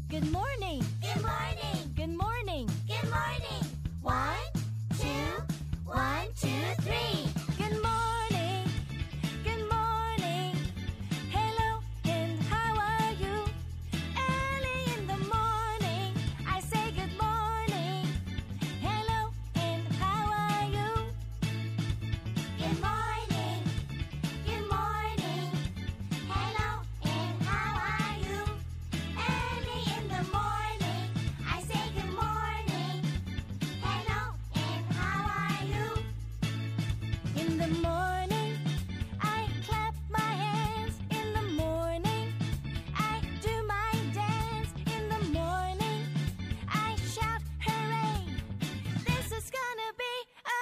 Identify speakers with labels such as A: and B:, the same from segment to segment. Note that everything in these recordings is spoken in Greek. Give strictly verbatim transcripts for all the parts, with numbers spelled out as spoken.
A: Good morning. Good morning. Good morning. Good morning. One, two, one, two, three. Good morning. Good morning. Hello, and how are you? Early in the morning, I say good morning. Hello, and how are you? Good morning. Good morning. Hello, and how are you? Early in the morning, I say good morning. Hello, and how are you? In the morning, I clap my hands. In the morning, I do my dance. In the morning, I shout hooray. This is gonna be a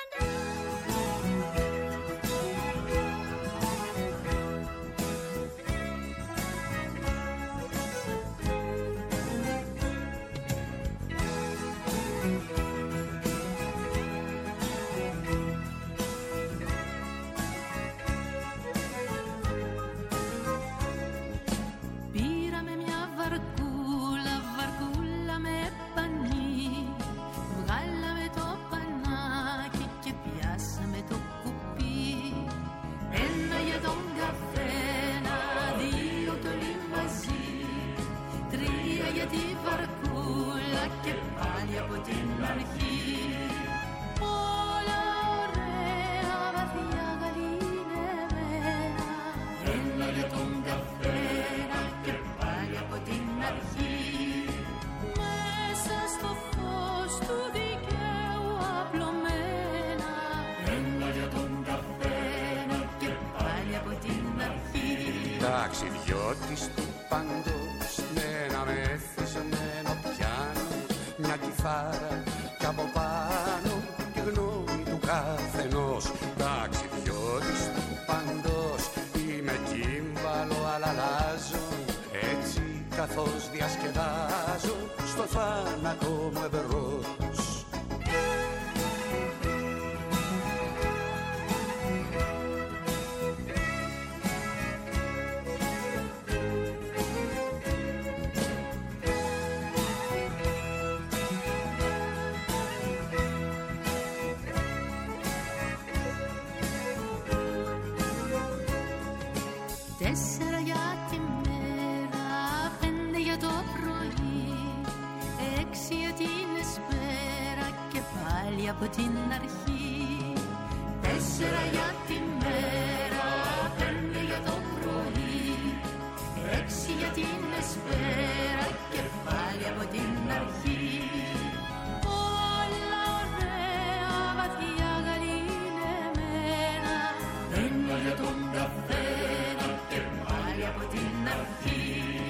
B: Πήραμε μια βαρκούλα, βαρκούλα με πανί. Βγάλαμε το πανάκι και πιάσαμε το κουπί. Ένα για τον καφένα, δύο το λιμαζί. Τρία για τη βαρκούλα και πάλι από την αρχή. Όλα ωραία, βαθιά γαλήνεμένα. Ένα για τον καφένα και πάλι από την αρχή. Μέσα στο φως του δικαίου απλωμένα. Ένα για τον καφένα και πάλι από την αρχή.
C: Ταξιδιώτης του παντός με ένα μεθυσμένο πιάνο, μια κιθάρα κι από πάνω τη γνώμη του καθενός. Ταξιδιώτης του παντός, είμαι κύμβαλο αλλά αλλάζω, έτσι καθώς διασκεδάζω στο θάνατο μου εμπρός.
B: Τέσσερα για τη μέρα, πέντε για το πρωί, έξι για την εσπέρα και πάλι από την αρχή. Τέσσερα για τη μέρα, πέντε για το πρωί, έξι για την εσπέρα και πάλι από την αρχή. Όλα ωραία, βαθιά γαλήνεμένα. Ένα για τον καφένα και πάλι από την αρχή.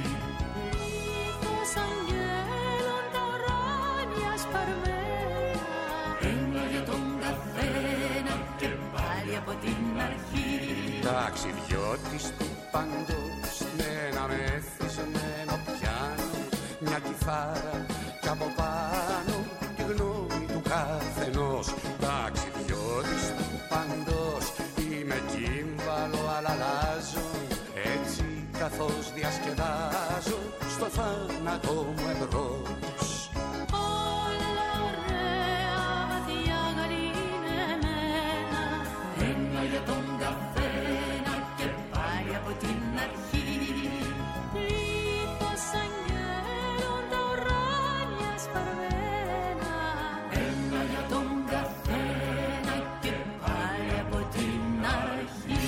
B: Λίθος αγγέλων τα ουράνια σπαρμένα. Ένα για τον καφένα και πάλι από την αρχή.
C: Ταξιδιώτης του παντός με ένα μεθυσμένο πιάνο, μια κιθάρα κι από πάνω τη γνώμη του καθενός. Ταξιδιώτης του παντός, είμαι κύμβαλο αλλά αλλάζω, έτσι καθώς διασκεδάζω στο θάνατο μου εμπρός.
B: Όλα ωραία, βαθιά γαλήνεμένα. Ένα για τον καφένα και πάλι από την αρχή. Λίθος αγγέλων τα ουράνια σπαρμένα. Ένα για τον καφένα και πάλι από την αρχή.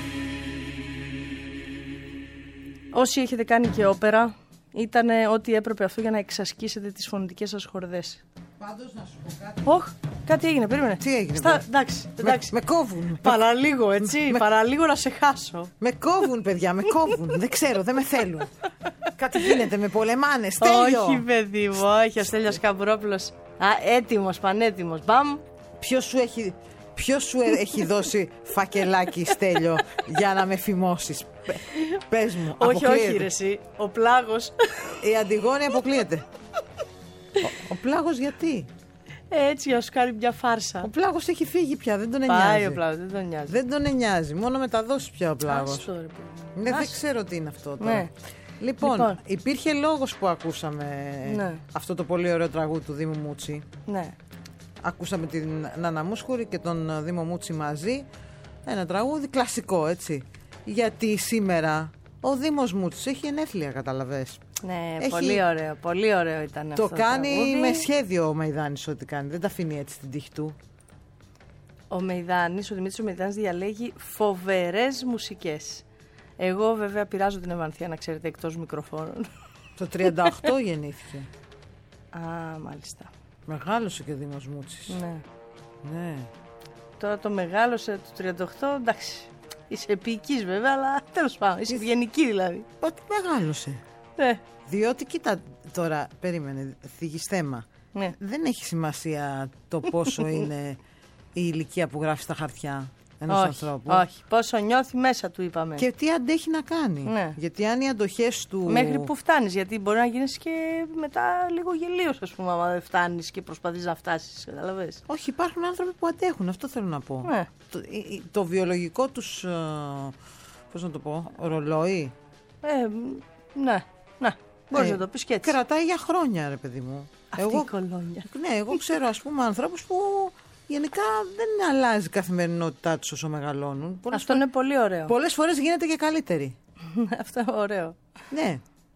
D: Όσοι έχετε κάνει και όπερα, ήταν ό,τι έπρεπε αυτό για να εξασκήσετε τις φωνητικές σας χορδές.
E: Πάντως να σου πω κάτι.
D: Όχ, κάτι έγινε, περίμενε.
E: Τι έγινε,
D: Στα,
E: παιδιά?
D: εντάξει, εντάξει.
E: Με, με κόβουν.
D: Παραλίγο, έτσι,
E: με,
D: παραλίγο να σε χάσω.
E: Με κόβουν, παιδιά, με κόβουν. Δεν ξέρω, δεν με θέλουν. Κάτι γίνεται, με πολεμάνε. Στέλιο.
D: Όχι, παιδί μου, όχι, ο Στέλιος Καμπουρόπουλος. Α, έτοιμος, πανέτοιμος. Μπαμ.
E: Ποιος σου έχει... Ποιος σου έχει δώσει φακελάκι, Στέλιο, για να με φημώσεις? Πες μου.
D: Όχι, όχι ρε εσύ, ο Πλάγος.
E: Η Αντιγόνη αποκλείεται. Ο, ο Πλάγος γιατί?
D: Έτσι, για να σου κάνει μια φάρσα.
E: Ο Πλάγος έχει φύγει πια, δεν τον
D: Πάει
E: εννοιάζει.
D: ο Πλάγος, δεν τον νοιάζει.
E: Δεν τον εννοιάζει, μόνο μεταδόσεις πια ο Πλάγος.
D: Άστο, ρε,
E: Ναι, δεν ξέρω τι είναι αυτό τώρα.
D: Ναι.
E: Λοιπόν,
D: Λοιπόν.
E: υπήρχε λόγος που ακούσαμε
D: Ναι.
E: αυτό το πολύ ωραίο τραγούδι του Δήμου Μούτσι.
D: Ναι.
E: Ακούσαμε την Νάνα Μούσχουρη και τον Δήμο Μούτσι μαζί. Ένα τραγούδι κλασικό, έτσι. Γιατί σήμερα ο Δήμος Μούτσης έχει γενέθλια, καταλαβες.
D: Ναι,
E: Έχει-
D: πολύ ωραίο, πολύ ωραίο ήταν
E: Το
D: αυτό.
E: κάνει
D: τραγούδι.
E: με σχέδιο ο Μεϊδάνης ό,τι κάνει. Δεν τα αφήνει έτσι στην τύχη του.
D: Ο Μεϊδάνης, ο Δημήτρης ο Μεϊδάνης διαλέγει φοβερές μουσικές. Εγώ βέβαια πειράζω την Ευανθία, να ξέρετε, εκτός μικροφώνων.
E: Το τριάντα οκτώ γεννήθηκε.
D: Α, μάλιστα.
E: Μεγάλωσε και ο Δήμος Μούτσης.
D: Ναι.
E: Ναι.
D: Τώρα το μεγάλωσε το τριάντα οκτώ, εντάξει. Είσαι επίοικης βέβαια, αλλά τέλος πάντων, είσαι ευγενική δηλαδή.
E: Ότι μεγάλωσε.
D: Ναι.
E: Διότι κοίτα τώρα, περίμενε, θίγεις θέμα.
D: Ναι.
E: Δεν έχει σημασία το πόσο είναι η ηλικία που γράφει στα χαρτιά ενός
D: Όχι,
E: ανθρώπου.
D: όχι. Πόσο νιώθει μέσα του, είπαμε.
E: Και τι αντέχει να κάνει.
D: Ναι.
E: Γιατί αν οι αντοχές του.
D: Μέχρι που φτάνεις, γιατί μπορεί να γίνεις και μετά λίγο γελίος, ας πούμε, άμα δεν φτάνεις και προσπαθείς να φτάσεις, καταλαβες.
E: Όχι, υπάρχουν άνθρωποι που αντέχουν, αυτό θέλω να πω.
D: Ναι.
E: Το, η- η- το βιολογικό τους, ε, πώς να το πω, ρολόι.
D: Ε, ναι, ναι. Μπορείς
E: ε,
D: να το πεις και έτσι.
E: Κρατάει για χρόνια, ρε παιδί μου.
D: Αυτή η κολόνια.
E: Ναι, εγώ ξέρω, ας πούμε, ανθρώπους που γενικά δεν αλλάζει η καθημερινότητά τους όσο μεγαλώνουν. Πολλές
D: Αυτό είναι πολύ ωραίο.
E: Πολλές φορές γίνεται και καλύτερη.
D: Αυτό ωραίο.
E: Ναι.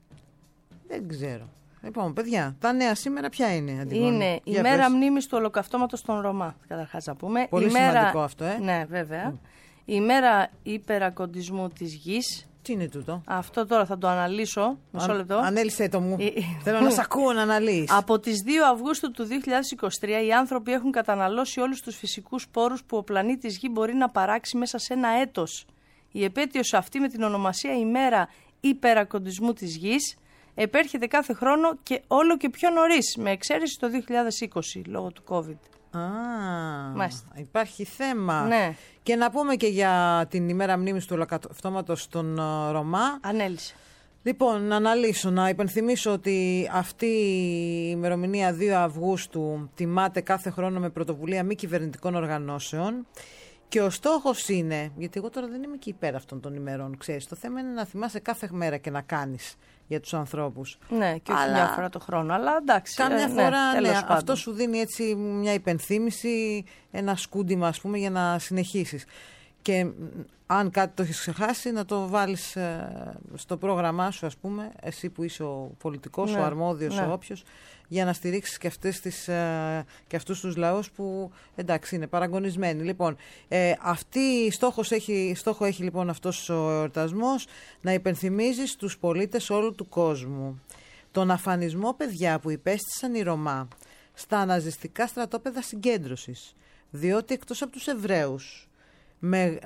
E: Δεν ξέρω. Λοιπόν, παιδιά, τα νέα σήμερα ποια είναι, Αντιγόνη?
D: Είναι η
E: Για
D: μέρα
E: πες.
D: μνήμης του ολοκαυτώματος των Ρωμά, καταρχάς να πούμε.
E: Πολύ
D: η μέρα...
E: σημαντικό αυτό, ε.
D: Ναι, βέβαια. Η μέρα υπερακοντισμού της γης.
E: Τι είναι τούτο?
D: Αυτό τώρα θα το αναλύσω. Μισό
E: Αν-
D: λεπτό.
E: Ανέλησέ το μου.
D: Ε, ε,
E: Θέλω να σ' ακούω να αναλύεις.
D: Από τις δύο Αυγούστου του δύο χιλιάδες είκοσι τρία οι άνθρωποι έχουν καταναλώσει όλους τους φυσικούς πόρους που ο πλανήτης Γη μπορεί να παράξει μέσα σε ένα έτος. Η επέτειος αυτή με την ονομασία ημέρα υπερακοντισμού της Γης επέρχεται κάθε χρόνο και όλο και πιο νωρίς, με εξαίρεση το δύο χιλιάδες είκοσι λόγω του COVID.
E: Α,
D: Μάλιστα.
E: υπάρχει θέμα.
D: Ναι.
E: Και να πούμε και για την ημέρα μνήμης του ολοκαυτώματος των ε, Ρωμά.
D: Ανέλησε.
E: Λοιπόν, να αναλύσω, να υπενθυμίσω ότι αυτή η ημερομηνία δύο Αυγούστου τιμάται κάθε χρόνο με πρωτοβουλία μη κυβερνητικών οργανώσεων και ο στόχος είναι, γιατί εγώ τώρα δεν είμαι και υπέρ αυτών των ημερών, ξέρεις, το θέμα είναι να θυμάσαι κάθε μέρα και να κάνεις για τους ανθρώπους.
D: Ναι, και όχι
E: Αλλά
D: μια φορά το χρόνο, αλλά εντάξει.
E: Κάμια
D: ε,
E: φορά,
D: ναι,
E: ναι,
D: τέλος πάντων.
E: αυτό σου δίνει έτσι μια υπενθύμηση, ένα σκούντιμα, ας πούμε, για να συνεχίσεις. Και μ, αν κάτι το έχεις ξεχάσει, να το βάλεις ε, στο πρόγραμμά σου, ας πούμε, εσύ που είσαι ο πολιτικός,
D: Ναι,
E: ο αρμόδιος,
D: ναι.
E: ο όποιος, για να στηρίξεις και, αυτές τις, ε, και αυτούς τους λαούς που, εντάξει, είναι παραγωνισμένοι. Λοιπόν, ε, αυτή στόχος έχει, στόχο έχει λοιπόν αυτός ο εορτασμός, να υπενθυμίζει στους πολίτες όλου του κόσμου τον αφανισμό, παιδιά, που υπέστησαν οι Ρωμά στα ναζιστικά στρατόπεδα συγκέντρωσης. Διότι εκτός από τους Εβραίους, με,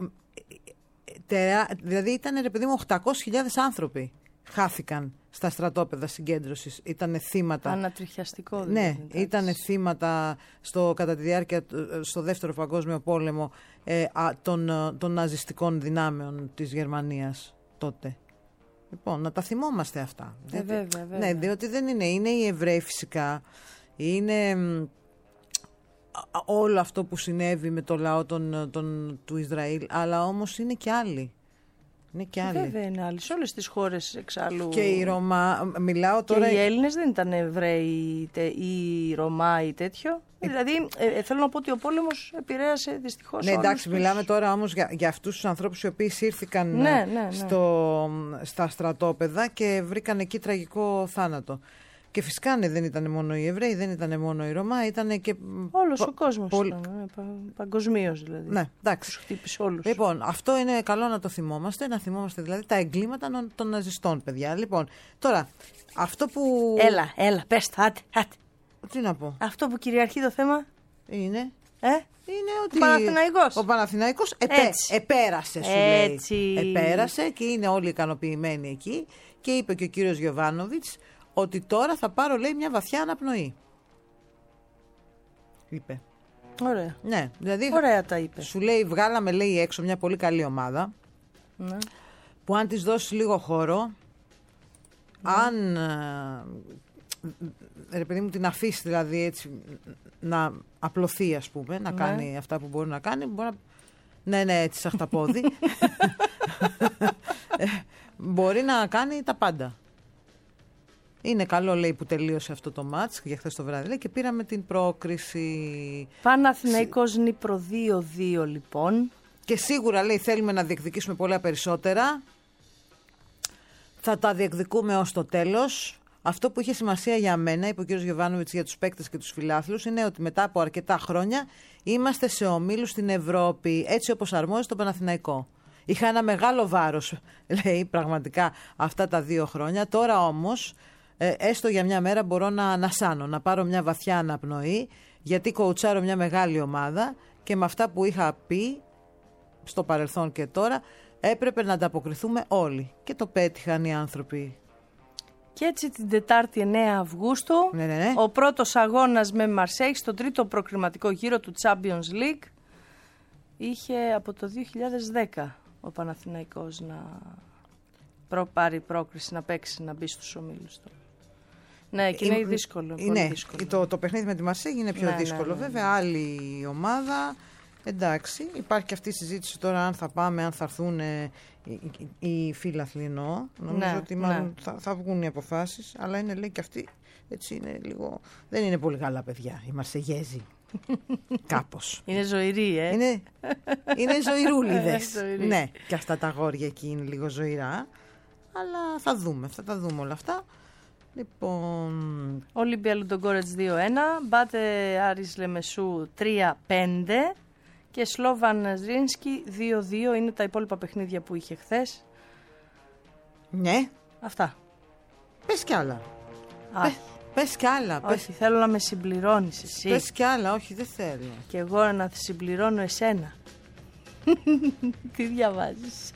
E: τερά, δηλαδή ήταν, ρε παιδί μου, οκτακόσιες χιλιάδες άνθρωποι χάθηκαν στα στρατόπεδα συγκέντρωσης. Ήτανε θύματα.
D: Ανατριχιαστικό δηλαδή.
E: Ναι,
D: εντάξει.
E: ήταν θύματα στο, κατά τη διάρκεια του- στο δεύτερο παγκόσμιο πόλεμο ε, α, των, ε, των ναζιστικών δυνάμεων της Γερμανίας τότε. Λοιπόν, να τα θυμόμαστε αυτά.
D: Ε,
E: Διότι-
D: βέβαια, βέβαια.
E: Ναι, διότι δεν είναι. Είναι οι Εβραίοι φυσικά. Είναι μ, α- α- όλο αυτό που συνέβη με το λαό των, των, του Ισραήλ, αλλά όμως είναι και άλλοι. Είναι και άλλοι.
D: Βέβαια είναι άλλοι. Σε όλες τις χώρες εξάλλου.
E: Και οι Ρωμά, μιλάω
D: Και
E: τώρα...
D: οι Έλληνες δεν ήταν Εβραίοι τε- ή Ρωμά ή τέτοιο. Δηλαδή ε, ε, θέλω να πω ότι ο πόλεμος επηρέασε δυστυχώς
E: Ναι,
D: όλους
E: εντάξει,
D: τους-
E: μιλάμε τώρα όμως για, για αυτούς τους ανθρώπους οι οποίοι σύρθηκαν
D: Ναι,
E: ε,
D: ναι, ναι.
E: στο, στα στρατόπεδα και βρήκαν εκεί τραγικό θάνατο. Και φυσικά ναι, δεν ήταν μόνο οι Εβραίοι, δεν ήταν μόνο οι Ρωμά, ήταν και...
D: Όλος
E: πο-
D: ο κόσμος
E: πολύ-
D: ήταν, ε, πα, παγκοσμίως δηλαδή.
E: Ναι, εντάξει.
D: Τους χτύπησε όλους.
E: Λοιπόν, αυτό είναι καλό να το θυμόμαστε, να θυμόμαστε δηλαδή τα εγκλήματα νο- των ναζιστών, παιδιά. Λοιπόν, τώρα, αυτό που...
D: Έλα, έλα, πες το, άτε, άτε.
E: Τι να πω,
D: Αυτό που κυριαρχεί το θέμα,
E: είναι...
D: ε,
E: Είναι ότι
D: Ο Παναθηναϊκός.
E: ο Παναθηναϊκός επέ,
D: Έτσι.
E: επέρασε, σου
D: Έτσι.
E: λέει. Επέρασε και είναι όλοι ικανοποιημένοι εκεί. Και είπε και ο κύριος Γιοβάνοβιτς ότι τώρα θα πάρω, λέει, μια βαθιά αναπνοή. Είπε.
D: ωραία.
E: Ναι, δηλαδή
D: Ωραία τα είπε.
E: σου λέει, βγάλαμε, λέει, έξω μια πολύ καλή ομάδα
D: Ναι.
E: που αν της δώσεις λίγο χώρο, αν ε, ρε παιδί μου την αφήσει δηλαδή έτσι να απλωθεί, ας πούμε, να
D: Ναι.
E: κάνει αυτά που μπορεί να κάνει, μπορεί να... ναι, ναι, έτσι σαν χταπόδι. Ε, μπορεί να κάνει τα πάντα. είναι καλό, λέει, που τελείωσε αυτό το μάτς για χθες το βράδυ, λέει, και πήραμε την πρόκριση.
D: Παναθηναϊκός Νύπρο δύο δύο λοιπόν.
E: Και σίγουρα, λέει, θέλουμε να διεκδικήσουμε πολλά περισσότερα. Θα τα διεκδικούμε ως το τέλος. Αυτό που είχε σημασία για μένα, είπε ο κ. Γιοβάνοβιτς, για τους παίκτες και τους φιλάθλους, είναι ότι μετά από αρκετά χρόνια είμαστε σε ομίλους στην Ευρώπη, έτσι όπως αρμόζει το Παναθηναϊκό. Είχα ένα μεγάλο βάρος, λέει, πραγματικά αυτά τα δύο χρόνια. Τώρα όμως, ε, έστω για μια μέρα μπορώ να ανασάνω, να πάρω μια βαθιά αναπνοή, γιατί κοουτσάρω μια μεγάλη ομάδα και με αυτά που είχα πει στο παρελθόν και τώρα, έπρεπε να ανταποκριθούμε όλοι. Και το πέτυχαν οι άνθρωποι.
D: Και έτσι την Τετάρτη εννέα Αυγούστου,
E: ναι, ναι, ναι.
D: ο πρώτος αγώνας με Μαρσέιγ στο τρίτο προκριματικό γύρο του Champions League είχε από το δύο χιλιάδες δέκα ο Παναθηναϊκός να προ, πάρει πρόκριση, να παίξει, να μπει στους ομίλους του. Ναι, και είναι, είναι δύσκολο.
E: Είναι,
D: πολύ δύσκολο.
E: Το, το παιχνίδι με τη Μαρσέιγ είναι πιο
D: ναι,
E: δύσκολο. Ναι, ναι, ναι. Βέβαια, άλλη ομάδα. Εντάξει, υπάρχει και αυτή η συζήτηση τώρα αν θα πάμε, αν θα έρθουν ε, οι, οι, οι φίλαθλοι εννοώ. Νομίζω
D: ναι,
E: ότι μάλλον
D: ναι.
E: θα, θα βγουν οι αποφάσεις, αλλά είναι, λέει, και αυτοί έτσι είναι λίγο. Δεν είναι πολύ καλά παιδιά, οι Μαρσεγέζοι. Κάπως.
D: Είναι ζωηροί, ε.
E: Είναι, είναι ζωηρούλιδες. Ναι, και αυτά τα αγόρια εκεί είναι λίγο ζωηρά. Αλλά θα δούμε, θα τα δούμε όλα αυτά. Λοιπόν.
D: Ολυμπία Λουντογκόρετς δύο ένα, Μπάτε Άρης Λεμεσού τρία πέντε και Σλόβαν Ζρίνσκι δύο δύο είναι τα υπόλοιπα παιχνίδια που είχε χθες.
E: Ναι.
D: Αυτά.
E: Πες κι άλλα.
D: Πες,
E: πες κι άλλα.
D: Όχι, πες... θέλω να με συμπληρώνεις εσύ.
E: Πες κι άλλα, όχι, δεν θέλω.
D: Και εγώ να συμπληρώνω εσένα. Τι διαβάζεις?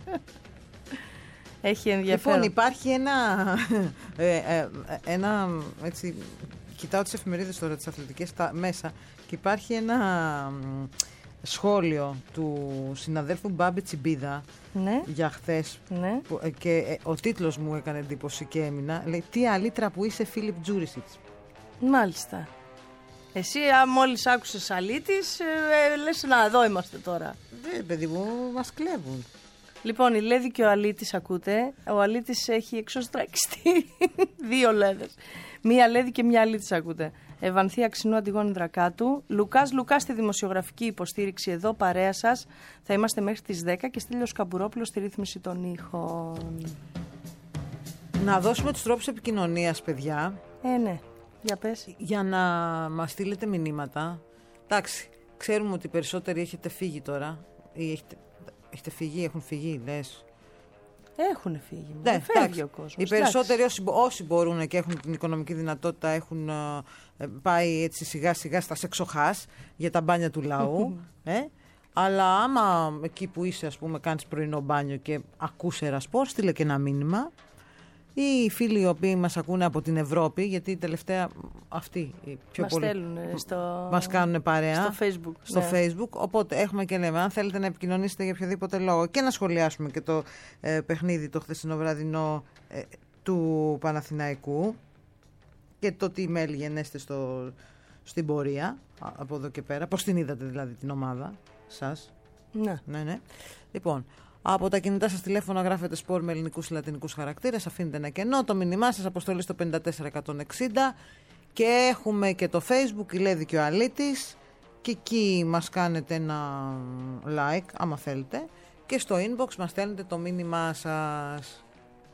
D: Έχει ενδιαφέρον.
E: Λοιπόν, υπάρχει ένα, ε, ε, ένα έτσι, κοιτάω τις εφημερίδες τώρα, τις αθλητικές τα, μέσα, και υπάρχει ένα σχόλιο του συναδέλφου Μπάμπη Τσιμπίδα, ναι, για χθες, ναι, που, και ε, ο τίτλος μου έκανε εντύπωση και έμεινα. Λέει, τι αλήτρα που είσαι, Φίλιπ Τζούρισιτς.
D: Μάλιστα. Εσύ, αν μόλις άκουσες αλήτης, ε, ε, λες να εδώ είμαστε τώρα.
E: Δεν, παιδί μου, μας κλέβουν.
D: Λοιπόν, η Λέδη και ο Αλήτης ακούτε. Ο Αλήτης έχει εξωστρακιστεί δύο Λέδες. Μία Λέδη και μία Αλήτης ακούτε. Ευανθία Ξινού, Αντιγόνη Δρακάτου. Λουκάς Λουκά στη δημοσιογραφική υποστήριξη εδώ, παρέα σας. Θα είμαστε μέχρι τις δέκα και Στέλιος Καμπουρόπουλος στη ρύθμιση των ήχων.
E: Να δώσουμε τους τρόπους επικοινωνίας, παιδιά.
D: Ε, ναι. Για πες.
E: Για να μας στείλετε μηνύματα. Εντάξει, ξέρουμε ότι οι περισσότεροι έχετε φύγει τώρα. Ή έχετε... Έχετε φύγει, έχουν φύγει, λες.
D: Έχουν φύγει.
E: Ναι,
D: φεύγει ο κόσμος.
E: Οι περισσότεροι όσοι, όσοι μπορούν και έχουν την οικονομική δυνατότητα έχουν ε, πάει έτσι σιγά σιγά στα σεξοχάς για τα μπάνια του λαού. ε. Αλλά άμα εκεί που είσαι, ας πούμε, κάνεις πρωινό μπάνιο και ακούς Ερασπορ, στείλε και ένα μήνυμα. Ή οι φίλοι οι οποίοι μας ακούνε από την Ευρώπη, γιατί τελευταία αυτοί οι πιο
D: μας
E: πολύ
D: στο...
E: μας κάνουν παρέα
D: στο Facebook.
E: Στο
D: ναι.
E: Facebook. Οπότε έχουμε και λέμε, αν θέλετε να επικοινωνήσετε για οποιοδήποτε λόγο και να σχολιάσουμε και το ε, παιχνίδι το χθεσινό βραδινό ε, του Παναθηναϊκού και το τι μέλη γενέστε στο, στην πορεία από εδώ και πέρα. Πώς την είδατε δηλαδή την ομάδα σας?
D: Ναι.
E: ναι, ναι. Λοιπόν, από τα κινητά σας τηλέφωνα γράφετε σπορ με ελληνικούς ή λατινικούς χαρακτήρες, αφήνετε ένα κενό, το μήνυμά σας αποστολή στο πέντε τέσσερα εκατόν εξήντα και έχουμε και το Facebook, η Λέδη και ο Αλήτης, και εκεί μας κάνετε ένα like άμα θέλετε και στο inbox μας στέλνετε το μήνυμά σας.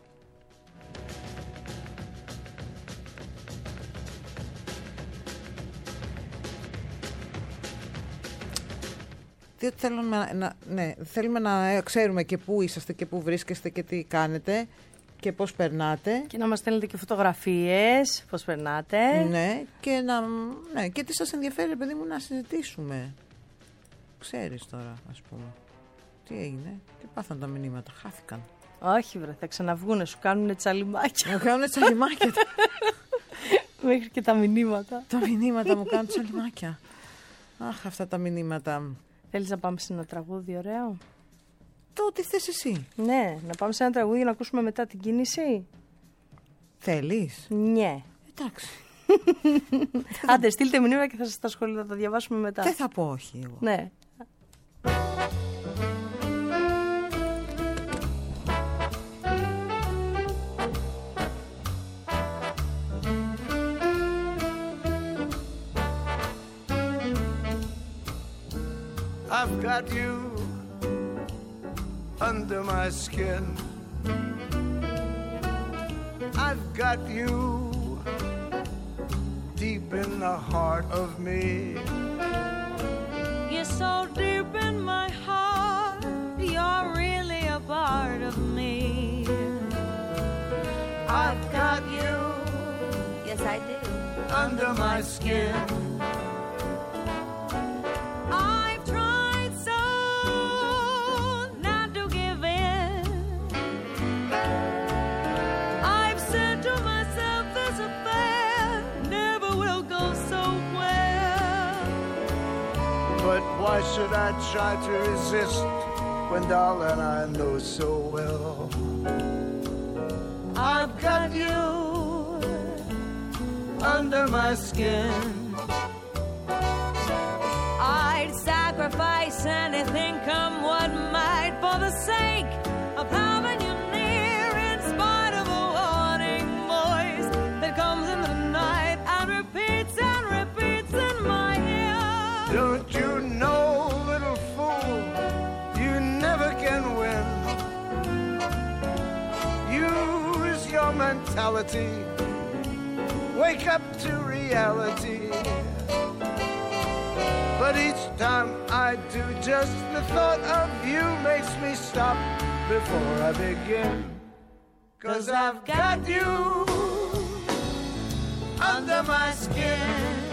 E: Διότι θέλουμε να, να, ναι, θέλουμε να ξέρουμε και πού είσαστε και πού βρίσκεστε και τι κάνετε και πώς περνάτε.
D: Και να μας στέλνετε και φωτογραφίες, πώς περνάτε.
E: Ναι, και, να, ναι, και τι σας ενδιαφέρει, παιδί μου, να συζητήσουμε. Ξέρεις τώρα, ας πούμε. Τι έγινε, τι πάθαν τα μηνύματα, χάθηκαν.
D: Όχι βρε, θα ξαναβγούνε, σου κάνουνε τσαλιμάκια.
E: Μου κάνουνε τσαλιμάκια.
D: Μέχρι και τα μηνύματα.
E: Τα μηνύματα μου κάνουν τσαλιμάκια. Αχ, αυτά τα μηνύματα.
D: Θέλεις να πάμε σε ένα τραγούδι ωραίο?
E: Το τι θες εσύ.
D: Ναι, να πάμε σε ένα τραγούδι να ακούσουμε μετά την κίνηση.
E: Θέλεις?
D: Ναι.
E: Εντάξει.
D: Άντε, στείλτε μηνύματα και θα σας τα σχολεία, θα τα διαβάσουμε μετά.
E: Δεν θα πω όχι εγώ.
D: Ναι.
C: I've got you under my skin. I've got you deep in the heart of me.
F: You're so deep in my heart, you're really a part of me.
C: I've got you,
F: yes I do,
C: under my skin.
F: I've tried so not to give in. I've said to myself this affair never will go so well.
C: But why should I try to resist when, darling, I know so well I've got you under my skin.
F: I'd sacrifice anything, come what might, for the sake of having you near, in spite of a warning voice that comes in the night and repeats and repeats in my ear.
C: Don't you know, little fool, you never can win. Use your mentality, wake up to reality. But each time I do, just the thought of you makes me stop before I begin. 'Cause I've got you under my skin.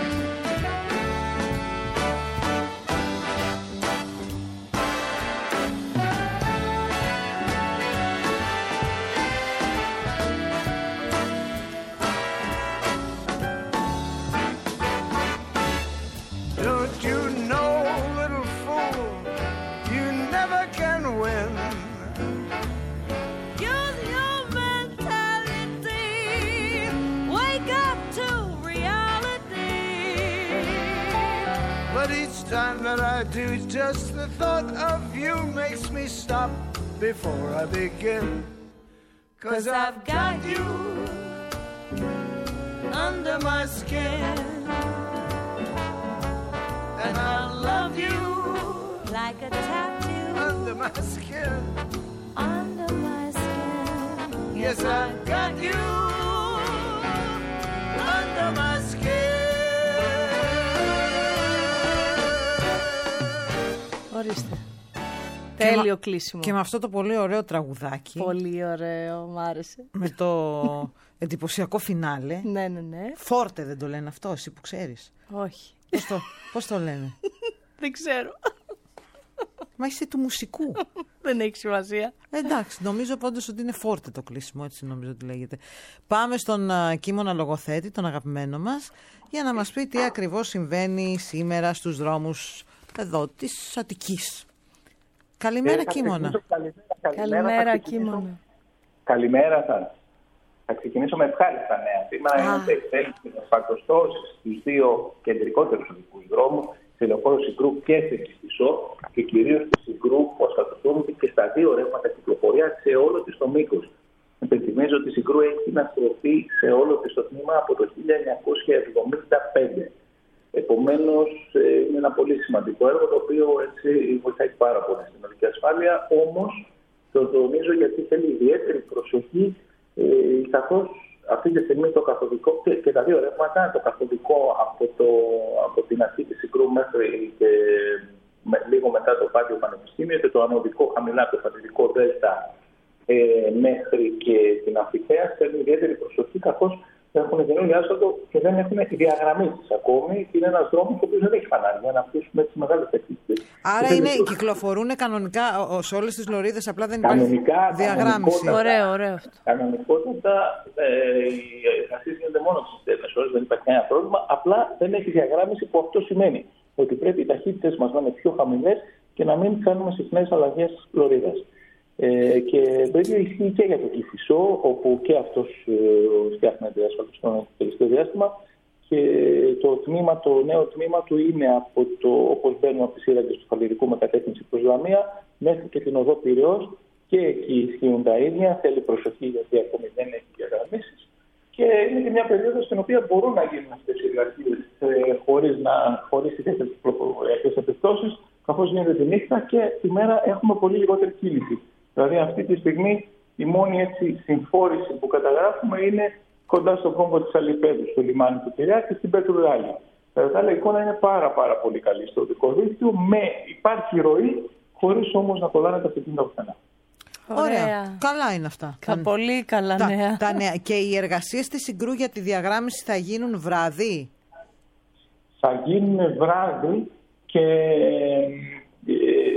C: Don't you know, little fool, you never can win.
F: Use your mentality, wake up to reality.
C: But each time that I do, just the thought of you makes me stop before I begin. 'Cause I've got you under my skin. And I love you
F: Like a tattoo
C: under my skin.
F: under my skin.
C: Yes, I've got you under my skin.
D: Ορίστε. Τέλειο κλείσιμο.
E: Και με αυτό το πολύ ωραίο τραγουδάκι.
D: Πολύ ωραίο, μ' άρεσε.
E: Με το εντυπωσιακό φινάλε.
D: Ναι, ναι, ναι.
E: Φόρτε δεν το λένε αυτό, εσύ που ξέρεις.
D: Όχι.
E: Πώς το, πώς το λένε.
D: Δεν ξέρω.
E: Μα είσαι του μουσικού.
D: Δεν έχει σημασία.
E: Εντάξει, νομίζω πάντως ότι είναι φόρτε το κλείσιμο, έτσι νομίζω ότι λέγεται. Πάμε στον uh, Κίμωνα λογοθέτη, τον αγαπημένο μας, για να μας πει τι ακριβώς συμβαίνει σήμερα στους δρόμους εδώ της Αττικής. Καλημέρα, ε, Κίμωνα.
G: Καλημέρα, καλημέρα,
D: καλημέρα Κίμωνα.
G: Καλημέρα σας. Θα ξεκινήσω με ευχάριστα νέα. Σήμερα είναι εξέλιξη παγκοστός στους δύο κεντρικότερους οδικούς δρόμους, σε λεωφόρο Συγκρού και σε Κηφισό, και κυρίως στη Συγκρού που ασφαλτοθούν και στα δύο ρεύματα κυκλοφορία σε όλο της το μήκος. Υπενθυμίζω ότι η Συγκρού έχει να στρωθεί σε όλο της το τμήμα από το χίλια εννιακόσια εβδομήντα πέντε. Επομένως, είναι ένα πολύ σημαντικό έργο, το οποίο έτσι βοηθάει πάρα πολύ στην οδική ασφάλεια. Όμως, το τονίζω γιατί θέλει ιδιαίτερη προσοχή, ε, καθώς αυτή τη στιγμή το καθοδικό και, και τα δύο ρεύματα, το καθοδικό από, το, από την αρχή της Συγκρού μέχρι και με, λίγο μετά το Πάτιο Πανεπιστήμιο, και το ανωδικό χαμηλά, το φατιδικό Δέλτα ε, μέχρι και την Αμφιθέα, θέλει ιδιαίτερη προσοχή, καθώς έχουν γεννούν άσφαλτο και δεν έχουν διαγραμμίσεις ακόμη. Και είναι ένας δρόμος ο οποίος δεν έχει φανάρια για να αφήσουμε τις μεγάλες ταχύτητες.
E: Άρα είναι, είναι, κυκλοφορούν κανονικά σε όλες τις λωρίδες, απλά δεν υπάρχει διαγράμμιση.
D: Ωραίο, ωραίο αυτό.
G: Κανονικότατα ε, οι εργασίες γίνονται μόνο στις τέσσερις ώρες, δεν υπάρχει κανένα πρόβλημα. Απλά δεν έχει διαγράμμιση, που αυτό σημαίνει ότι πρέπει οι ταχύτητες μας να είναι πιο χαμηλές και να μην κάνουμε συχνές αλλαγές λωρίδας. Ε, και το ίδιο ισχύει και για το Κηφισό, όπου και αυτός ε, φτιάχνεται ασφαλώς στο τελευταίο διάστημα, και το, τμήμα, το νέο τμήμα του είναι από το, όπως μπαίνουν από τις σύραγγες του Φαλιρικού με κατεύθυνση προς Λαμία μέχρι και την οδό Πειραιώς, και εκεί ισχύουν τα ίδια. Θέλει προσοχή γιατί ακόμη δεν έχει διαγραμμίσεις, και είναι και μια περίοδος στην οποία μπορούν να γίνουν αυτές οι εργασίες ε, χωρίς, να, χωρίς ιδιαίτερες κυκλοφοριακές επιπτώσεις, καθώς καθώς γίνεται τη νύχτα και τη μέρα έχουμε πολύ λιγότερη κίνηση. Δηλαδή αυτή τη στιγμή η μόνη έτσι συμφόρηση που καταγράφουμε είναι κοντά στον κόμβο της Αλιπέδου, στο λιμάνι του Πειραιά και στην Πέτρου Ράλη. Η εικόνα είναι πάρα, πάρα πολύ καλή στο οδικό δίκτυο, με υπάρχει ροή, χωρίς όμως να κολλάνε τα αυτοκίνητα πουθενά.
E: Ωραία. Ωραία. Καλά είναι αυτά.
D: Κα, πολύ καλά
E: τα,
D: νέα.
E: Τα νέα. Και οι εργασίες της Συγκρού για τη διαγράμμιση θα γίνουν βράδυ.
G: Θα γίνουν βράδυ και... Ε,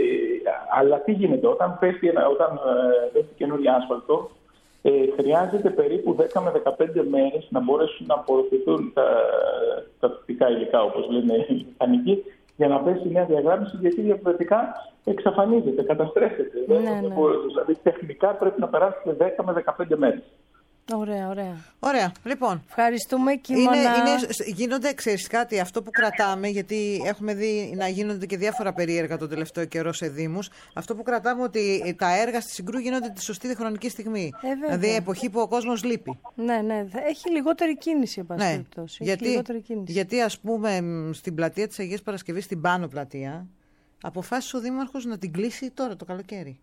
G: αλλά τι γίνεται, όταν πέφτει, όταν, ε, πέφτει καινούργιο άσφαλτο, ε, χρειάζεται περίπου δέκα με δεκαπέντε μέρες να μπορέσουν να απορροφηθούν τα, τα φυσικά υλικά, όπως λένε οι μηχανικοί, για να πέσει η νέα διαγράμμιση, γιατί διαφορετικά εξαφανίζεται, καταστρέφεται.
D: Ναι, ναι.
G: Δηλαδή τεχνικά πρέπει να περάσετε δέκα με δεκαπέντε μέρες.
D: Ωραία, ωραία.
E: Ωραία, λοιπόν.
D: Ευχαριστούμε, Κίμωνα.
E: Είναι, είναι, γίνονται, ξέρεις κάτι, αυτό που κρατάμε, γιατί έχουμε δει να γίνονται και διάφορα περίεργα τον τελευταίο καιρό σε δήμους. Αυτό που κρατάμε ότι τα έργα στη Συγκρού γίνονται τη σωστή χρονική στιγμή.
D: Ε,
E: δηλαδή, εποχή που ο κόσμος λείπει.
D: Ναι, ναι. Έχει λιγότερη κίνηση, εν πάση περιπτώσει.
E: Γιατί,
D: λιγότερη κίνηση.
E: γιατί, ας πούμε, στην πλατεία της Αγίας Παρασκευής, στην Πάνω Πλατεία, αποφάσισε ο Δήμαρχος να την κλείσει τώρα το καλοκαίρι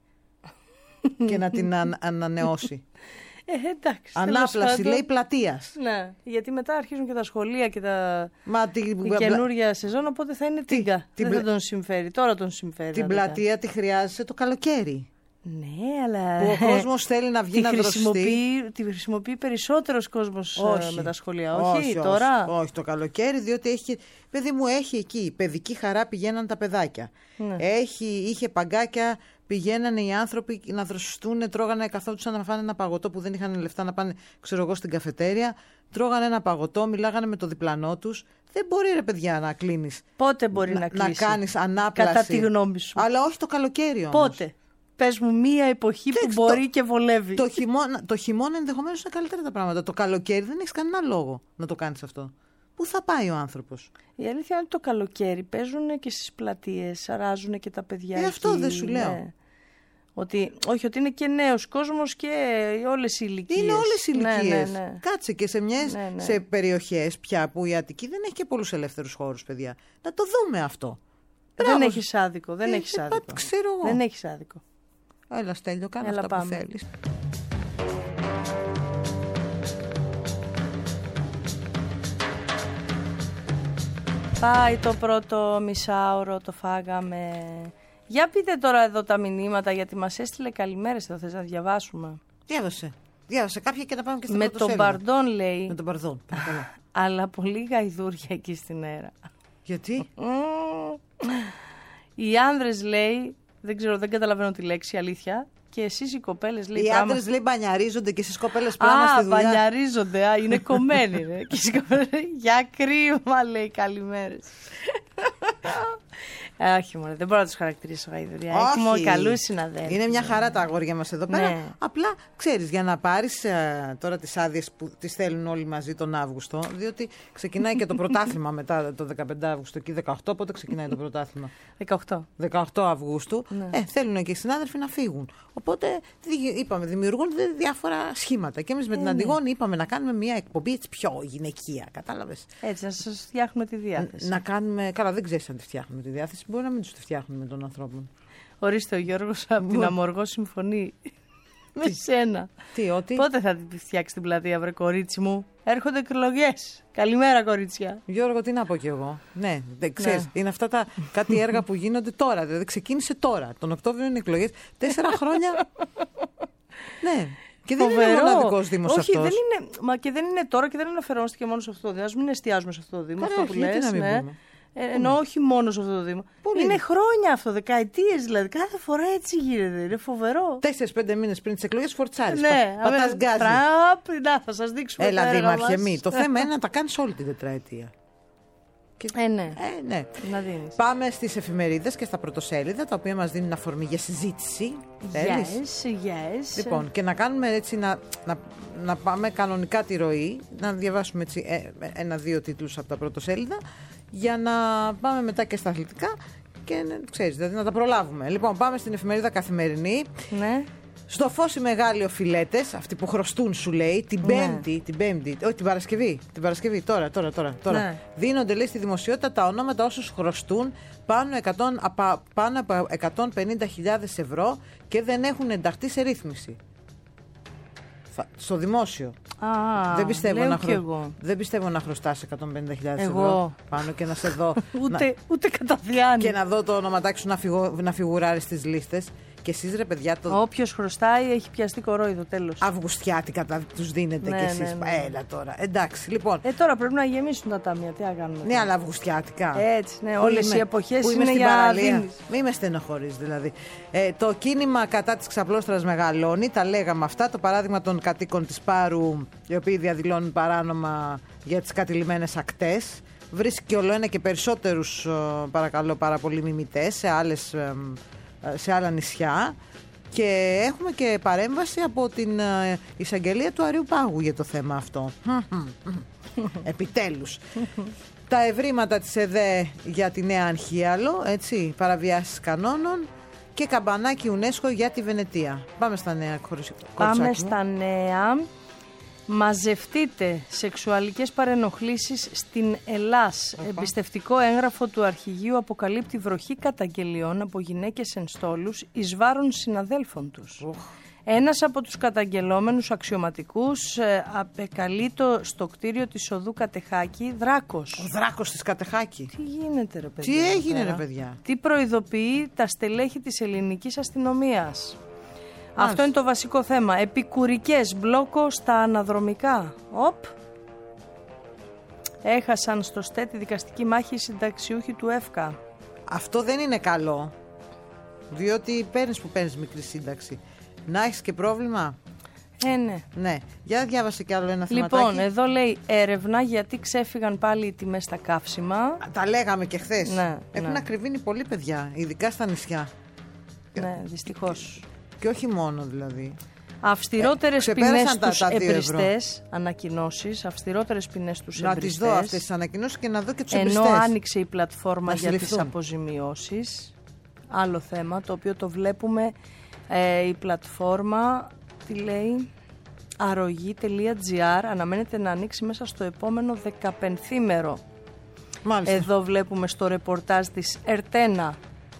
E: και να την αν, ανανεώσει.
D: Ε, εντάξει,
E: ανάπλαση, λέει, πλατείας.
D: Ναι, γιατί μετά αρχίζουν και τα σχολεία και τα
E: Μα τη...
D: η καινούρια σεζόν, οπότε θα είναι τίγκα. Δεν θα τον συμφέρει, τώρα τον συμφέρει.
E: Την πλατεία τη χρειάζεσαι το καλοκαίρι.
D: Ναι, αλλά
E: που ο κόσμος θέλει να βγει να δροσιστεί.
D: Τη χρησιμοποιεί περισσότερος κόσμος με τα σχολεία, όχι,
E: όχι
D: τώρα.
E: Όχι, όχι, το καλοκαίρι, διότι έχει, παιδί μου, έχει εκεί παιδική χαρά, πηγαίναν τα παιδάκια. Ναι. Έχει, είχε παγκάκια, πηγαίνανε οι άνθρωποι να δροσιστούν, τρώγανε, καθόντουσαν να φάνε ένα παγωτό που δεν είχαν λεφτά να πάνε, ξέρω εγώ, στην καφετέρια. Τρώγανε ένα παγωτό, μιλάγανε με το διπλανό τους. Δεν μπορεί, ρε παιδιά, να κλείνεις.
D: Πότε μπορεί να, να
E: κλείσει. Να κάνεις ανάπλαση.
D: Κατά τη γνώμη σου.
E: Αλλά όχι το καλοκαίρι όμως.
D: Πότε. Πες μου μία εποχή που μπορεί το, και βολεύει.
E: Το χειμώνα, το χειμώνα ενδεχομένως είναι καλύτερα τα πράγματα. Το καλοκαίρι δεν έχεις κανένα λόγο να το κάνεις αυτό. Πού θα πάει ο άνθρωπος?
D: Η αλήθεια είναι ότι το καλοκαίρι παίζουν και στις πλατείες, αράζουν και τα παιδιά.
E: Ε,
D: εκεί,
E: αυτό δεν σου λέω.
D: Ναι. Ότι, όχι, ότι είναι και νέος κόσμος και όλες οι ηλικίες.
E: Είναι όλες οι ηλικίες.
D: Ναι, ναι, ναι.
E: Κάτσε και σε, μιας, ναι, ναι. σε περιοχές πια που η Αττική δεν έχει και πολλούς ελεύθερους χώρους, παιδιά. Να το δούμε αυτό.
D: Δεν έχεις άδικο. Δεν
E: ε,
D: έχεις
E: ε,
D: άδικο.
E: Ξέρω εγώ.
D: Δεν έχεις άδικο.
E: Έλα, Στέλιο, κάνε
D: Έλα,
E: αυτά
D: πάμε.
E: που θέλεις.
D: Πάει το πρώτο μισάωρο, το φάγαμε. Για πείτε τώρα εδώ τα μηνύματα, γιατί μας έστειλε καλημέρες εδώ, θες να διαβάσουμε?
E: Διάβασε. Διάβασε κάποια και να πάμε και στο
D: Με τον Παρδόν, λέει.
E: Με τον Παρδόν.
D: Αλλά πολύ γαϊδούρια εκεί στην αέρα.
E: Γιατί?
D: Οι άνδρες, λέει, δεν ξέρω, δεν καταλαβαίνω τη λέξη, αλήθεια. Και εσείς οι κοπέλες, λέει.
E: Οι
D: πράγμα...
E: άντρες, λέει, μπανιαρίζονται και εσείς κοπέλες πράγμα στη δουλειά.
D: Α, μπανιαρίζονται, α, είναι κομμένοι, ρε. Και εσείς κοπέλες, για κρίμα, λέει, καλημέρες. Όχι, μωρέ, δεν μπορώ να τους χαρακτηρίσω γαϊδουριά. Έχουμε καλούς συναδέλφους.
E: Είναι μια χαρά τα αγόρια μας εδώ πέρα.
D: Ναι.
E: Απλά, ξέρεις, για να πάρεις ε, τώρα τις άδειες που τις θέλουν όλοι μαζί τον Αύγουστο, διότι ξεκινάει και το πρωτάθλημα μετά το δεκαπέντε Αύγουστο και δεκαοκτώ, πότε ξεκινάει το πρωτάθλημα?
D: δεκαοκτώ.
E: δεκαοκτώ Αυγούστου.
D: Ναι.
E: Ε, θέλουν και οι συνάδελφοι να φύγουν. Οπότε, είπαμε, δημιουργούν διάφορα σχήματα. Και εμείς με την ε, Αντιγόνη ναι. είπαμε να κάνουμε μια εκπομπή έτσι πιο γυναικεία. Κατάλαβες?
D: Έτσι, να σας φτιάχνουμε τη διάθεση.
E: Να κάνουμε. Καλά, δεν ξέρεις αν τη φτιάχνουμε τη διάθεση. Μπορεί να μην τους τη φτιάχνουμε των ανθρώπων.
D: Ορίστε, ο Γιώργος από την Αμοργό συμφωνεί με σένα.
E: Τι, ότι?
D: Πότε θα τη φτιάξει την πλατεία, βρε κορίτσι μου? Έρχονται εκλογές. Καλημέρα, κορίτσια.
E: Γιώργο, τι να πω κι εγώ. Ναι, δεν ξέρεις. Ναι. Είναι αυτά τα κάτι έργα που γίνονται τώρα. Δηλαδή, ξεκίνησε τώρα. Τον Οκτώβριο είναι εκλογές. Τέσσερα χρόνια. Ναι. Και δεν Φοβερό. Είναι ο μοναδικός Δήμος
D: όχι,
E: αυτός.
D: Δεν είναι, μα και δεν είναι τώρα και δεν αναφερόμαστε μόνο σε αυτό το Δήμο. Ας μην εστιάζουμε σε αυτό το Δήμο. Αυτό που λες, ναι. Ε, ενώ όχι μόνο σε αυτό το Δήμο. Πολύ. Είναι χρόνια αυτό, δεκαετίες δηλαδή. Κάθε φορά έτσι γίνεται. Είναι φοβερό.
E: Τέσσερις-πέντε μήνες πριν τις εκλογές φορτσάρεις.
D: Ναι,
E: πα, πατάς γκάζι.
D: Τραπ, να, θα σας δείξουμε.
E: Έλα, Δήμαρχε, μη. Το θέμα είναι να τα κάνεις όλη την τετραετία.
D: Και... Ε, ναι.
E: Ε, ναι.
D: Να δίνεις.
E: Πάμε στις εφημερίδες και στα πρωτοσέλιδα, τα οποία μας δίνουν αφορμή για συζήτηση.
D: Yes, yes.
E: Λοιπόν, και να κάνουμε έτσι, να, να, να πάμε κανονικά τη ροή, να διαβάσουμε έτσι ε, ένα-δύο τίτλους από τα πρωτοσέλιδα, για να πάμε μετά και στα αθλητικά και ξέρεις, δηλαδή να τα προλάβουμε. Λοιπόν, πάμε στην εφημερίδα Καθημερινή.
D: Ναι.
E: Στο φως οι μεγάλοι οφειλέτες, αυτοί που χρωστούν σου λέει, την
D: Ναι.
E: Πέμπτη, την Πέμπτη, όχι την Παρασκευή, την Παρασκευή, τώρα, τώρα, τώρα, τώρα.
D: Ναι.
E: Δίνονται λέει στη δημοσιότητα τα ονόματα όσους χρωστούν πάνω, εκατό, απα, πάνω από εκατόν πενήντα χιλιάδες ευρώ και δεν έχουν ενταχθεί σε ρύθμιση. Θα- Στο δημόσιο.
D: Α,
E: δεν, πιστεύω
D: λέω
E: να
D: κι
E: χρω...
D: εγώ.
E: δεν πιστεύω να χρωστάς εκατόν πενήντα χιλιάδες
D: Εγώ.
E: ευρώ πάνω και να σε δω.
D: Ούτε,
E: να...
D: ούτε κατά διάνοια.
E: και να δω το ονοματάκι σου να, φυγω... να φιγουράρει στις λίστες. Και εσείς ρε παιδιά το.
D: Όποιος χρωστάει έχει πιαστεί κορόιδο, τέλος.
E: Αυγουστιάτικα τα τους δίνετε
D: Ναι,
E: κι εσείς.
D: ναι, ναι.
E: Έλα τώρα. Εντάξει, λοιπόν.
D: Ε, τώρα πρέπει να γεμίσουν τα ταμεία. Τι να κάνουμε.
E: Ναι, αλλά αυγουστιάτικα.
D: Έτσι, ναι,
E: Που
D: όλες
E: είμαι-
D: οι εποχές
E: που είμαι
D: είναι
E: στην
D: για να
E: παραλία.
D: δίνεις.
E: Μην με στενοχωρείς δηλαδή. Ε, το κίνημα κατά της ξαπλώστρας μεγαλώνει, τα λέγαμε αυτά. Το παράδειγμα των κατοίκων της Πάρου, οι οποίοι διαδηλώνουν παράνομα για τις κατηλημμένες ακτές. Βρίσκει όλο ένα και περισσότερους, ε, παρακαλώ πάρα πολύ, μιμητές σε, άλλες, ε, ε, σε άλλα νησιά. Και έχουμε και παρέμβαση από την ε, εισαγγελία του Αριουπάγου για το θέμα αυτό. Επιτέλους. Τα ευρήματα της ΕΔΕ για τη Νέα Αγχίαλο, έτσι, παραβιάσεις κανόνων και καμπανάκι UNESCO για τη Βενετία. Πάμε στα νέα, κορίτσι-
D: Πάμε
E: κοριτσάκι μου.
D: στα νέα. Μαζευτείτε σεξουαλικές παρενοχλήσεις στην Ελλάς. Εμπιστευτικό έγγραφο του αρχηγείου αποκαλύπτει βροχή καταγγελιών από γυναίκες εν στόλους εις βάρον συναδέλφων τους. Ένας από τους καταγγελόμενους αξιωματικούς ε, απεκαλεί το στο κτίριο της οδού Κατεχάκη Δράκος.
E: Ο δράκος της Κατεχάκη.
D: Τι γίνεται ρε παιδιά.
E: Τι
D: εδώ
E: έγινε
D: πέρα?
E: ρε παιδιά.
D: Τι προειδοποιεί τα στελέχη της ελληνικής αστυνομίας. Αυτό είναι το βασικό θέμα. Επικουρικές μπλόκο στα αναδρομικά. Οπ. Έχασαν στο ΣΤΕ τη δικαστική μάχη οι συνταξιούχοι του ΕΦΚΑ.
E: Αυτό δεν είναι καλό. Διότι παίρνεις που παίρνεις μικρή σύνταξη. Να έχεις και πρόβλημα.
D: Ε, ναι.
E: Ναι. Για διάβασε κι άλλο ένα θεματάκι.
D: Λοιπόν, εδώ λέει έρευνα γιατί ξέφυγαν πάλι οι τιμές στα καύσιμα.
E: Τα λέγαμε και χθες.
D: Ναι,
E: Έχουν
D: ναι.
E: ακριβήνει πολύ παιδιά, ειδικά στα νησιά.
D: Ναι, δυστυχώς.
E: Και όχι μόνο δηλαδή.
D: Αυστηρότερες
E: Ε,
D: ποινές
E: ξεπέρασαν τα-
D: στους
E: τα δύο ευρώ.
D: εμπριστές, ανακοινώσεις, αυστηρότερες ποινές στους
E: Να τις
D: εμπριστές.
E: δω αυτές τις ανακοινώσεις και να δω και τους
D: Ενώ
E: εμπριστές.
D: άνοιξε η πλατφόρμα
E: Να
D: για τις
E: συλληφθούν.
D: αποζημιώσεις, άλλο θέμα, το οποίο το βλέπουμε, ε, η πλατφόρμα, τι λέει, αρρωγή.gr, αναμένεται να ανοίξει μέσα στο επόμενο δεκαπενθήμερο.
E: Μάλιστα.
D: Εδώ βλέπουμε στο ρεπορτάζ της Ερτένα.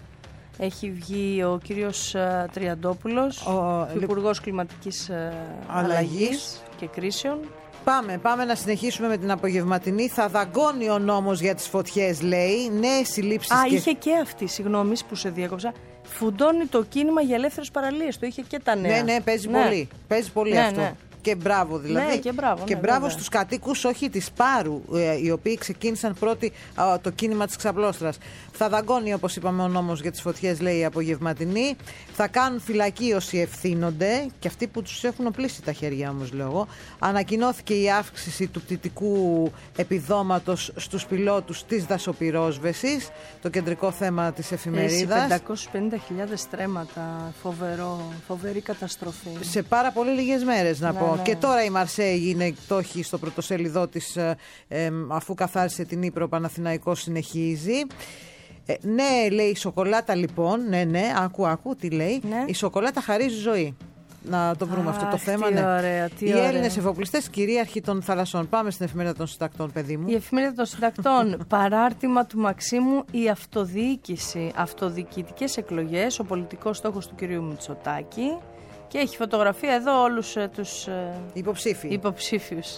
D: Έχει βγει ο κύριος ε, Τριαντόπουλος,
E: Ο, λι-
D: Υπουργός Κλιματικής ε,
E: Αλλαγής.
D: Αλλαγής και Κρίσεων.
E: Πάμε, πάμε να συνεχίσουμε με την απογευματινή. Θα δαγκώνει ο νόμος για τις φωτιές, λέει. Νέες συλλήψεις.
D: Α,
E: και...
D: είχε και αυτή, συγγνώμη που σε διάκοψα. Φουντώνει το κίνημα για ελεύθερες παραλίες. Το είχε και τα νέα.
E: Ναι, ναι, παίζει
D: Ναι.
E: πολύ. Παίζει πολύ
D: Ναι,
E: αυτό.
D: ναι.
E: Και μπράβο δηλαδή.
D: Ναι, και μπράβο,
E: και
D: ναι,
E: μπράβο
D: βέβαια.
E: στους κατοίκους, όχι της Πάρου, ε, οι οποίοι ξεκίνησαν πρώτοι α, το κίνημα της Ξαπλώστρας. Θα δαγκώνει, όπως είπαμε, ο νόμος για τις φωτιές, λέει η απογευματινή. Θα κάνουν φυλακή όσοι ευθύνονται και αυτοί που τους έχουν οπλίσει τα χέρια, όμως, λέω εγώ. Ανακοινώθηκε η αύξηση του πτυτικού επιδόματος στους πιλότους της δασοπυρόσβεσης, το κεντρικό θέμα της εφημερίδας.
D: πεντακόσιες πενήντα χιλιάδες στρέμματα. Φοβερό, φοβερή καταστροφή.
E: Σε πάρα πολύ λίγες μέρες να
D: Ναι,
E: πω.
D: ναι.
E: Και τώρα η Μαρσέη είναι, το έχει στο πρωτοσέλιδό της, ε, ε, αφού καθάρισε την Ύπρο, ο Παναθηναϊκός συνεχίζει. Ε, ναι, λέει η σοκολάτα λοιπόν. Ναι, ναι, άκου, άκου, τι λέει.
D: Ναι.
E: Η σοκολάτα χαρίζει ζωή. Να το βρούμε αυτό το
D: Αχ,
E: θέμα.
D: τι
E: ναι.
D: ωραία, τι
E: Οι
D: ωραία.
E: Έλληνες εφοπλιστές κυρίαρχοι των θαλασσών. Πάμε στην εφημερίδα των συντακτών, παιδί μου.
D: Η εφημερίδα των συντακτών. Παράρτημα του Μαξίμου, η αυτοδιοίκηση. Αυτοδιοικητικές εκλογές, ο πολιτικός στόχος του κυρίου Μητσοτάκη. Και έχει φωτογραφία εδώ όλους ε, τους ε,
E: Υποψήφοι.
D: υποψήφιους.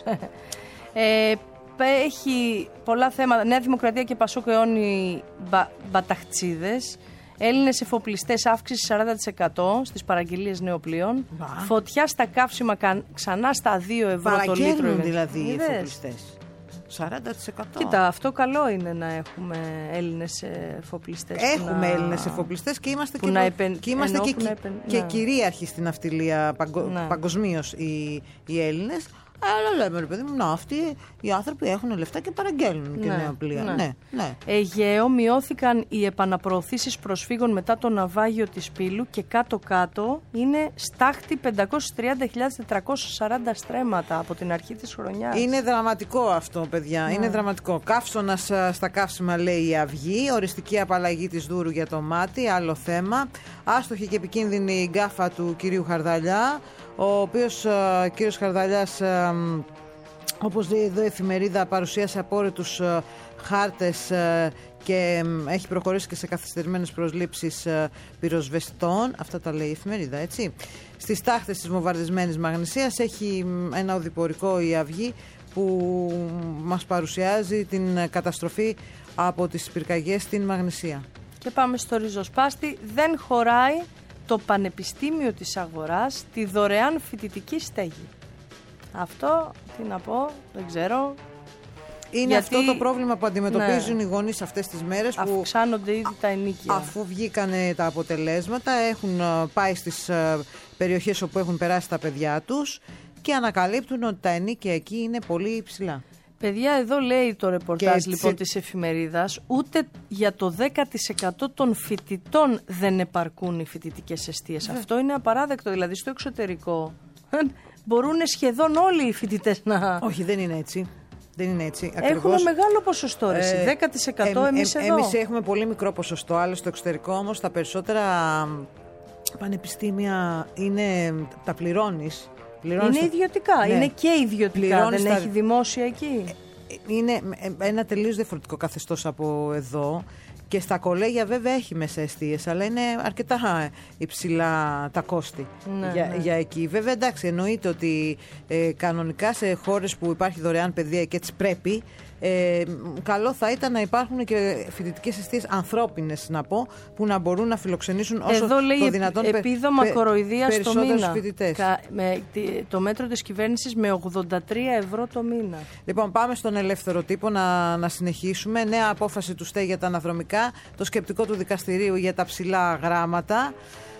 D: ε, έχει πολλά θέματα. Νέα Δημοκρατία και Πασόκ αιώνιοι μπα, μπαταχτσίδες. Έλληνες εφοπλιστές, αύξηση σαράντα τοις εκατό στις παραγγελίες νεοπλοίων.
E: Μπα.
D: Φωτιά στα καύσιμα κα- ξανά στα δύο ευρώ το λίτρο.
E: Παραγγέλνουν δηλαδή οι
D: Είδες?
E: εφοπλιστές. σαράντα τοις εκατό.
D: Κοίτα, αυτό καλό είναι να έχουμε Έλληνες εφοπλιστές. που
E: Έχουμε
D: να...
E: Έλληνες εφοπλιστές και είμαστε,
D: που
E: και,
D: να επεν-
E: και, είμαστε
D: ενώ
E: και,
D: που να επεν-
E: και
D: ναι.
E: κυρίαρχοι στην ναυτιλία παγκο,
D: Ναι.
E: παγκοσμίως οι, οι Έλληνες. Αλλά λέμε, ρε παιδί μου, να, αυτοί οι άνθρωποι έχουν λεφτά και παραγγέλνουν και
D: Ναι,
E: νέα πλοία.
D: ναι.
E: Ναι, ναι.
D: Αιγαίο, μειώθηκαν οι επαναπροωθήσεις προσφύγων μετά το ναυάγιο της Πύλου και κάτω-κάτω είναι στάχτη πεντακόσιες τριάντα χιλιάδες τετρακόσια σαράντα στρέμματα από την αρχή της χρονιάς.
E: Είναι δραματικό αυτό, παιδιά.
D: Ναι.
E: Είναι δραματικό. Καύσωνας α, στα καύσιμα, λέει η Αυγή. Οριστική απαλλαγή της Δούρου για το μάτι. Άλλο θέμα. Άστοχη και επικίνδυνη η γκάφα του κυρίου Χαρδαλιά. Ο οποίος α, κύριος Χαρδαλιάς, α, όπως λέει εδώ η εφημερίδα, παρουσίασε απόρριτους α, χάρτες α, και α, έχει προχωρήσει και σε καθυστερημένες προσλήψεις α, πυροσβεστών. Αυτά τα λέει η εφημερίδα, έτσι. Στις τάχτες της βομβαρδισμένης Μαγνησίας έχει α, ένα οδηπορικό η Αυγή που μας παρουσιάζει την καταστροφή από τις πυρκαγιές στην Μαγνησία.
D: Και πάμε στο ριζοσπάστη. Δεν χωράει το Πανεπιστήμιο της Αγοράς τη δωρεάν φοιτητική στέγη. Αυτό, τι να πω, δεν ξέρω.
E: Είναι
D: Γιατί,
E: αυτό το πρόβλημα που αντιμετωπίζουν
D: ναι,
E: οι γονείς αυτές τις μέρες, που
D: αυξάνονται ήδη τα ενοίκια.
E: αφού βγήκανε τα αποτελέσματα, έχουν πάει στις περιοχές όπου έχουν περάσει τα παιδιά τους και ανακαλύπτουν ότι τα ενοίκια εκεί είναι πολύ υψηλά.
D: Παιδιά, εδώ λέει το ρεπορτάζ
E: Και
D: λοιπόν
E: τσι-
D: της εφημερίδας, ούτε για το δέκα τοις εκατό των φοιτητών δεν επαρκούν οι φοιτητικές εστίες. Αυτό είναι απαράδεκτο, δηλαδή στο εξωτερικό μπορούν σχεδόν όλοι οι φοιτητές να...
E: Όχι, δεν είναι έτσι. Δεν είναι έτσι.
D: Έχουμε
E: Ακριβώς.
D: μεγάλο ποσοστό, ρε,
E: Ε,
D: δέκα τοις εκατό
E: εμ-
D: εμείς
E: εμ-
D: εδώ.
E: Εμείς έχουμε πολύ μικρό ποσοστό, αλλά στο εξωτερικό όμως τα περισσότερα πανεπιστήμια είναι, τα πληρώνεις. πληρώνεις
D: Είναι
E: τα-
D: ιδιωτικά,
E: Ναι.
D: είναι και ιδιωτικά,
E: Πληρώνεις
D: δεν
E: τα-
D: έχει δημόσια εκεί.
E: Είναι ένα τελείως διαφορετικό καθεστώς από εδώ. Και στα κολέγια βέβαια έχει μέσα εστίες, αλλά είναι αρκετά υψηλά τα κόστη
D: Ναι,
E: για,
D: ναι.
E: για εκεί. Βέβαια, εντάξει, εννοείται ότι ε, κανονικά σε χώρες που υπάρχει δωρεάν παιδεία και έτσι πρέπει, ε, καλό θα ήταν να υπάρχουν και φοιτητικές εστίες ανθρώπινες, να πω, που να μπορούν να φιλοξενήσουν όσο
D: Εδώ λέει
E: το δυνατόν πε-
D: επίδομα
E: πε-
D: κοροϊδίας το
E: περισσότερους
D: μήνα.
E: φοιτητές.
D: Κα- με, τη- το μέτρο της κυβέρνησης με ογδόντα τρία ευρώ το μήνα.
E: Λοιπόν, πάμε στον ελεύθερο τύπο να, να συνεχίσουμε. Νέα απόφαση του ΣΤΕ για τα αναδρομικά. Το σκεπτικό του δικαστηρίου για τα ψηλά γράμματα.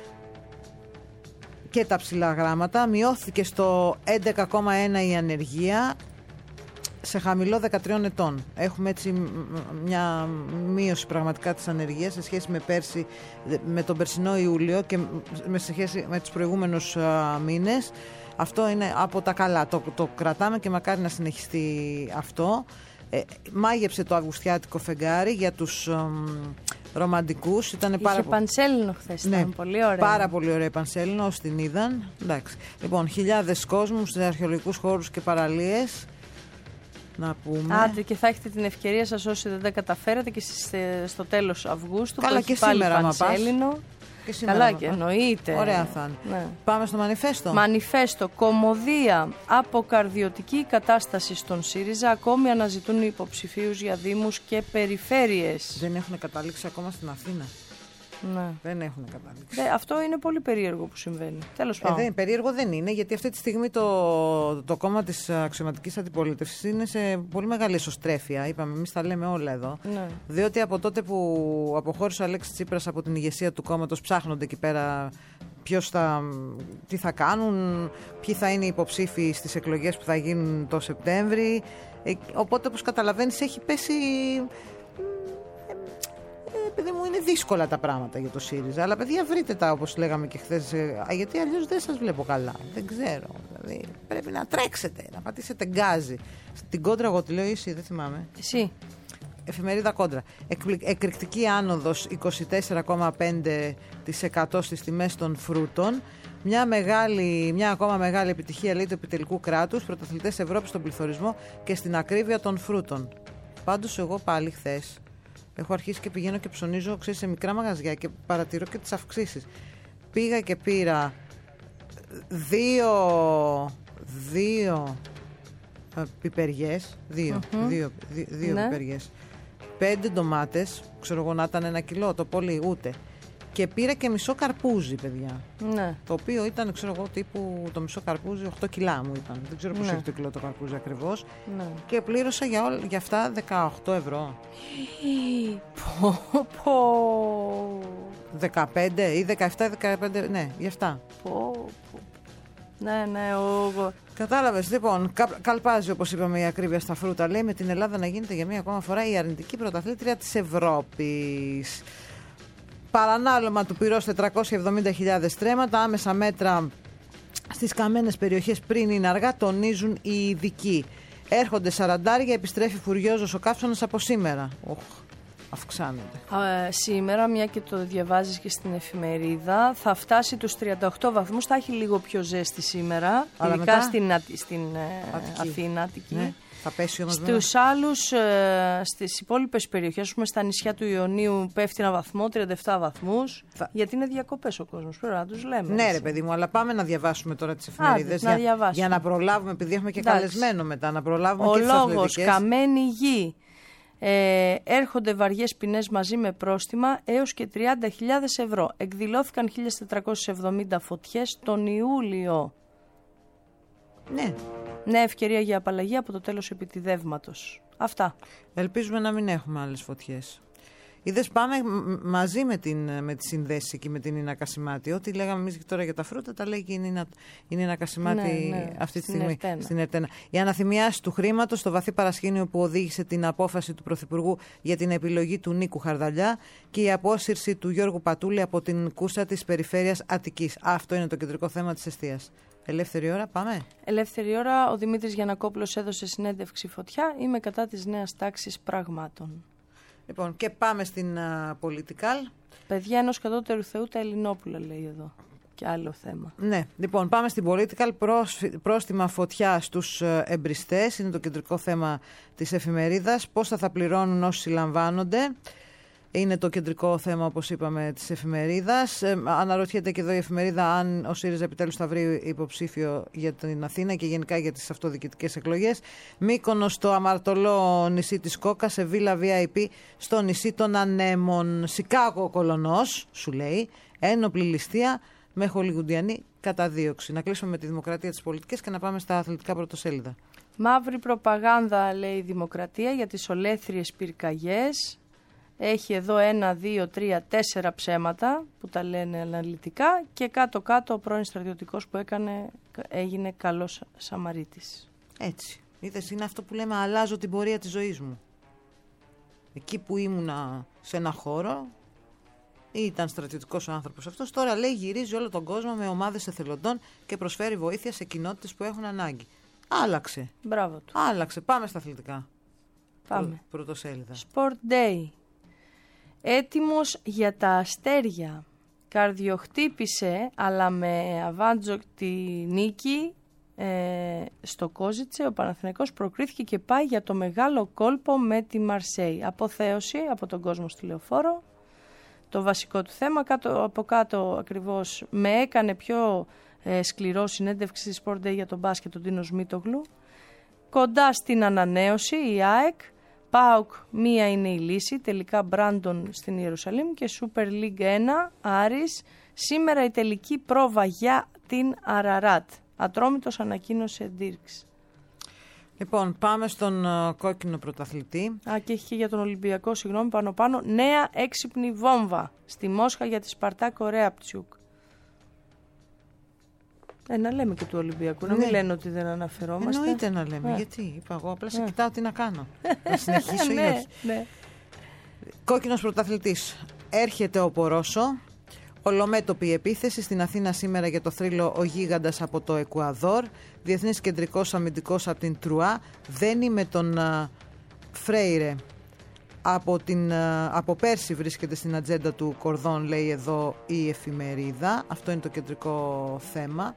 E: Και τα ψηλά γράμματα. Μειώθηκε στο έντεκα κόμμα ένα η ανεργία σε χαμηλό δεκατρία ετών. Έχουμε έτσι μ- μ- μια μείωση πραγματικά της ανεργίας σε σχέση με πέρσι, με τον περσινό Ιούλιο και με σε σχέση με τους προηγούμενους α, μήνες. Αυτό είναι από τα καλά. Το, το κρατάμε και μακάρι να συνεχιστεί αυτό. Ε, μάγεψε το αυγουστιάτικο φεγγάρι για τους εμ, ρομαντικούς. Ήτανε
D: Είχε
E: πάρα πο-
D: πανσέλινο χθες,
E: ναι,
D: ήταν πολύ ωραία.
E: Πάρα πολύ ωραία η πανσέλινο, όσοι την είδαν. Εντάξει. Λοιπόν, χιλιάδες κόσμου σε αρχαιολογικούς χώρους και παραλίες. Να πούμε.
D: Άντε, και θα έχετε την ευκαιρία σας όσοι δεν τα καταφέρατε και στις, ε, στο τέλος Αυγούστου.
E: Καλά,
D: που έχει
E: και
D: πάλι
E: σήμερα, άμα πας.
D: πανσέλινο.
E: Και σήμερα
D: Καλά,
E: να
D: και
E: πας.
D: εννοείται.
E: Ωραία θα είναι.
D: Ναι.
E: Πάμε στο μανιφέστο.
D: Μανιφέστο, κομμωδία, αποκαρδιωτική κατάσταση στον ΣΥΡΙΖΑ. Ακόμη αναζητούν υποψηφίους για δήμους και περιφέρειες.
E: Δεν έχουν καταλήξει ακόμα στην Αθήνα.
D: Ναι.
E: Δεν έχουν καταλήξει.
D: Δε, αυτό είναι πολύ περίεργο που συμβαίνει. Τέλος
E: Ε,
D: πάντων.
E: δεν, περίεργο δεν είναι, γιατί αυτή τη στιγμή το, το κόμμα της αξιωματικής αντιπολίτευσης είναι σε πολύ μεγάλη εσωστρέφεια. Είπαμε, εμείς τα λέμε όλα εδώ.
D: Ναι.
E: Διότι από τότε που αποχώρησε ο Αλέξης Τσίπρας από την ηγεσία του κόμματος, ψάχνονται εκεί πέρα ποιος θα, τι θα κάνουν, ποιοι θα είναι οι υποψήφοι στις εκλογές που θα γίνουν το Σεπτέμβρη. Ε, οπότε, όπως καταλαβαίνεις, έχει πέσει... Ε, παιδί μου, είναι δύσκολα τα πράγματα για το ΣΥΡΙΖΑ. Αλλά παιδιά, βρείτε τα, όπως λέγαμε και χθες. ε, Γιατί αλλιώς δεν σας βλέπω καλά. Δεν ξέρω. Δηλαδή, πρέπει να τρέξετε, να πατήσετε γκάζι. Στην κόντρα, εγώ τη λέω, εσύ, δεν θυμάμαι.
D: Εσύ.
E: Εφημερίδα Κόντρα. Εκπλη- Εκρηκτική άνοδος είκοσι τέσσερα κόμμα πέντε τοις εκατό στις τιμές των φρούτων. Μια, μεγάλη, μια ακόμα μεγάλη επιτυχία, λέει, του επιτελικού κράτους, πρωταθλητές Ευρώπης στον πληθωρισμό και στην ακρίβεια των φρούτων. Πάντως, εγώ πάλι χθες έχω αρχίσει και πηγαίνω και ψωνίζω, ξέρεις, σε μικρά μαγαζιά και παρατηρώ και τις αυξήσεις. Πήγα και πήρα δύο, δύο ε, πιπεριές, δύο, δύο, δύο, δύο
D: Ναι.
E: πιπεριές, πέντε ντομάτες, ξέρω εγώ να ήταν ένα κιλό, το πολύ ούτε. Και πήρα και μισό καρπούζι, παιδιά.
D: Ναι.
E: Το οποίο ήταν, ξέρω εγώ, τύπου το μισό καρπούζι, οκτώ κιλά μου ήταν. Δεν ξέρω πώς
D: Ναι.
E: έχει το κιλό το καρπούζι ακριβώς.
D: Ναι.
E: Και πλήρωσα για, όλα, για αυτά δεκαοκτώ ευρώ.
D: Πω, πω.
E: δεκαπέντε ή δεκαεπτά ή δεκαπέντε, ναι, για αυτά.
D: Πω, πω. Ναι, ναι, ο...
E: Κατάλαβες, λοιπόν, καλπάζει όπως είπαμε η ακρίβεια στα φρούτα, λέει, με την Ελλάδα να γίνεται για μία ακόμα φορά η αρνητική πρωταθλήτρια της Ευρώπης. Παρανάλωμα του πυρός τετρακόσιες εβδομήντα χιλιάδες στρέμματα, άμεσα μέτρα στις καμένες περιοχές πριν είναι αργά, τονίζουν οι ειδικοί. Έρχονται σαραντάρια, επιστρέφει φουριόζος ο καύσωνας από σήμερα. Οχ, αυξάνεται.
D: Α, σήμερα, μια και το διαβάζεις και στην εφημερίδα, θα φτάσει τους τριάντα οκτώ βαθμούς, θα έχει λίγο πιο ζέστη σήμερα,
E: αλλά
D: ειδικά
E: μετά...
D: στην, στην Αττική. Αθήνα, Αττική.
E: Ναι. Θα πέσει όμως
D: στους άλλους, ε, στις υπόλοιπες περιοχές, πούμε, στα νησιά του Ιωνίου πέφτει ένα βαθμό, τριάντα επτά βαθμούς, θα... γιατί είναι διακοπές ο κόσμος, πρέπει να τους λέμε.
E: Ναι,
D: έτσι.
E: ρε παιδί μου, αλλά πάμε να διαβάσουμε τώρα τις εφημερίδες
D: να
E: για, για να προλάβουμε, επειδή έχουμε και
D: Εντάξει.
E: καλεσμένο μετά, να προλάβουμε
D: ο
E: και τις
D: λόγος,
E: αθλητικές.
D: καμένη γη, ε, έρχονται βαριές ποινές μαζί με πρόστιμα έως και τριάντα χιλιάδες ευρώ. Εκδηλώθηκαν χίλια τετρακόσιες εβδομήντα φωτιές τον Ιούλιο.
E: Ναι.
D: Νέα ευκαιρία για απαλλαγή από το τέλος επιτιδεύματος. Αυτά.
E: Ελπίζουμε να μην έχουμε άλλες φωτιές. Είδες, πάμε μαζί με, την, με τις συνδέσεις εκεί με την Ίνα Κασιμάτη. Ό,τι λέγαμε εμείς τώρα για τα φρούτα, τα λέει και η Ίνα, η Ίνα Κασιμάτη
D: ναι, ναι,
E: αυτή τη
D: στην
E: στιγμή
D: Ερτένα.
E: στην Ερτένα. Η αναθυμιάση του χρήματος, το βαθύ παρασκήνιο που οδήγησε την απόφαση του Πρωθυπουργού για την επιλογή του Νίκου Χαρδαλιά και η απόσυρση του Γιώργου Πατούλη από την κούρσα της περιφέρειας Αττικής. Αυτό είναι το κεντρικό θέμα της εστίας. Ελεύθερη ώρα, πάμε.
D: Ελεύθερη ώρα, ο Δημήτρης Γιαννακόπουλος έδωσε συνέντευξη φωτιά. Είμαι κατά της νέας τάξης πραγμάτων.
E: Λοιπόν, και πάμε στην uh, Political.
D: Παιδιά ενός κατώτερου Θεού τα Ελληνόπουλα, λέει εδώ. Και άλλο θέμα.
E: Ναι, λοιπόν, πάμε στην Political. Πρόστιμα φωτιά στους uh, εμπριστές. Είναι το κεντρικό θέμα της εφημερίδας. Πώς θα θα πληρώνουν όσοι συλλαμβάνονται. Είναι το κεντρικό θέμα, όπως είπαμε, της εφημερίδας. Ε, αναρωτιέται και εδώ η εφημερίδα αν ο ΣΥΡΙΖΑ επιτέλους θα βρει υποψήφιο για την Αθήνα και γενικά για τις αυτοδιοικητικές εκλογές. Μύκονος στο αμαρτωλό νησί της Κόκα, σε βίλα βι άι πι στο νησί των Ανέμων. Σικάγο Κολονός, σου λέει, ένοπλη ληστεία με χολιγουντιανή καταδίωξη. Να κλείσουμε με τη Δημοκρατία, της πολιτικής και να πάμε στα αθλητικά πρωτοσέλιδα.
D: Μαύρη προπαγάνδα, λέει η Δημοκρατία, για τις ολέθριες πυρκαγιές. Έχει εδώ ένα, δύο, τρία, τέσσερα ψέματα που τα λένε αναλυτικά και κάτω-κάτω ο πρώην στρατιωτικός που έκανε, έγινε καλός Σαμαρίτης.
E: Έτσι. Είδες, είναι αυτό που λέμε, αλλάζω την πορεία της ζωής μου. Εκεί που ήμουνα σε ένα χώρο, ήταν στρατιωτικός ο άνθρωπος αυτός, τώρα λέει γυρίζει όλο τον κόσμο με ομάδες εθελοντών και προσφέρει βοήθεια σε κοινότητες που έχουν ανάγκη. Άλλαξε.
D: Μπράβο του.
E: Άλλαξε. Πάμε στα αθλητικά.
D: Πάμε.
E: Πρω, πρωτοσέλιδα.
D: Sport Day. Έτοιμος για τα αστέρια. Καρδιοχτύπησε, αλλά με αβάντζοκτη νίκη ε, στο Κόζιτσε. Ο Παναθηναϊκός προκρίθηκε και πάει για το μεγάλο κόλπο με τη Μαρσέη. Αποθέωση από τον κόσμο στη Λεωφόρο. Το βασικό του θέμα. Κάτω, από κάτω ακριβώς με έκανε πιο ε, σκληρό συνέντευξη στη Sport Day για τον μπάσκετ τον Τίνο Μίτογλου. Κοντά στην ανανέωση η ΑΕΚ. ΠΑΟΚ, μία είναι η λύση, τελικά Μπράντον στην Ιερουσαλήμ και Super League ένα, Άρης. Σήμερα η τελική πρόβα για την Αραράτ. Ατρόμητος ανακοίνωσε Ντίρξ.
E: Λοιπόν, πάμε στον uh, κόκκινο πρωταθλητή.
D: Α, και έχει και για τον Ολυμπιακό, συγγνώμη, πάνω πάνω, νέα έξυπνη βόμβα στη Μόσχα για τη Σπαρτάκ Ρέαπτσιουκ. Ε, να λέμε και του Ολυμπιακού, να
E: ναι.
D: μην λένε ότι δεν αναφερόμαστε.
E: Εννοείται να λέμε,
D: ε.
E: γιατί είπα εγώ, απλά σε
D: ε.
E: κοιτάω τι να κάνω. Να συνεχίσω ή
D: ναι,
E: όχι.
D: Ναι.
E: Κόκκινος πρωταθλητής. Έρχεται ο Πορόσο. Ολομέτωπη επίθεση στην Αθήνα σήμερα για το θρύλο ο Γίγαντας από το Εκουαδόρ. Διεθνής κεντρικός αμυντικός από την Τρουά. Δένει με τον uh, Φρέιρε. Από, την, uh, από πέρσι βρίσκεται στην ατζέντα του Κορδόν, λέει εδώ η εφημερίδα. Αυτό είναι το κεντρικό θέμα.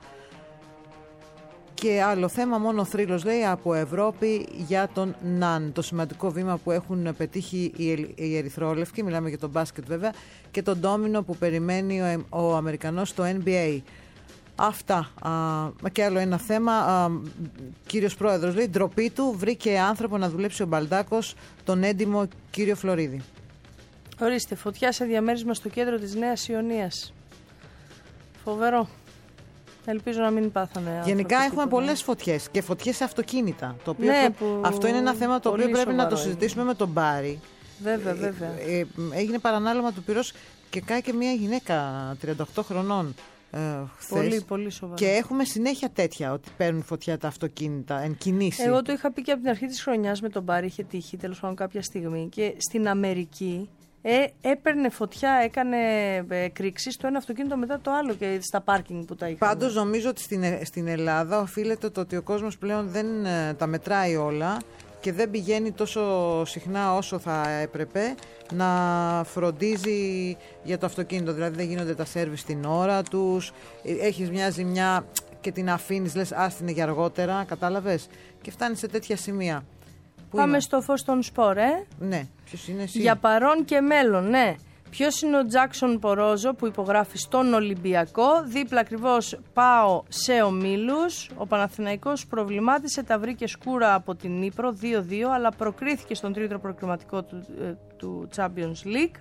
E: Και άλλο θέμα, μόνο θρύλος, λέει, από Ευρώπη για τον Ναν. Το σημαντικό βήμα που έχουν πετύχει οι ερυθρόλευκοι, μιλάμε για τον μπάσκετ βέβαια, και τον ντόμινο που περιμένει ο, ο Αμερικανός στο N B A. Αυτά. Α, και άλλο ένα θέμα. Α, κύριος Πρόεδρος, λέει, ντροπή του, βρήκε άνθρωπο να δουλέψει ο Μπαλντάκος, τον έντιμο κύριο Φλωρίδη.
D: Ορίστε, φωτιά σε διαμέρισμα στο κέντρο της Νέας Ιωνίας. Φοβερό. Ελπίζω να μην πάθανε.
E: Γενικά έχουμε πολλές φωτιές και φωτιές σε αυτοκίνητα. Το οποίο
D: ναι,
E: που... Αυτό είναι ένα θέμα το οποίο πρέπει να το συζητήσουμε
D: είναι.
E: με τον Μπάρη.
D: Βέβαια, βέβαια.
E: Ε, ε, έγινε παρανάλωμα του πυρός και κάει και μια γυναίκα τριάντα οκτώ χρονών ε, χθες.
D: Πολύ, πολύ σοβαρά.
E: Και έχουμε συνέχεια τέτοια, ότι παίρνουν φωτιά τα αυτοκίνητα εν κινήσει.
D: Εγώ το είχα πει και από την αρχή της χρονιάς με τον Μπάρι, είχε τύχει τέλος πάντων κάποια στιγμή. Και στην Αμερική ε, έπαιρνε φωτιά, έκανε ε, κρίξεις το ένα αυτοκίνητο μετά το άλλο και στα πάρκινγκ που τα είχαν.
E: Πάντως νομίζω ότι στην, στην Ελλάδα οφείλεται το ότι ο κόσμος πλέον δεν ε, τα μετράει όλα και δεν πηγαίνει τόσο συχνά όσο θα έπρεπε να φροντίζει για το αυτοκίνητο. Δηλαδή δεν γίνονται τα σέρβις στην ώρα τους, έχεις μια ζημιά και την αφήνεις, λες άστινε για αργότερα, κατάλαβες, και φτάνει σε τέτοια σημεία.
D: Πάμε
E: είναι?
D: στο φως των σπορ, ε.
E: Ναι, ποιος είναι εσύ?
D: Για παρόν και μέλλον, ναι. Ποιος είναι ο Τζάκσον Πορόζο που υπογράφει στον Ολυμπιακό, δίπλα ακριβώς πάω σε ομίλους. Ο Παναθηναϊκός προβλημάτισε, τα βρήκε σκούρα από την Ύπρο δύο δύο, αλλά προκρίθηκε στον τρίτο προκριματικό του, ε, του Champions League.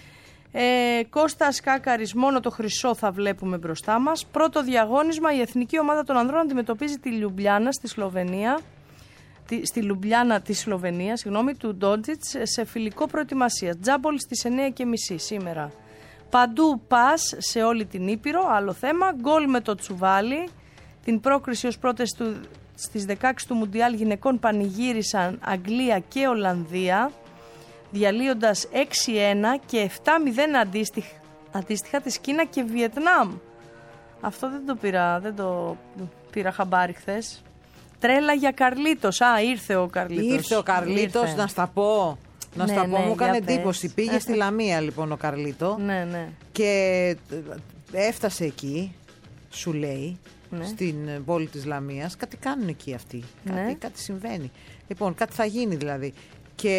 D: Ε, Κώστας Κάκαρης, μόνο το χρυσό θα βλέπουμε μπροστά μας. Πρώτο διαγώνισμα, η εθνική ομάδα των ανδρών αντιμετωπίζει τη Λιουμπλιάνα στη Σλοβενία. Στη Λουμπλιάνα της Σλοβενίας, συγγνώμη, του Ντόντζιτς σε φιλικό προετοιμασία. Τζάμπολ στις εννιά και μισή σήμερα. Παντού πας σε όλη την Ήπειρο, άλλο θέμα. Γκολ με το Τσουβάλι. Την πρόκριση ως πρώτες του, στις δεκαέξι του Μουντιάλ γυναικών πανηγύρισαν Αγγλία και Ολλανδία, διαλύοντας έξι ένα και επτά μηδέν αντίστοιχα, αντίστοιχα της Κίνα και Βιετνάμ. Αυτό δεν το πήρα, δεν το πήρα χαμπάρι χθες. Τρέλα για Καρλίτος. Α, ήρθε ο Καρλίτος.
E: Ήρθε ο Καρλίτος, ήρθε. να στα πω. Να
D: ναι,
E: στα πω,
D: ναι,
E: μου έκανε
D: πες.
E: εντύπωση. Πήγε στη Λαμία λοιπόν ο Καρλίτο.
D: Ναι, ναι.
E: Και έφτασε εκεί, σου λέει,
D: ναι. στην
E: πόλη της Λαμίας. Κάτι κάνουν εκεί αυτοί.
D: Ναι.
E: Κάτι, κάτι συμβαίνει. Λοιπόν, κάτι θα γίνει δηλαδή. Και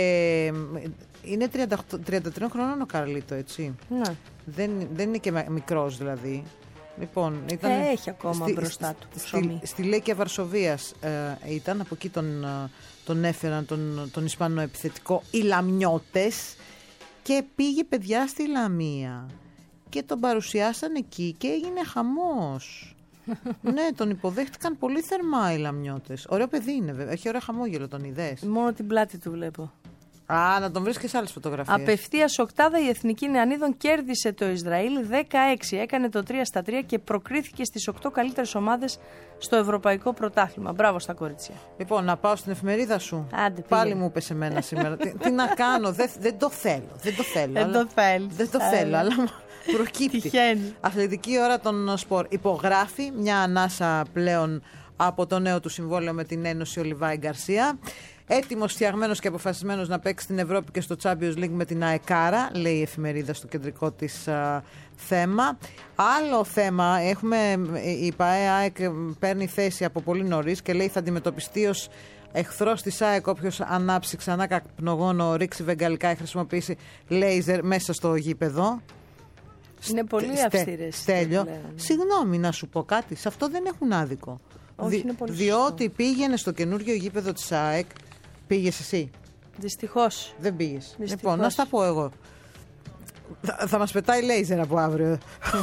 E: είναι τριάντα τρία χρονών ο Καρλίτο, έτσι.
D: Ναι.
E: Δεν, δεν είναι και μικρός δηλαδή. Λοιπόν, ήταν
D: ε, έχει ακόμα στη, μπροστά του.
E: Στη, στη, στη Λέκια Βαρσοβίας ε, ήταν, από εκεί τον, τον έφεραν τον, τον Ισπανό επιθετικό οι Λαμιώτες και πήγε παιδιά στη Λαμία και τον παρουσιάσαν εκεί και έγινε χαμός. Ναι, τον υποδέχτηκαν πολύ θερμά οι Λαμιώτες. Ωραίο παιδί είναι βέβαια, έχει ωραίο χαμόγελο, τον είδες?
D: Μόνο την πλάτη του βλέπω.
E: Α, να τον βρεις και σε άλλες φωτογραφίες.
D: Απευθείας οκτάδα η Εθνική Νεανίδων κέρδισε το Ισραήλ δεκαέξι, έκανε το τρία στα τρία και προκρίθηκε στις οκτώ καλύτερες ομάδες στο Ευρωπαϊκό Πρωτάθλημα. Μπράβο στα κορίτσια.
E: Λοιπόν, να πάω στην εφημερίδα σου.
D: Άντε,
E: πάλι μου είπες εμένα σήμερα. τι, τι να κάνω, δεν, δεν το θέλω. Δεν το θέλω.
D: Δεν
E: αλλά,
D: το θέλεις.
E: Δεν το θέλω, αλλά προκύπτει.
D: Τυχαίνει.
E: Αθλητική ώρα των σπορ. Υπογράφει μια ανάσα πλέον από το νέο του συμβόλαιο με την Ένωση Ολιβάη Γκαρσία. Έτοιμος, φτιαγμένος και αποφασισμένος να παίξει στην Ευρώπη και στο Champions League με την ΑΕΚΑΡΑ, λέει η εφημερίδα στο κεντρικό της α, θέμα. Άλλο θέμα, έχουμε, η ΠΑΕ παίρνει θέση από πολύ νωρίς και λέει θα αντιμετωπιστεί ως εχθρός της ΑΕΚ όποιος ανάψει ξανά καπνογόνο, ρίξει βεγγαλικά ή χρησιμοποιήσει λέιζερ μέσα στο γήπεδο.
D: Είναι πολύ αυστηρές.
E: Στέλιο, συγγνώμη να σου πω κάτι, σε αυτό δεν έχουν άδικο.
D: Όχι, είναι πολύ
E: διότι
D: σωστό.
E: πήγαινε στο καινούριο γήπεδο της ΑΕΚ. Πήγες εσύ?
D: Δυστυχώς.
E: Δεν πήγες.
D: Δυστυχώς.
E: Λοιπόν, να στα πω εγώ. Θα, θα μας πετάει λέιζερ από αύριο.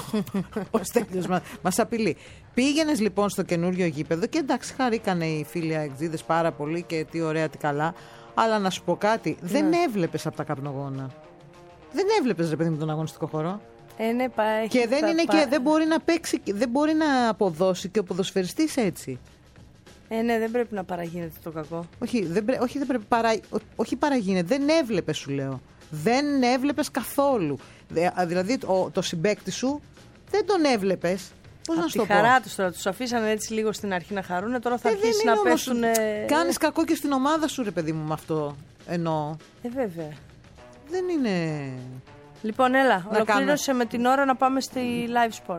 E: Ο Στέλιος μας, μας απειλεί. Πήγαινες λοιπόν στο καινούριο γήπεδο και εντάξει, χαρήκανε οι φίλοι αεξίδες πάρα πολύ και τι ωραία, τι καλά. Αλλά να σου πω κάτι, ναι. δεν έβλεπες από τα καπνογόνα. Δεν έβλεπες ρε παιδί με τον αγωνιστικό χώρο.
D: Ε, ναι, πάει,
E: και δεν,
D: θα,
E: είναι
D: πά...
E: και δεν μπορεί να παίξει, δεν μπορεί να αποδώσει και ο ποδοσφαιριστής έτσι.
D: Ε, ναι, δεν πρέπει να παραγίνεται το κακό.
E: Όχι, δεν, πρέ, όχι, δεν πρέπει παρα, ό, όχι παραγίνεται, δεν έβλεπες σου λέω. Δεν έβλεπες καθόλου. Δηλαδή το, το συμπαίκτη σου δεν τον έβλεπες. Πώς να σου το πω.
D: Τη χαρά τους τώρα, τους αφήσανε έτσι λίγο στην αρχή να χαρούνε, τώρα θα
E: ε,
D: αρχίσει να πέσουν.
E: Κάνεις κακό και στην ομάδα σου ρε παιδί μου με αυτό εννοώ.
D: Ε, βέβαια.
E: Δεν είναι...
D: Λοιπόν, έλα, ολοκλήρωσε κάνω... με την ώρα να πάμε στη live sport.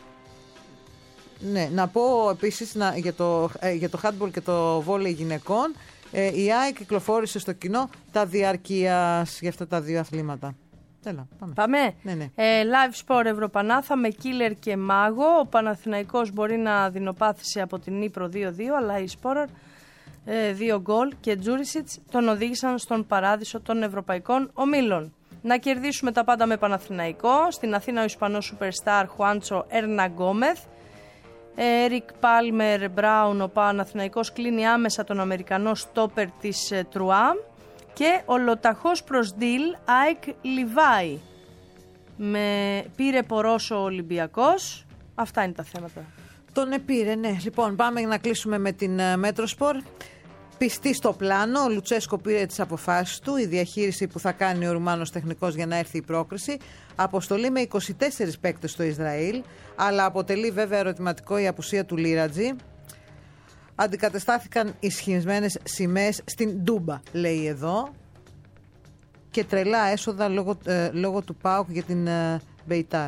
E: Ναι, να πω επίσης να, για, το, ε, για το handball και το βόλεϊ γυναικών. Ε, η ΑΕΚ κυκλοφόρησε στο κοινό τα διαρκείας για αυτά τα δύο αθλήματα. Έλα, πάμε.
D: Πάμε.
E: Ναι, ναι.
D: Ε, live sport Ευρωπανάθα με Killer και Μάγο. Ο Παναθηναϊκός μπορεί να δεινοπάθησε από την Ύπρο δύο δύο, αλλά η Σπόραρ ε, δύο γκολ και Τζούρισιτς τον οδήγησαν στον παράδεισο των ευρωπαϊκών ομίλων. Να κερδίσουμε τα πάντα με Παναθηναϊκό. Στην Αθήνα ο Ισπανός Superstar Χουάντσο Ερναγκόμεθ. Έρικ Πάλμερ Μπράουν, ο Παναθηναϊκός κλείνει άμεσα τον Αμερικανό στόπερ της ε, Τρουάμ. Και ο λοταχός προς deal Άικ Λιβάη. Με πήρε Πορόσο ο Ολυμπιακός. Αυτά είναι τα θέματα.
E: Τον επήρε, ναι. Λοιπόν, πάμε να κλείσουμε με την Μέτροσπορ. Πιστή στο πλάνο, ο Λουτσέσκο πήρε τις αποφάσεις του. Η διαχείριση που θα κάνει ο Ρουμάνος τεχνικός για να έρθει η πρόκριση. Αποστολή με είκοσι τέσσερις παίκτες στο Ισραήλ. Αλλά αποτελεί βέβαια ερωτηματικό η απουσία του Λίρατζη. Αντικατεστάθηκαν ισχυρισμένες σημαίες στην Ντούμπα, λέει εδώ. Και τρελά έσοδα λόγω, ε, λόγω του ΠΑΟΚ για την ε, Μπεϊτάρ.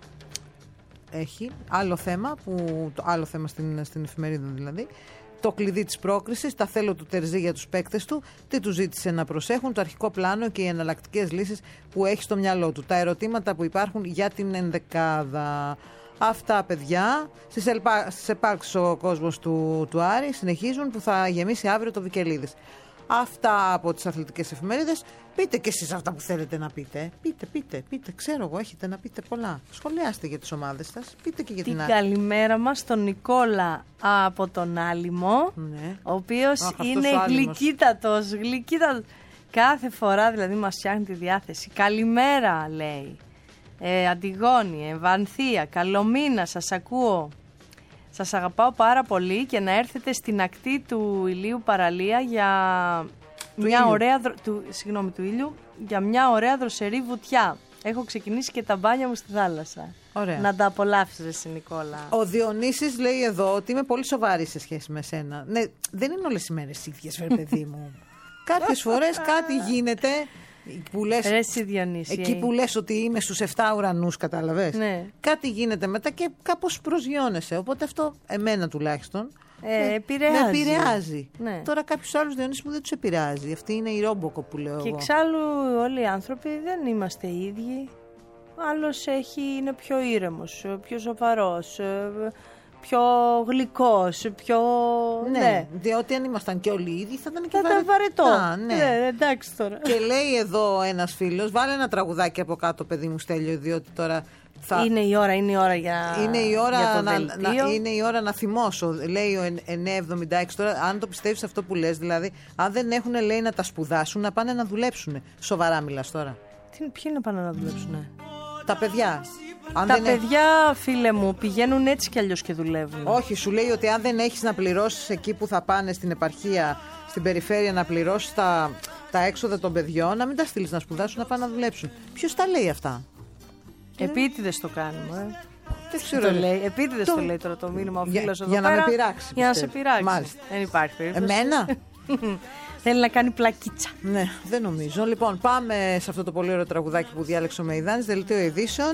E: Έχει άλλο θέμα, που, το άλλο θέμα στην, στην εφημερίδα δηλαδή. Το κλειδί της πρόκρισης, τα θέλω του Τερζή για τους παίκτες του, τι του ζήτησε να προσέχουν, το αρχικό πλάνο και οι εναλλακτικές λύσεις που έχει στο μυαλό του. Τα ερωτήματα που υπάρχουν για την ενδεκάδα. Αυτά, παιδιά. Στις, ελπα... στις επάρξεις ο κόσμος του, του Άρη συνεχίζουν, που θα γεμίσει αύριο το Βικελίδης. Αυτά από τις αθλητικές εφημερίδες. Πείτε και εσείς αυτά που θέλετε να πείτε. Πείτε, πείτε, πείτε. Ξέρω εγώ, έχετε να πείτε πολλά. Σχολιάστε για τις ομάδες σας. Πείτε και για την,
D: την
E: άλλη.
D: Καλημέρα μας στον Νικόλα από τον Άλυμο,
E: Ναι.
D: ο οποίος
E: Αχ,
D: είναι γλυκύτατος, γλυκύτατος. Κάθε φορά δηλαδή μας φτιάχνει τη διάθεση. Καλημέρα, λέει. Ε, Αντιγόνη, Ευανθία, Καλομήνα, σας ακούω. Σας αγαπάω πάρα πολύ και να έρθετε στην ακτή του ηλίου παραλία για μια
E: ήλιου.
D: ωραία δρο... του... Συγγνώμη, του ήλιου, για μια ωραία δροσερή βουτιά. Έχω ξεκινήσει και τα μπάνια μου στη θάλασσα.
E: Ωραία.
D: Να τα απολαύσεις, εσύ, Νικόλα.
E: Ο Διονύσης λέει εδώ ότι είμαι πολύ σοβαρή σε σχέση με σένα. Ναι, δεν είναι όλες οι μέρες ίδιες, βρε παιδί μου. Κάποιες φορές κάτι γίνεται που λες,
D: Ρε εσύ, Διονύση,
E: εκεί
D: ε.
E: που λες ότι είμαι στους εφτά ουρανούς, κατάλαβες.
D: Ναι.
E: Κάτι γίνεται μετά και κάπως προσγειώνεσαι. Οπότε αυτό εμένα τουλάχιστον
D: Ε,
E: με-
D: επηρεάζει.
E: με επηρεάζει.
D: Ναι.
E: Τώρα κάποιους άλλους Διονύση μου δεν τους επηρεάζει. Αυτή είναι η ρόμποκο που λέω
D: Και
E: εγώ.
D: εξάλλου όλοι οι άνθρωποι δεν είμαστε ίδιοι. Άλλος έχει, είναι πιο ήρεμος, πιο σοβαρός, πιο γλυκός, πιο...
E: Ναι, διότι αν ήμασταν και όλοι οι ίδιοι θα ήταν και
D: Θα ήταν βαρετό.
E: Α, ναι.
D: Ναι, εντάξει τώρα.
E: Και λέει εδώ ένας φίλος, βάλε ένα τραγουδάκι από κάτω, παιδί μου, Στέλιο, διότι τώρα θα...
D: Είναι η ώρα, είναι η ώρα για,
E: Είναι η
D: για
E: ώρα,
D: το
E: να,
D: δελτίο.
E: να, είναι η ώρα να θυμώσω. Λέει ο εννιά εβδομήντα έξι τώρα, αν το πιστεύεις αυτό που λες, δηλαδή, αν δεν έχουν, λέει, να τα σπουδάσουν, να πάνε να δουλέψουν. Σοβαρά μιλάς τώρα.
D: Τι, ποιοι είναι να πάνε να δουλέψουνε.
E: Τα παιδιά. Αν
D: Τα
E: δεν έ-
D: παιδιά, φίλε μου, πηγαίνουν έτσι κι αλλιώς και δουλεύουν.
E: Όχι, σου λέει ότι αν δεν έχεις να πληρώσεις εκεί που θα πάνε στην επαρχία, στην περιφέρεια, να πληρώσεις τα, τα έξοδα των παιδιών, να μην τα στείλεις να σπουδάσουν, να πάνε να δουλέψουν. Ποιος τα λέει αυτά?
D: Επίτηδες το κάνουμε. Ε.
E: Δεν ξέρω.
D: Το
E: ρε.
D: λέει. Επίτηδες
E: Το-
D: το λέει τώρα το μήνυμα ο
E: Για-
D: φίλος εδώ
E: για να με
D: πέρα.
E: πειράξει,
D: Για να σε
E: πιστεύω.
D: πειράξει.
E: Μάλιστα.
D: Δεν υπάρχει περίπτωση.
E: Εμένα?
D: Θέλει να κάνει πλακίτσα.
E: Ναι, δεν νομίζω. Λοιπόν, πάμε σε αυτό το πολύ ωραίο τραγουδάκι που διάλεξε ο Μεϊδάνης, δελτίο ειδήσεων.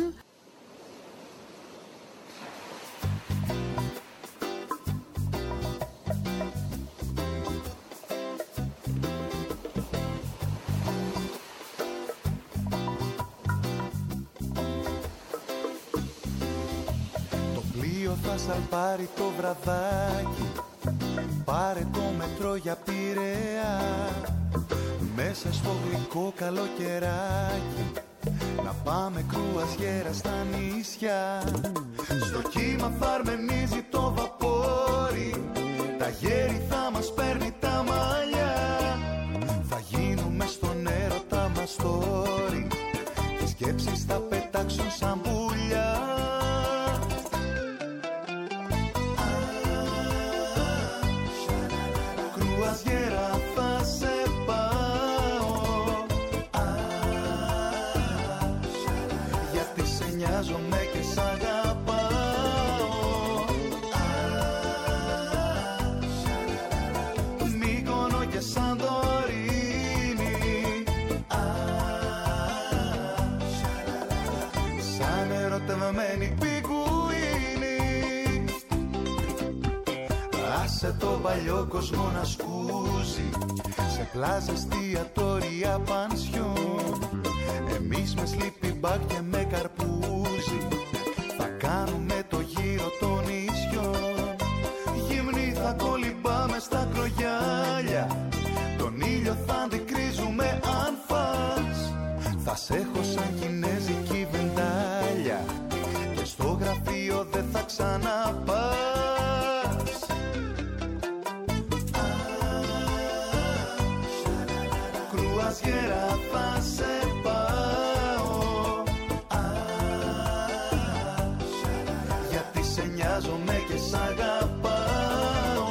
H: Το πλοίο θα σαλπάρει το βραδάκι, πάρε το μετρό για Πειραιά, μέσα στο γλυκό καλοκαιράκι, να πάμε κρουαζιέρα στα νησιά. Στο κύμα θα αρμενίζει το βαπόρι, τα γέρι θα μας παίρνει τα μαλλιά, θα γίνουμε στον έρωτα μας τόρι, οι σκέψεις θα πετάξουν σαν πουλιά. Κρουαζιέρα θα σε πάω, γιατί σε νοιάζομαι και σ' αγαπάω. Μύκονο και Σαντορίνη, σαν ερωτευμένη πιγκουίνη. Άσε το παλιό κόσμο να σκούζει σε πλάζες, εστιατόρια, πανσιόν. Εμείς με sleeping bag και με καρπούζι θα κάνουμε το γύρο των νησιών. Γυμνοί θα κολυμπάμε στα κρογιάλια, τον ήλιο θα αντικρίζουμε αν φας. Θα σ' έχω σαν κινέζικη βεντάλια και στο γραφείο δεν θα ξαναπάς. Κρουαζιέρα θα σε πάω, γιατί νοιάζομαι και σ' αγαπάω.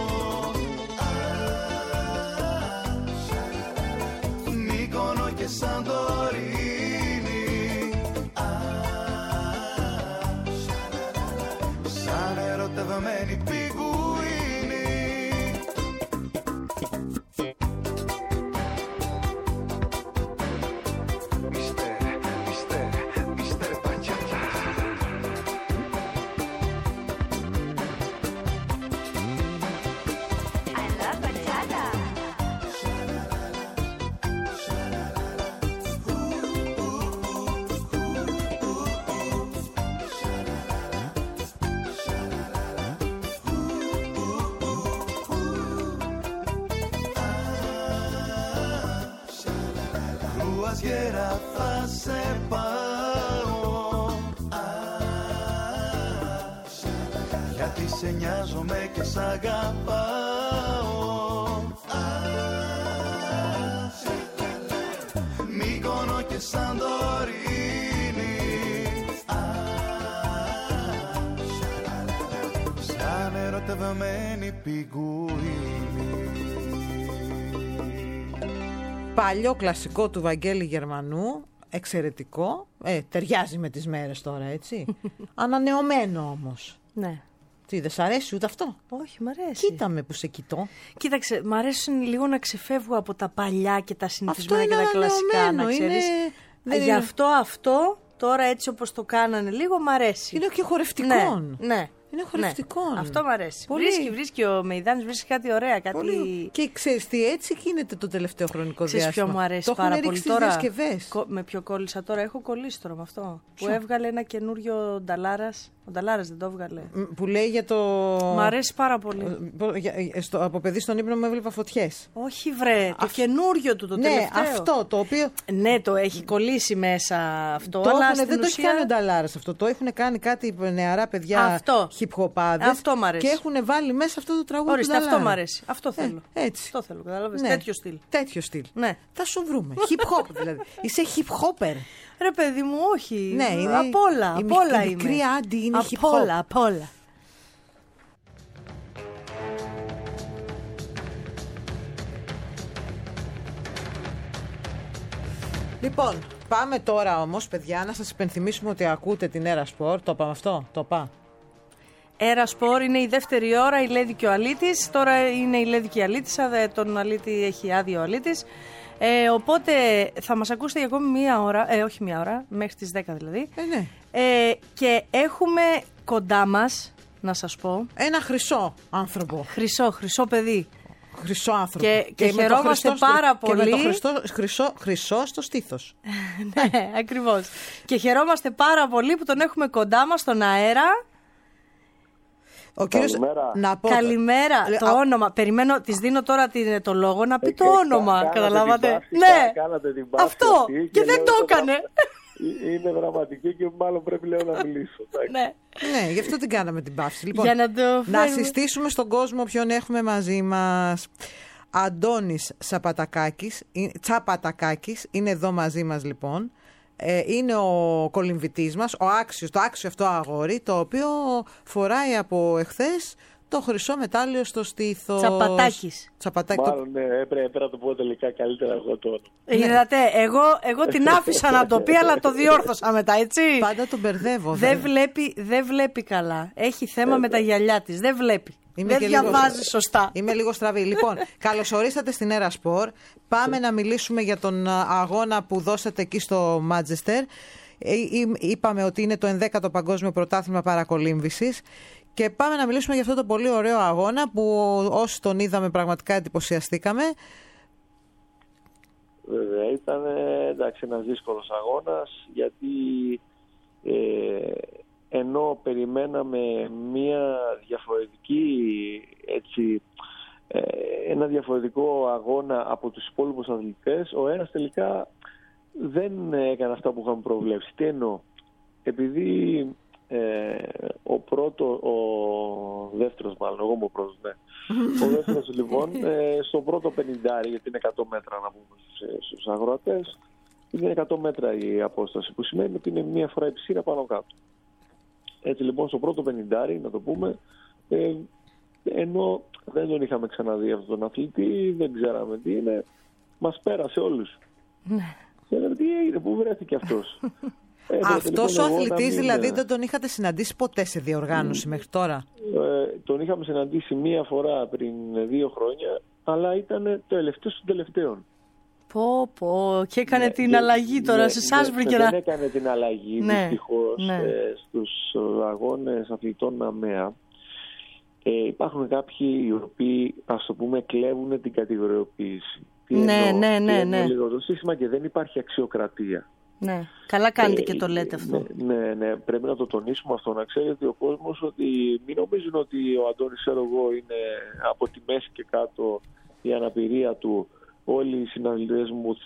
H: Μύκονο και Σαντορίνη, σαν ερωτευμένη πιγκουίνη. Γέρα θα σε πάω, γιατί σε νοιάζομαι και σ' αγαπάω. Μύκονο και Σαντορίνη, σαν ερωτευμένη πιγκουίνη.
E: Παλιό κλασικό του Βαγγέλη Γερμανού, εξαιρετικό, ε, ταιριάζει με τις μέρες τώρα, έτσι. Ανανεωμένο όμως.
D: Ναι.
E: Τι, δεν σ' αρέσει ούτε αυτό?
D: Όχι, μ' αρέσει.
E: Κοίτα με που σε κοιτώ.
D: Κοίταξε, μ' αρέσουν λίγο να ξεφεύγω από τα παλιά και τα συνηθισμένα
E: Αυτό
D: και
E: είναι
D: τα κλασικά, να
E: ανανεωμένο,
D: ξέρεις.
E: είναι- δεν
D: Γι'
E: είναι-
D: αυτό αυτό, τώρα έτσι όπως το κάνανε λίγο, μ' αρέσει.
E: Είναι και χορευτικών.
D: Ναι, ναι.
E: Είναι χορευτικών.
D: Ναι. Αυτό μ' αρέσει.
E: Πολύ.
D: Βρίσκει, βρίσκει ο Μεϊδάνης, βρίσκει κάτι ωραία, κάτι...
E: Πολύ. Και ξέρεις τι, έτσι γίνεται το τελευταίο χρονικό
D: Ξέρεις
E: διάστημα.
D: ποιο μου αρέσει
E: το
D: πάρα
E: έχουν
D: πολύ
E: ρίξει
D: τώρα.
E: στις διασκευές.
D: Κο- με ποιο κόλλησα τώρα, έχω κολλήσει τώρα με αυτό.
E: Ποιο?
D: Που έβγαλε ένα καινούριο Νταλάρας. Ο Νταλάρας δεν το έβγαλε.
E: Μ, Που λέει για το...
D: Μ' αρέσει πάρα πολύ.
E: Ε, για- ε, στο- Από παιδί στον ύπνο μου έβλεπα φωτιές.
D: Όχι βρε, το καινούριο του, το
E: Ναι,
D: τελευταίο.
E: αυτό το οποίο...
D: Ναι, το έχει κολλήσει μέσα αυτό.
E: Το
D: αλλά
E: έχουνε,
D: στην
E: δεν το έχει
D: ουσία...
E: κάνει ο Νταλάρας αυτό. Το έχουν κάνει κάτι νεαρά παιδιά
D: Αυτό.
E: hip-hopάδες.
D: Αυτό μ' αρέσει.
E: Και έχουν βάλει μέσα αυτό το τραγούδι
D: Ορίστε,
E: του
D: αυτό
E: Νταλάρα.
D: μ' αρέσει. Αυτό θέλω.
E: Ε, έτσι.
D: Αυτό θέλω, κατάλαβες.
E: Ναι.
D: Τέτοιο στυλ.
E: Τέτοιο στυλ.
D: Ναι.
E: Θα σου βρούμε. Hip-hop δηλαδή. Είσαι hip-hopper.
D: Ρε παιδί μου, όχι.
E: Ναι, είναι-
D: απ' όλα,
E: η
D: απ'
E: μικ-
D: όλα
E: η
D: είμαι.
E: μικρή Άντι είναι
D: Απ'
E: hip-hop.
D: όλα, απ' όλα.
E: Λοιπόν, πάμε τώρα όμως, παιδιά, να σας υπενθυμίσουμε ότι ακούτε την Έρα Σπορ. Το είπαμε αυτό, το είπα.
D: Έρα Σπορ είναι η δεύτερη ώρα, η Λέδη και ο Αλήτης. Τώρα είναι η Λέδη και η Αλήτησα, δε- τον Αλήτη έχει άδειο ο Αλήτης. Ε, οπότε θα μας ακούσετε για ακόμη μία ώρα, ε, όχι μία ώρα, μέχρι τις δέκα δηλαδή.
E: Ε, ναι.
D: Ε, και έχουμε κοντά μας, να σας πω,
E: Ένα χρυσό άνθρωπο.
D: χρυσό, χρυσό παιδί.
E: Χρυσό άνθρωπο.
D: Και- και
E: με το
D: χαιρόμαστε
E: Χριστό στο-
D: πάρα
E: Και με το
D: πολύ.
E: Χριστό, χρυσό, χρυσό στο στήθος.
D: Ναι, ακριβώς. Και χαιρόμαστε πάρα πολύ που τον έχουμε κοντά μας στον αέρα.
E: Ο κύριος,
G: Καλημέρα.
E: να πω,
D: Καλημέρα,
E: Ε,
D: το
E: α-
D: όνομα. Περιμένω, της δίνω τώρα την- το λόγο να πει
G: Ε,
D: το
G: κα-
D: όνομα.
G: κάνατε
D: Καταλάβατε.
G: την παύση,
D: Ναι,
G: κα- κάνατε την παύση
D: αυτό.
G: αυτή
D: Και
G: και
D: δεν
G: λέω
D: το
G: το
D: έκανε.
G: Ε, Είναι δραματική και μάλλον πρέπει λέω να μιλήσω. εντάξει.
D: Ναι.
E: Ναι, γι' αυτό την κάναμε την παύση. Λοιπόν,
D: Για να το
E: να
D: φέρουμε.
E: συστήσουμε στον κόσμο ποιον έχουμε μαζί μας. Αντώνης Σαπατακάκης, ε, Τσαπατακάκης, είναι εδώ μαζί μας λοιπόν. Ε, είναι ο κολυμβητής μας, ο άξιος, το άξιο αυτό αγόρι, το οποίο φοράει από εχθές το χρυσό μετάλλιο στο στήθος.
D: Τσαπατάκης.
E: Τσαπατάκη. το-
G: Μάλλον ναι, έπρεπε, έπρεπε να το πω τελικά καλύτερα εγώ το όνομα.
D: Είδατε, εγώ, εγώ την άφησα να το πει, αλλά το διόρθωσα μετά, έτσι.
E: Πάντα τον μπερδεύω.
D: Δεν
E: δε.
D: βλέπει, δεν βλέπει καλά. Έχει θέμα με τα γυαλιά της. Δεν βλέπει.
E: Είμαι
D: δεν
E: και λίγο-
D: διαβάζει σωστά.
E: Είμαι λίγο στραβή. Λοιπόν, καλωσορίσατε στην Έρα Σπορ. Πάμε να μιλήσουμε για τον α, αγώνα που δώσατε εκεί στο Μάντζεστερ. Ε, εί- Είπαμε ότι είναι το ενδέκατο Παγκόσμιο Πρωτάθλημα Παρακολύμβησης. Και πάμε να μιλήσουμε για αυτό το πολύ ωραίο αγώνα που όσοι τον είδαμε πραγματικά εντυπωσιαστήκαμε.
G: Βέβαια, ήταν ε, εντάξει, ένας δύσκολος αγώνας γιατί ε, ενώ περιμέναμε μια διαφορετική έτσι, ε, ένα διαφορετικό αγώνα από τους υπόλοιπους αθλητές, ο ένας τελικά δεν έκανε αυτά που είχαμε προβλέψει. Τι εννοώ? Επειδή ε, ο πρώτο, ο δεύτερος μάλλον, εγώ είμαι ο πρώτος, ναι. Ο δεύτερος λοιπόν, ε, στο πρώτο πενηντάρι, γιατί είναι εκατό μέτρα να πούμε στους, στους αγρότες, είναι εκατό μέτρα η απόσταση, που σημαίνει ότι είναι μία φορά η ψήρα πάνω κάτω.
I: Έτσι λοιπόν στο πρώτο πενηντάρι, να το πούμε, ε, ενώ δεν τον είχαμε ξαναδεί αυτόν τον αθλητή, δεν ξέραμε τι είναι, μας πέρασε όλους. Και λέμε, τι έγινε, πού βρέθηκε αυτός. Ε,
E: αυτός
I: λοιπόν,
E: ο αθλητής
I: μην...
E: δηλαδή δεν τον είχατε συναντήσει ποτέ σε διοργάνωση mm. μέχρι τώρα?
I: Ε, τον είχαμε συναντήσει μία φορά πριν δύο χρόνια, αλλά ήταν το τελευταίο των τελευταίων.
D: Πω πω, και έκανε ναι, την
I: ναι,
D: αλλαγή τώρα, ναι, σε εσάς
I: ναι,
D: βρήκε
I: ναι,
D: να...
I: Δεν έκανε την αλλαγή,
D: ναι,
I: δυστυχώς,
D: ναι.
I: ε, στους αγώνες αθλητών ΑΜΕΑ. Ε, υπάρχουν κάποιοι οι οποίοι, ας το πούμε, κλέβουν την κατηγοριοποίηση. Τι
D: ναι,
I: εννοώ,
D: ναι, ναι,
I: τι
D: ναι.
I: λίγο το σύστημα και δεν υπάρχει αξιοκρατία.
D: Ναι, καλά κάνετε ε, και το λέτε
I: ε,
D: αυτό.
I: Ναι, ναι, ναι, πρέπει να το τονίσουμε αυτό, να ξέρετε ο κόσμος ότι μην νομίζουν ότι ο Αντώνης, ξέρω εγώ, είναι από τη μέση και κάτω η αναπηρία του. Όλοι οι συναθλητές μου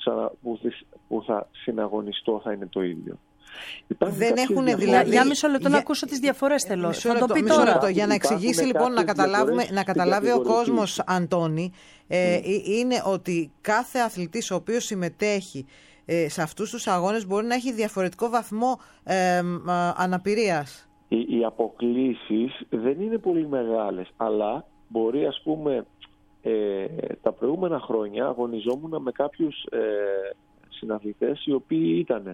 I: που θα συναγωνιστώ θα είναι το ίδιο.
E: Δεν έχουν δηλαδή...
D: Για μισό λεπτό
E: για...
D: να ακούσω τις διαφορές θέλω.
E: Μισό
D: θα
E: λεπτό,
D: το πει
E: μισό
D: τώρα.
E: λεπτό, για να εξηγήσει λοιπόν, να, καταλάβουμε, να καταλάβει ο κόσμος, Αντώνη, ε, mm. είναι ότι κάθε αθλητής ο οποίος συμμετέχει ε, σε αυτούς τους αγώνες μπορεί να έχει διαφορετικό βαθμό ε, ε, αναπηρίας.
I: Οι, οι αποκλίσεις δεν είναι πολύ μεγάλες, αλλά μπορεί, ας πούμε, ε, τα προηγούμενα χρόνια αγωνιζόμουν με κάποιους ε, συναθλητές οι οποίοι ήταν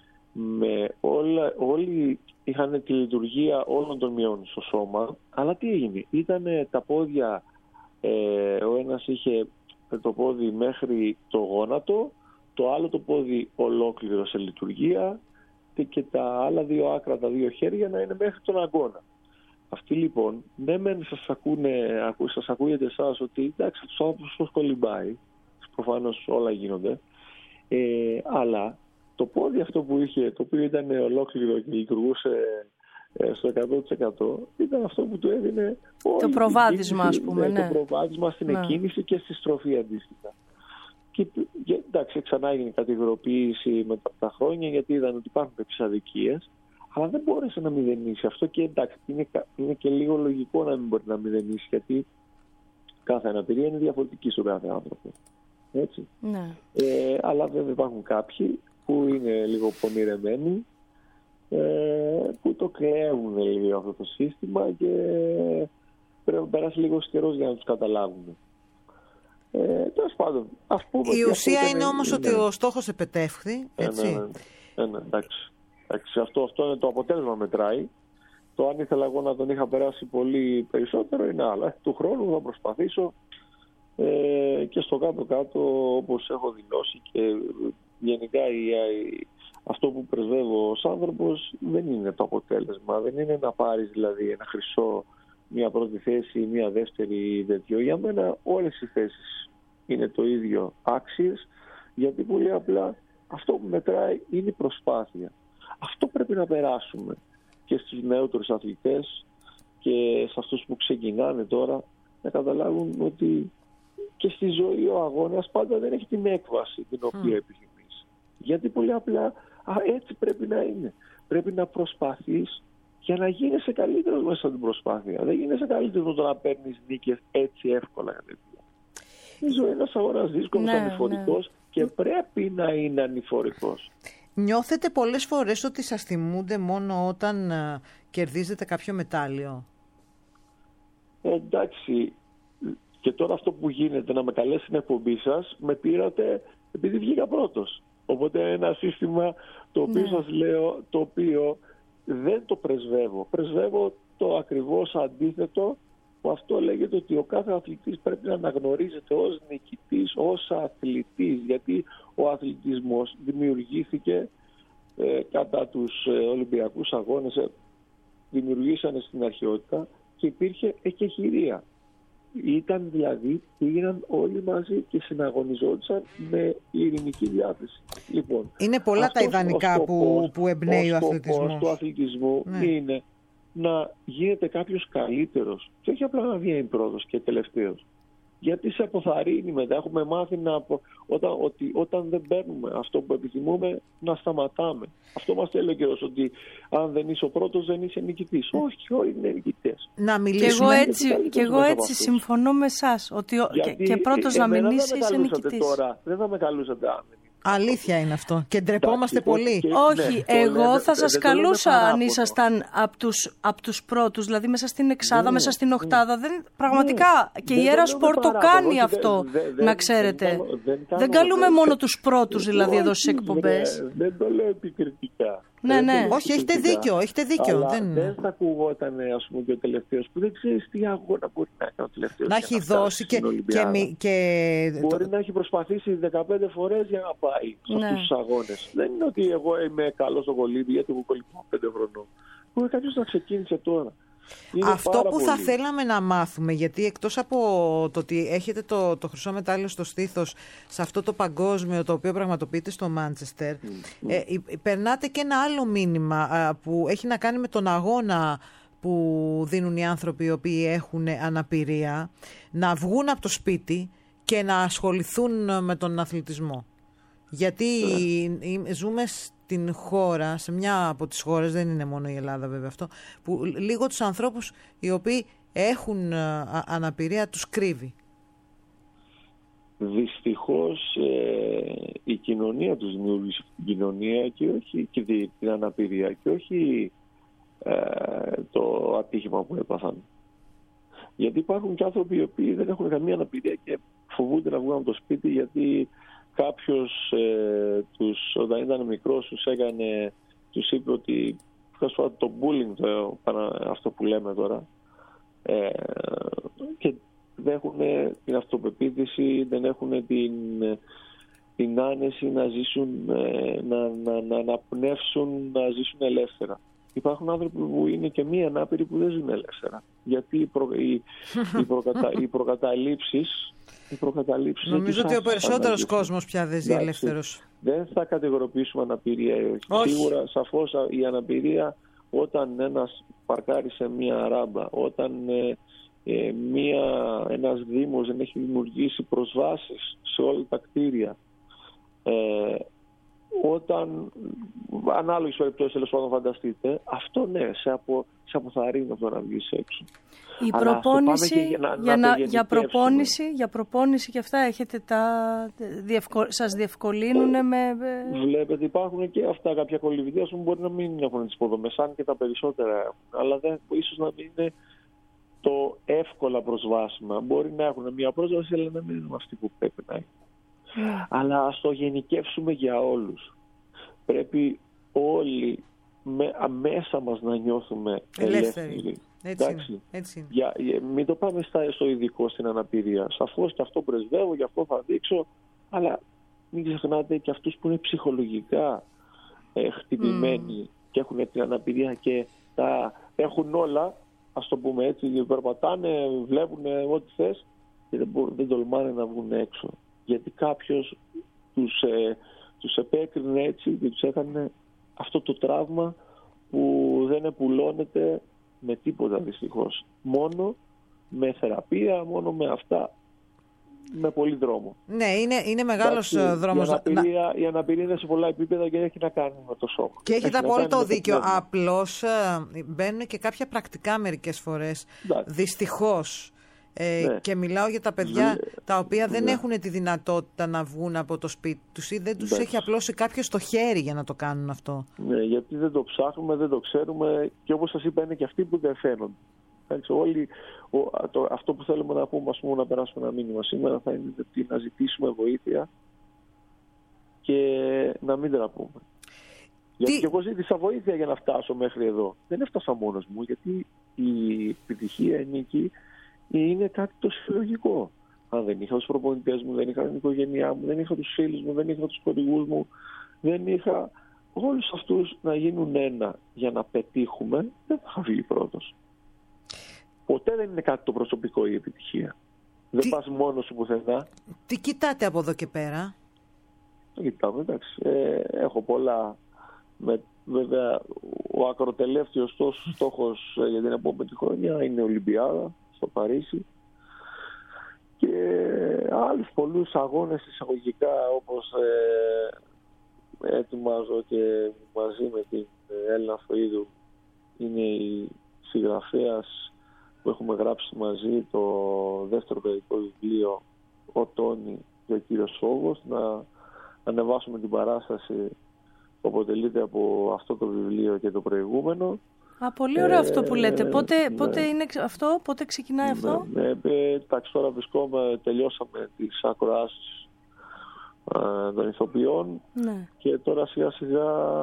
I: με όλα, όλοι είχαν τη λειτουργία όλων των μειών στο σώμα, αλλά τι έγινε, ήταν τα πόδια, ε, ο ένας είχε το πόδι μέχρι το γόνατο, το άλλο το πόδι ολόκληρο σε λειτουργία και τα άλλα δύο άκρα, τα δύο χέρια να είναι μέχρι τον αγκώνα. Αυτοί λοιπόν, ναι μεν σας, ακούνε, σας ακούγεται εσάς ότι εντάξει, τους άνθρωπους κολυμπάει, προφανώς όλα γίνονται, ε, αλλά το πόδι αυτό που είχε, το οποίο ήταν ολόκληρο και λειτουργούσε ε, στο εκατό τοις εκατό, ήταν αυτό που του έδινε
D: το προβάδισμα, ας πούμε,
I: ναι,
D: ναι.
I: Το προβάδισμα στην ναι. εκκίνηση και στη στροφή αντίστοιχα. Και, και εντάξει, ξανά έγινε κατηγοριοποίηση μετά τα χρόνια, γιατί είδαν ότι υπάρχουν κάποιες αδικίες, αλλά δεν μπόρεσε να μηδενίσει αυτό και εντάξει, είναι, είναι και λίγο λογικό να μην μπορεί να μηδενίσει, γιατί κάθε αναπηρία είναι διαφορετική στον κάθε άνθρωπο. Έτσι.
D: Ναι.
I: Ε, αλλά βέβαια υπάρχουν κάποιοι που είναι λίγο πονηρεμένοι, ε, που το κλέβουν λίγο αυτό το σύστημα και πρέπει να περάσει λίγο καιρός για να τους καταλάβουν. Ε, τέλος πάντων, ας πούμε,
E: η ουσία είναι όμως ότι ο στόχος επετεύχθη, έτσι.
I: Ε, ναι, ναι, ναι, εντάξει. εντάξει αυτό, αυτό είναι το αποτέλεσμα μετράει. Το αν ήθελα εγώ να τον είχα περάσει πολύ περισσότερο είναι άλλο. Του χρόνου θα προσπαθήσω ε, και στο κάτω-κάτω, όπως έχω δηλώσει και γενικά η, η, αυτό που πρεσβεύω ως άνθρωπος δεν είναι το αποτέλεσμα. Δεν είναι να πάρεις δηλαδή ένα χρυσό, μια πρώτη θέση, μια δεύτερη τέτοιο. Για μένα όλες οι θέσεις είναι το ίδιο άξιες, γιατί πολύ απλά αυτό που μετράει είναι η προσπάθεια. Αυτό πρέπει να περάσουμε και στους νεότερους αθλητές και σε αυτούς που ξεκινάνε τώρα, να καταλάβουν ότι και στη ζωή ο αγώνας πάντα δεν έχει την έκβαση την οποία mm. επιθυμείς. Γιατί πολύ απλά α, έτσι πρέπει να είναι. Πρέπει να προσπαθείς για να γίνεσαι καλύτερος μέσα στην προσπάθεια. Δεν γίνεσαι καλύτερος το να παίρνεις νίκες έτσι εύκολα. Η ζωή είναι ένας αγώνας δύσκολος, ναι, ανηφορικός ναι. και πρέπει να είναι ανηφορικός.
E: Νιώθετε πολλές φορές ότι σας θυμούνται μόνο όταν uh, κερδίζετε κάποιο μετάλλιο?
I: Ε, εντάξει, και τώρα αυτό που γίνεται να με καλέσει στην εκπομπή σας, με πήρατε επειδή βγήκα πρώτος. Οπότε ένα σύστημα το οποίο ναι. σας λέω, το οποίο δεν το πρεσβεύω. Πρεσβεύω το ακριβώς αντίθετο, που αυτό λέγεται ότι ο κάθε αθλητής πρέπει να αναγνωρίζεται ως νικητής, ως αθλητής, γιατί ο αθλητισμός δημιουργήθηκε ε, κατά τους ε, Ολυμπιακούς αγώνες, ε, δημιουργήσανε στην αρχαιότητα και υπήρχε εκεχηρία. Ήταν δηλαδή, πήγαιναν όλοι μαζί και συναγωνιζόντουσαν με ειρηνική διάθεση. Λοιπόν,
E: είναι πολλά τα ιδανικά που, που εμπνέει ο, ο αθλητισμός. Ο σκοπός
I: του αθλητισμού ναι. είναι να γίνεται κάποιος καλύτερος και όχι απλά να βγαίνει πρώτος και τελευταίος. Γιατί σε αποθαρρύνει μετά. Έχουμε μάθει να, όταν, ότι όταν δεν παίρνουμε αυτό που επιθυμούμε, να σταματάμε. Αυτό μας λέει ο καιρός, ότι αν δεν είσαι ο πρώτος δεν είσαι νικητής. Όχι, όλοι είναι νικητές.
E: Να μιλήσουμε.
D: Και εγώ έτσι, και εγώ έτσι συμφωνώ με εσάς, ότι και, και πρώτος να μιλήσει είσαι νικητής.
I: Τώρα, δεν θα με καλούσατε αν δεν ήμουν
E: Αλήθεια είναι αυτό. Και ντρεπόμαστε
I: Εντάξει,
E: πολύ.
I: και-
D: Όχι,
I: ναι, το
D: εγώ
I: λέμε-
D: θα σας
I: δεν το λέμε
D: καλούσα
I: παράπονο.
D: αν ήσασταν από τους, απ' τους πρώτους, δηλαδή μέσα στην εξάδα,
I: Ναι,
D: μέσα στην
I: ναι.
D: οχτάδα. Δεν, πραγματικά, και
I: Δεν
D: η
I: το
D: Έρα
I: λέμε
D: Σπορ το
I: παράπονο,
D: κάνει
I: όχι,
D: αυτό,
I: δεν- δεν-
D: να
I: δεν
D: ξέρετε.
I: κάνω- δεν κάνω-
D: Δεν καλούμε
I: δεν-
D: μόνο τους πρώτους, δηλαδή, εδώ στις
I: Όχι,
D: εκπομπές.
I: βρε, δεν το λέω επικριτικά.
D: Ναι,
I: Δεν
D: ναι.
I: το λέω
E: Όχι, έχετε
I: επικριτικά.
E: δίκιο, έχετε δίκιο.
I: Αλλά
E: Δεν-
I: δεν θα ακουγόταν, ας πούμε, και ο τελευταίος που δεν ξέρεις τι αγώνα μπορεί να κάνει ο τελευταίος.
E: Να
I: για
E: έχει
I: φτάσει
E: δώσει και,
I: στην
E: και,
I: Ολυμπιάδα.
E: μη- και
I: Μπορεί να έχει προσπαθήσει δεκαπέντε φορές για να πάει σε
D: Ναι.
I: αυτούς τους αγώνες. Δεν είναι ότι εγώ είμαι καλός στο κολύμπι, γιατί εγώ κολυμπάω πέντε χρονών. Μπορεί κάποιος να ξεκίνησε τώρα. Είναι
E: αυτό
I: πάρα
E: που θα
I: πολύ.
E: θέλαμε να μάθουμε, γιατί εκτός από το ότι έχετε το, το χρυσό μετάλλιο στο στήθος σε αυτό το παγκόσμιο το οποίο πραγματοποιείται στο Μάντσεστερ, ε, υ- περνάτε και ένα άλλο μήνυμα α, που έχει να κάνει με τον αγώνα που δίνουν οι άνθρωποι οι οποίοι έχουν αναπηρία, να βγουν από το σπίτι και να ασχοληθούν με τον αθλητισμό. Γιατί ε, ζούμε στην χώρα, σε μια από τις χώρες, δεν είναι μόνο η Ελλάδα βέβαια αυτό, που λίγο τους ανθρώπους οι οποίοι έχουν ε, α- αναπηρία τους κρύβει.
I: Δυστυχώς ε, η κοινωνία τους δημιούργησε την κοινωνία και όχι και τη- την αναπηρία και όχι ε, το ατύχημα που έπαθαν. Γιατί υπάρχουν και άνθρωποι οι οποίοι δεν έχουν καμία αναπηρία και φοβούνται να βγουν από το σπίτι γιατί κάποιος ε, τους, όταν ήταν μικρός τους έκανε, τους είπε ότι το bullying, το, αυτό που λέμε τώρα, ε, και δεν έχουν την αυτοπεποίθηση, δεν έχουν την, την άνεση να ζήσουν, ε, να, να, να αναπνεύσουν, να ζήσουν ελεύθερα. Υπάρχουν άνθρωποι που είναι και μη ανάπηροι που δεν ζουν ελεύθερα. Γιατί οι, προ, οι, οι, προκατα, οι προκαταλήψεις... Οι προκαταλήψεις
E: Νομίζω ότι ο περισσότερος κόσμος πια δεν ζει
I: Εντάξει,
E: ελεύθερος.
I: Δεν θα κατηγοροποιήσουμε αναπηρία.
E: Όχι.
I: Σίγουρα, σαφώς η αναπηρία όταν ένας παρκάρει σε μία ράμπα, όταν ε, ε, μία, ένας δήμος δεν έχει δημιουργήσει προσβάσεις σε όλα τα κτίρια, ε, όταν ανάλογες περιπτώσεις, τέλος πάντων, φανταστείτε, αυτό ναι, σε, απο, σε αποθαρρύνει από το να βγεις έξω.
D: Η
I: Αλλά ας το πάμε
D: προπόνηση,
I: και για να-
D: για,
I: να
D: να,
I: το
D: για, προπόνηση, για προπόνηση και αυτά έχετε τα, διευκο, σας διευκολύνουν με...
I: Βλέπετε, υπάρχουν και αυτά κάποια κολυβητές που μπορεί να μην έχουν τις υποδομές, αν και τα περισσότερα έχουν, αλλά δεν, ίσως να μην είναι το εύκολα προσβάσιμα. Μπορεί να έχουν μια πρόσβαση, αλλά να μην είναι αυτή που πρέπει να είναι.
D: Ναι.
I: Αλλά ας το γενικεύσουμε για όλους. Πρέπει όλοι με, μέσα μας να νιώθουμε
E: Ελεύθεροι.
I: ελεύθεροι.
E: Έτσι
I: Εντάξει.
E: είναι, έτσι είναι.
I: Για, για- μην το πάμε στα, στο ειδικό στην αναπηρία. Σαφώς και αυτό πρεσβεύω, γι' αυτό θα δείξω, αλλά μην ξεχνάτε και αυτούς που είναι ψυχολογικά ε, χτυπημένοι και έχουν την αναπηρία και τα έχουν όλα, ας το πούμε έτσι, περπατάνε, βλέπουν ό,τι θες και δεν, μπορούν, δεν τολμάνε να βγουν έξω. Γιατί κάποιος τους, ε, τους επέκρινε έτσι και τους έκανε αυτό το τραύμα που δεν επουλώνεται με τίποτα δυστυχώς. Μόνο με θεραπεία, μόνο με αυτά, με πολύ δρόμο.
E: Ναι, είναι, είναι μεγάλος
I: Εντάξει,
E: δρόμος.
I: Η
E: να-
I: αναπηρία, η αναπηρία είναι σε πολλά επίπεδα και έχει να κάνει με το σώμα.
E: Και έχετε
I: Έχει να
E: απόλυτο
I: κάνει με το
E: δίκιο.
I: πνεύμα.
E: Απλώς ε, μπαίνουν και κάποια πρακτικά μερικές φορές.
I: Εντάξει.
E: Δυστυχώς. Ε,
I: Ναι.
E: Και μιλάω για τα παιδιά
I: Ναι.
E: τα οποία δεν
I: Ναι.
E: έχουν τη δυνατότητα να βγουν από το σπίτι τους ή δεν τους
I: Εντάξει.
E: έχει απλώσει κάποιος στο χέρι για να το κάνουν αυτό.
I: Ναι, γιατί δεν το ψάχνουμε, δεν το ξέρουμε και όπως σας είπα είναι και αυτοί που δεν φαίνονται. Εντάξει, όλοι, ο, το, αυτό που θέλουμε να πούμε, ας πούμε, να περάσουμε ένα μήνυμα σήμερα θα είναι ότι να ζητήσουμε βοήθεια και να μην τραπούμε. Γιατί και εγώ ζήτησα βοήθεια για να φτάσω μέχρι εδώ. Δεν έφτασα μόνος μου, γιατί η επιτυχία είναι εκεί, είναι κάτι το συλλογικό. Αν δεν είχα τους προπονητές μου, δεν είχα την οικογένειά μου, δεν είχα τους φίλους μου, δεν είχα τους χορηγούς μου, δεν είχα όλους αυτούς να γίνουν ένα για να πετύχουμε, δεν θα είχα βγει πρώτος. Ποτέ δεν είναι κάτι το προσωπικό η επιτυχία.
E: Τι-
I: Δεν πας μόνος σου πουθενά.
E: Τι κοιτάτε από εδώ και πέρα?
I: Το κοιτάμε, εντάξει. Ε, έχω πολλά. Με, βέβαια, ο ακροτελεύτιος στόχος, στόχος ε, για την επόμενη χρονιά είναι η Ολυμπιάδα στο Παρίσι και άλλους πολλούς αγώνες εισαγωγικά, όπως ε, ετοιμάζω και μαζί με την Έλληνα Φοΐδου, είναι η συγγραφέας που έχουμε γράψει μαζί το δεύτερο παιδικό βιβλίο «Ο Τόνι και ο κύριος Φόβος», να ανεβάσουμε την παράσταση που αποτελείται από αυτό το βιβλίο και το προηγούμενο.
D: Α, πολύ ωραίο ε, αυτό που λέτε. Πότε, ναι. πότε είναι αυτό, πότε ξεκινάει ναι, αυτό?
I: Ναι, ναι, εντάξει, τώρα βρισκόμαστε, τελειώσαμε τις ακροάσεις ε, των ηθοποιών ναι. και τώρα σιγά σιγά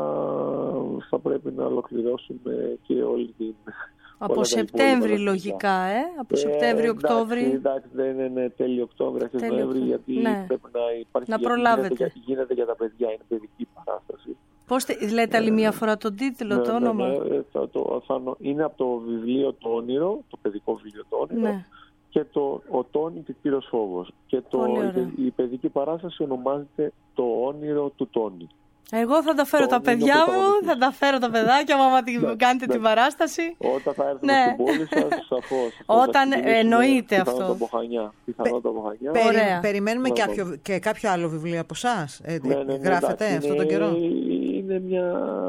I: θα πρέπει να ολοκληρώσουμε και όλη την...
D: Από Σεπτέμβρη λογικά, ε? Από ε, Σεπτέμβρη-Οκτώβρη.
I: Εντάξει, εντάξει, δεν είναι τέλειο Οκτώβρη, αρχές Νοέμβρη, γιατί ναι. πρέπει να υπάρχει...
D: Να προλάβετε.
I: Γίνεται, γίνεται για τα παιδιά, είναι παιδική παράσταση.
D: Πώς λέτε άλλη μία φορά τον τίτλο,
I: ναι,
D: το όνομα?
I: Ναι, ναι, θα το, θα, είναι από το βιβλίο «Το όνειρο», το παιδικό βιβλίο «Το όνειρο», ναι. και το «Ο Τόνι και κύριος Φόβος». Και το, η, η παιδική παράσταση ονομάζεται «Το όνειρο του Τόνι».
D: Εγώ θα τα φέρω τα παιδιά μου, θα τα φέρω τα παιδάκια μου, άμα ναι, κάνετε ναι. την παράσταση.
I: Όταν θα έρθουμε ναι. στην πόλη σας, σαφώς.
D: Όταν εννοείται αυτό.
I: Πιθανότατα από Χανιά. Πιθανότατα από Χανιά.
E: Περι, περιμένουμε και, κάποιο, και κάποιο άλλο βιβλίο από εσάς. Ε, ναι, ναι, ναι, γράφετε ναι, αυτόν τον καιρό.
I: Είναι μια...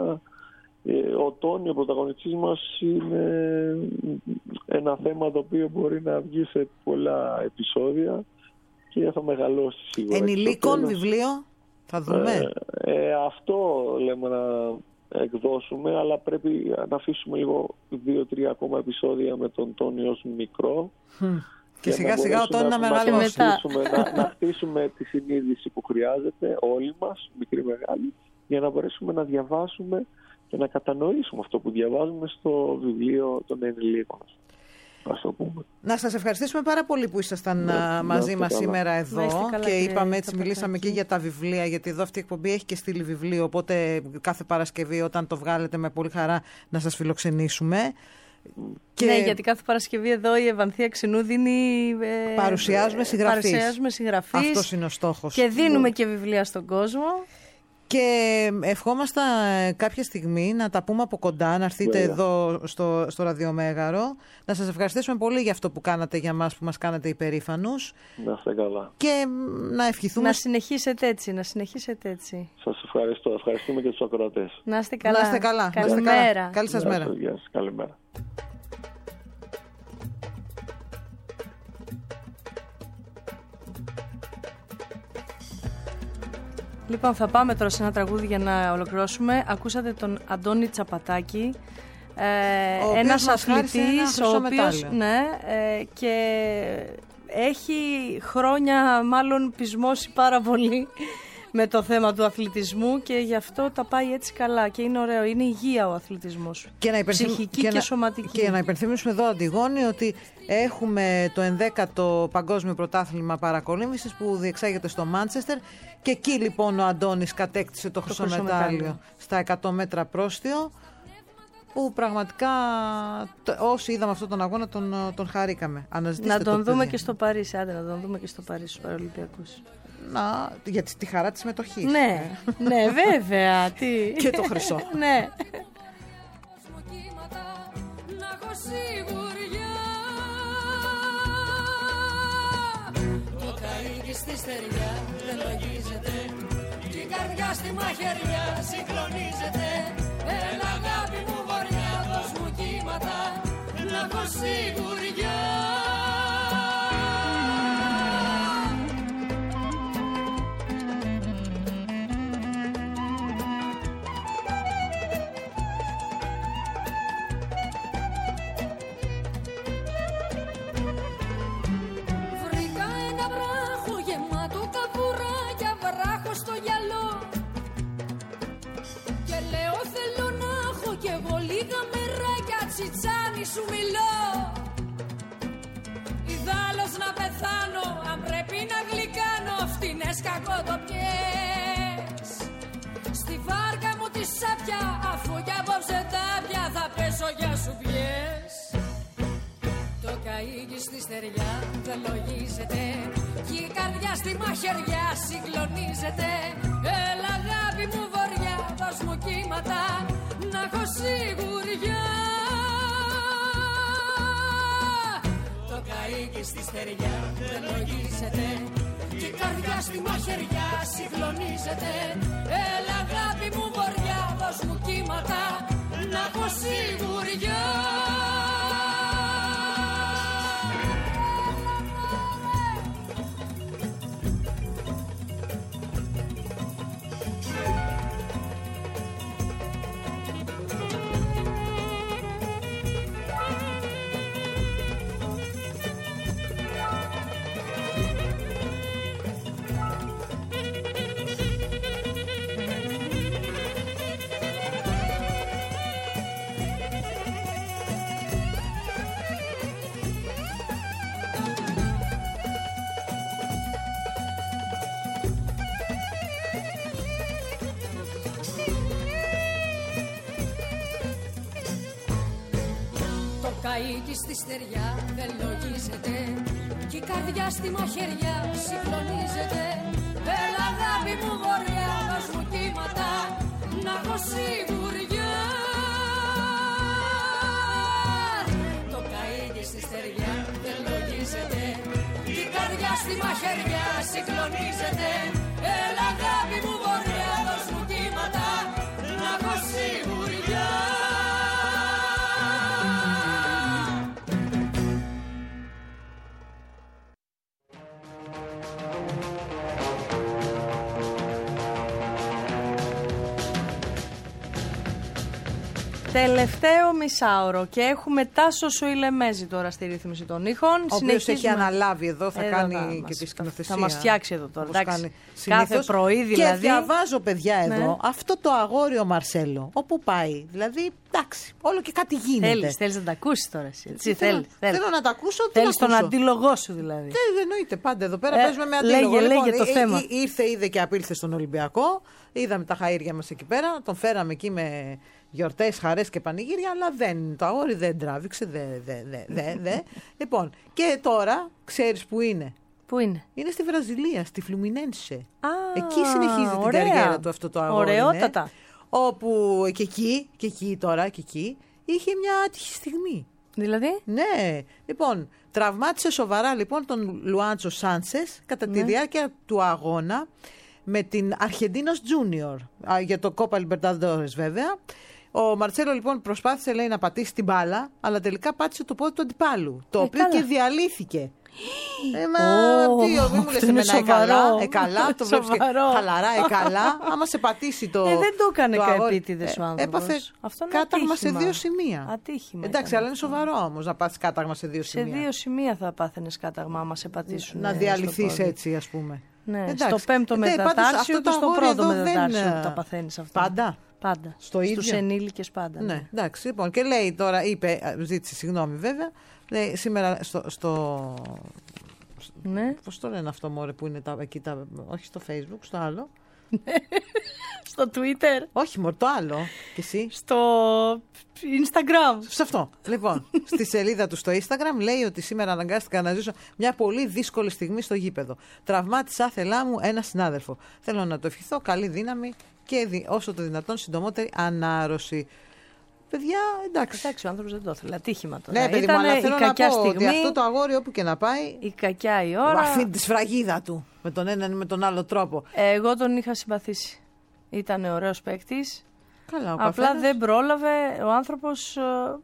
I: Ο Τόνι, ο πρωταγωνιστής μας, είναι ένα θέμα το οποίο μπορεί να βγει σε πολλά επεισόδια και θα μεγαλώσει σίγουρα.
E: Ενηλίκων βιβλίο. Θα δούμε.
I: Ε, ε, αυτό λέμε να εκδώσουμε, αλλά πρέπει να αφήσουμε λίγο δύο-τρία ακόμα επεισόδια με τον Τόνι ως μικρό.
E: Mm. Και σιγά σιγά ο Τόνι να μεγαλώσει.
I: Να, να χτίσουμε τη συνείδηση που χρειάζεται όλοι μας, μικροί μεγάλοι, για να μπορέσουμε να διαβάσουμε και να κατανοήσουμε αυτό που διαβάζουμε στο βιβλίο των ενηλίκων.
E: Να σας ευχαριστήσουμε πάρα πολύ που ήσασταν ναι, μαζί ναι, μας καλά. σήμερα εδώ καλά, και είπαμε έτσι, μιλήσαμε και για τα βιβλία, γιατί εδώ αυτή η εκπομπή έχει και στείλει βιβλίο, οπότε κάθε Παρασκευή όταν το βγάλετε με πολύ χαρά να σας φιλοξενήσουμε.
D: Και... Ναι, γιατί κάθε Παρασκευή εδώ η Ευανθία Ξενού δίνει... Ε,
E: παρουσιάζουμε συγγραφείς.
D: Παρουσιάζουμε συγγραφείς.
E: Αυτός είναι ο στόχος.
D: Και δίνουμε ναι. και βιβλία στον κόσμο.
E: Και ευχόμαστε κάποια στιγμή να τα πούμε από κοντά, να έρθετε Βέβαια. εδώ στο, στο Ραδιομέγαρο. Να σας ευχαριστήσουμε πολύ για αυτό που κάνατε για μας, που μας κάνατε υπερήφανους.
I: Να είστε καλά.
E: Και να ευχηθούμε...
D: Να συνεχίσετε έτσι, να συνεχίσετε έτσι.
I: Σας ευχαριστώ. Ευχαριστούμε και τους ακροατές.
D: Να είστε καλά.
E: Να είστε καλά.
D: Καλημέρα.
E: Καλή σας μέρα.
I: Γεια σας. Καλημέρα.
D: Λοιπόν, θα πάμε τώρα σε ένα τραγούδι για να ολοκληρώσουμε. Ακούσατε τον Αντώνη Τσαπατάκη, ε, ένας αθλητής, ο οποίος ναι, ε, και έχει χρόνια μάλλον πεισμώσει πάρα πολύ με το θέμα του αθλητισμού και γι' αυτό τα πάει έτσι καλά και είναι ωραίο, είναι υγεία ο αθλητισμός, και να ψυχική και, και να, σωματική.
E: Και να υπενθυμίσουμε εδώ, Αντιγόνη, ότι έχουμε το ενδέκατο Παγκόσμιο Πρωτάθλημα Παρακολύμβησης που διεξάγεται στο Μάντσεστερ και εκεί λοιπόν ο Αντώνης κατέκτησε το, το χρυσό μετάλλιο στα εκατό μέτρα πρόστιο, που πραγματικά όσοι είδαμε αυτόν τον αγώνα τον, τον χαρήκαμε.
D: Να τον δούμε παιδί. και στο Παρίσι, άντε να τον δούμε και στο Παρίσι στους Παραολυμπιακούς.
E: Να, για τη χαρά της συμμετοχής.
D: Ναι, ναι, βέβαια. Τι...
E: Και το χρυσό.
D: Ναι.
J: Το καΐκι στη στεριά δεν λογίζεται, η καρδιά στη μαχαιριά συγκλονίζεται. Έλα αγάπη μου βοριά, δώσ' μου κύματα, να έχω σιγουριά. Στο γυαλό και λέω θέλω να έχω κι εγώ λίγα μεράκια, τσιτσάνι σου μιλώ. Ιδάλλως να πεθάνω αν πρέπει να γλυκάνω φτηνές κακοτοπιές. Στη βάρκα μου τη σάπια αφού κι απόψε τάπια θα πέσω για σου πιες. Το καΐκι στη στεριά δεν λογίζεται κι η καρδιά στη μαχαιριά συγκλονίζεται. Έλα αγάπη μου βοριά, δώσ' μου κύματα, να έχω σιγουριά. Το καΐκι στη στεριά δεν λογίζεται κι η καρδιά στη μαχαιριά συγκλονίζεται. Έλα αγάπη μου βοριά, δώσ' μου κύματα, να έχω σιγουριά. στη στεριά δεν λογίζεται κι η καρδιά στη μαχαιριά συγκλονίζεται. Έλα αγάπη μου βοριά, δώσ' μου κύματα να έχω σιγουριά. Το καΐκι στη στεριά δεν λογίζεται κι η καρδιά στη μαχαιριά συγκλονίζεται. Έλα αγάπη μου βοριά, δώσ' μου κύματα να έχω σιγουριά.
D: Τελευταίο μισάωρο και έχουμε Τάσο Σοηλεμέζη τώρα στη ρύθμιση των ήχων.
E: Ο οποίος έχει αναλάβει εδώ, θα
D: εδώ
E: κάνει
D: θα
E: και
D: μας,
E: τη σκηνοθεσία.
D: Θα μας φτιάξει εδώ τώρα.
E: Κάνει
D: κάθε πρωί δηλαδή.
E: Και διαβάζω, παιδιά, εδώ
D: ναι.
E: αυτό το αγόρι ο Μαρσέλο. Όπου πάει. Δηλαδή, εντάξει, όλο και κάτι γίνεται.
D: Θέλεις, θέλεις να τα ακούσεις τώρα εσύ. Έτσι,
E: θέλω,
D: θέλεις,
E: θέλω,
D: θέλεις.
E: θέλω να τα ακούσω.
D: Θέλεις τον αντίλογό σου δηλαδή.
E: Δεν εννοείται πάντα εδώ πέρα.
D: Ε,
E: παίζουμε με αντίλογο.
D: Λέγε,
E: λοιπόν,
D: λέγε το
E: ή,
D: θέμα.
E: Ή, ήρθε, είδε και απήλθε στον Ολυμπιακό. Είδαμε τα χαΐρια μας εκεί πέρα. Τον φέραμε εκεί με γιορτές, χαρές και πανηγύρια. Αλλά δεν, το αγόρι δεν τράβηξε. Δε, δε, δε, δε, δε. Λοιπόν, και τώρα ξέρεις που είναι.
D: Πού είναι?
E: Είναι στη Βραζιλία, στη Φλουμινένσε.
D: Α,
E: εκεί συνεχίζει
D: ωραία.
E: την καριέρα του αυτό το αγόρι.
D: Ωραιότατα.
E: Ναι, όπου και εκεί, και εκεί τώρα, και εκεί, είχε μια άτυχη στιγμή.
D: Δηλαδή?
E: Ναι. Λοιπόν, τραυμάτισε σοβαρά λοιπόν τον Λουάντσο Σάντσες κατά τη
D: Ναι.
E: διάρκεια του αγώνα με την Αρχεντίνος Junior για το Copa Libertadores βέβαια. Ο Μαρτσέλο λοιπόν προσπάθησε, λέει, να πατήσει την μπάλα, αλλά τελικά πάτησε το πόδι του αντιπάλου, το
D: ε,
E: οποίο
D: καλά.
E: και διαλύθηκε. Ε, μα
D: Oh,
E: τι, μην μου λες
D: αυτό είναι
E: εμένα εκαλά,
D: σοβαρό.
E: εκαλά, το βλέπεις και
D: Σοβαρό.
E: χαλαρά, εκαλά. Άμα σε πατήσει το.
D: Ε, δεν το έκανε
E: το αγόρι,
D: επίτηδες ο άνθρωπος.
E: Έπαθε
D: Αυτό είναι
E: κάταγμα σε
D: ατύχημα.
E: δύο σημεία.
D: Ατύχημα
E: Εντάξει,
D: ήταν
E: αλλά είναι
D: αυτό.
E: σοβαρό όμως να πάθεις κάταγμα σε δύο
D: Σε
E: σημεία.
D: δύο σημεία θα πάθαινες κάταγμα άμα σε πατήσουν.
E: Να διαλυθείς έτσι, ας πούμε.
D: Ναι,
E: Εντάξει.
D: στο πέμπτο
E: Ε, πάντως,
D: μετατάξιο
E: αυτό
D: και
E: το
D: στο
E: αγόρι
D: πρώτο
E: εδώ δεν,
D: μετατάξιο
E: ε,
D: που τα παθαίνεις αυτά.
E: Πάντα.
D: Πάντα.
E: Στο ίδιο.
D: Στους ενήλικες πάντα.
E: Ναι, εντάξει, λοιπόν. Και λέει τώρα, είπε, ζήτησε συγγνώμη βέβαια, λέει σήμερα στο. στο
D: Ναι.
E: πώς το λένε αυτό, μωρέ, που είναι τα, εκεί τα. Όχι στο Facebook, στο άλλο.
D: Στο Twitter.
E: Όχι, μωρέ, το άλλο. Και εσύ.
D: Στο Instagram.
E: Σε αυτό. Λοιπόν, στη σελίδα του στο Instagram λέει ότι σήμερα αναγκάστηκα να ζήσω μια πολύ δύσκολη στιγμή στο γήπεδο. Τραυμάτισα άθελά μου ένα συνάδελφο. Θέλω να το ευχηθώ καλή δύναμη και δι, όσο το δυνατόν συντομότερη ανάρρωση. Παιδιά, εντάξει.
D: Εντάξει, ο άνθρωπος δεν το ήθελε. Ατύχημα τώρα.
E: Ναι, παιδί μου,
D: Ήτανε
E: αλλά
D: η
E: θέλω να
D: κακιά
E: πω
D: στιγμή,
E: ότι αυτό το αγόρι όπου και να πάει.
D: η κακιά η ώρα.
E: Αφήνει τη σφραγίδα του με τον έναν ή με τον άλλο τρόπο.
D: Εγώ τον είχα συμπαθήσει. Ήταν ωραίος παίκτης.
E: Καλά, ο
D: Απλά
E: καθένας
D: δεν πρόλαβε ο άνθρωπος ε,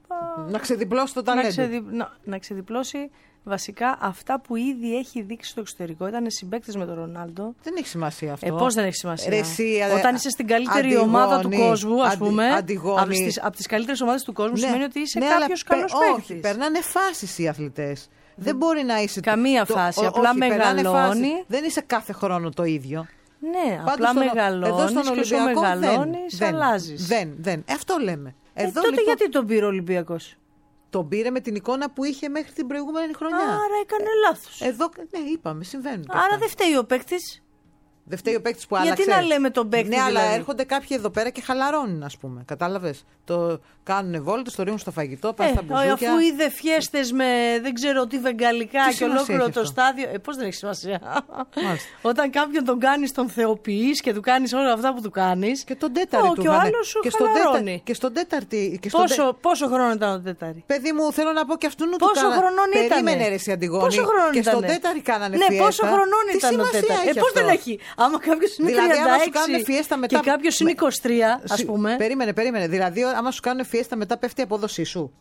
E: να ξεδιπλώσει το
D: να,
E: ταλέντο.
D: ξεδι... να, να ξεδιπλώσει βασικά αυτά που ήδη έχει δείξει στο εξωτερικό. Ήταν συμπαίκτης με τον Ρονάλντο.
E: Δεν έχει σημασία αυτό.
D: Ε, πώς δεν έχει σημασία.
E: Ρε, εσύ,
D: Όταν είσαι στην καλύτερη
E: Αντιγόνη,
D: ομάδα του κόσμου, ας
E: αντι,
D: πούμε,
E: αντιγόνη.
D: από τις, από τις καλύτερες ομάδες του κόσμου,
E: Ναι,
D: σημαίνει ότι είσαι
E: ναι,
D: κάποιος
E: αλλά
D: καλός
E: πε-
D: παίκτης.
E: Όχι, περνάνε φάσεις οι αθλητές. Δεν μπορεί να είσαι.
D: Καμία
E: το-
D: φάση,
E: ο-
D: απλά
E: όχι, περνάνε
D: μεγαλώνει.
E: φάσεις. Δεν είσαι κάθε χρόνο το ίδιο.
D: Ναι,
E: Πάντως
D: απλά
E: στον-
D: μεγαλώνεις
E: εδώ στον
D: και όσο
E: Ολυμπιακό δεν,
D: μεγαλώνεις
E: δεν,
D: αλλάζεις.
E: Δεν, δεν. Ε, αυτό λέμε.
D: Ε,
E: Εδώ
D: τότε
E: λοιπόν,
D: γιατί τον πήρε ο Ολυμπιακός?
E: τον πήρε με την εικόνα που είχε μέχρι την προηγούμενη χρονιά.
D: Άρα έκανε λάθος.
E: Εδώ, ναι, είπαμε, συμβαίνουν. και
D: Άρα
E: αυτά.
D: δεν φταίει ο παίκτης.
E: Δεν φταίει ο παίκτη που
D: Γιατί
E: άλλαξε.
D: να λέμε τον παίκτη,
E: Ναι, αλλά
D: δηλαδή.
E: έρχονται κάποιοι εδώ πέρα και χαλαρώνουν, ας πούμε. Κατάλαβες. Το κάνουν βόλτες, το ρίχνουν στο φαγητό, πάνε
D: Ε,
E: στα μπουζούκια.
D: αφού είδε φιέστες με δεν ξέρω τι βεγγαλικά
E: Τι
D: και
E: σημασία
D: ολόκληρο
E: έχει
D: το
E: αυτό?
D: στάδιο. Ε, πώς δεν έχει σημασία.
E: Μάλιστα.
D: Όταν κάποιον τον κάνεις, τον θεοποιείς και του κάνεις όλα αυτά που του κάνεις.
E: Και τον τέταρτη
D: Ω,
E: του
D: και ο
E: είχανε-
D: άλλος σου
E: και στον
D: χαλαρώνει.
E: τέτα- Και στον τέταρτη. Και στον
D: Πόσο,
E: τε-
D: πόσο χρόνο ήταν ο τέταρτη?
E: Παιδί μου, θέλω να πω και αυτού του
D: Πόσο
E: κάνα-
D: χρονών ήτανε?
E: Περίμενε, ρε εσύ, Αντιγόνη.
D: Πόσο χρονών
E: Και στον
D: ήτανε?
E: τέταρτη κάνανε
D: Ναι,
E: φιέστα.
D: πόσο χρονών
E: Τι
D: ήταν ο
E: σημασία
D: τέταρτη? Ε,
E: έχει
D: πώς δεν
E: αυτό?
D: έχει. Άμα κάποιος είναι
E: Δηλαδή, άμα σου
D: τριάντα έξι
E: κάνουν φιέστα μετά.
D: και κάποιος είναι
E: με-
D: είκοσι τρία, ας
E: Συ-
D: πούμε.
E: Περίμενε, περίμενε. Δηλαδή, άμα σου κάνουν φιέστα μετά πέφτει η απόδοσή σου.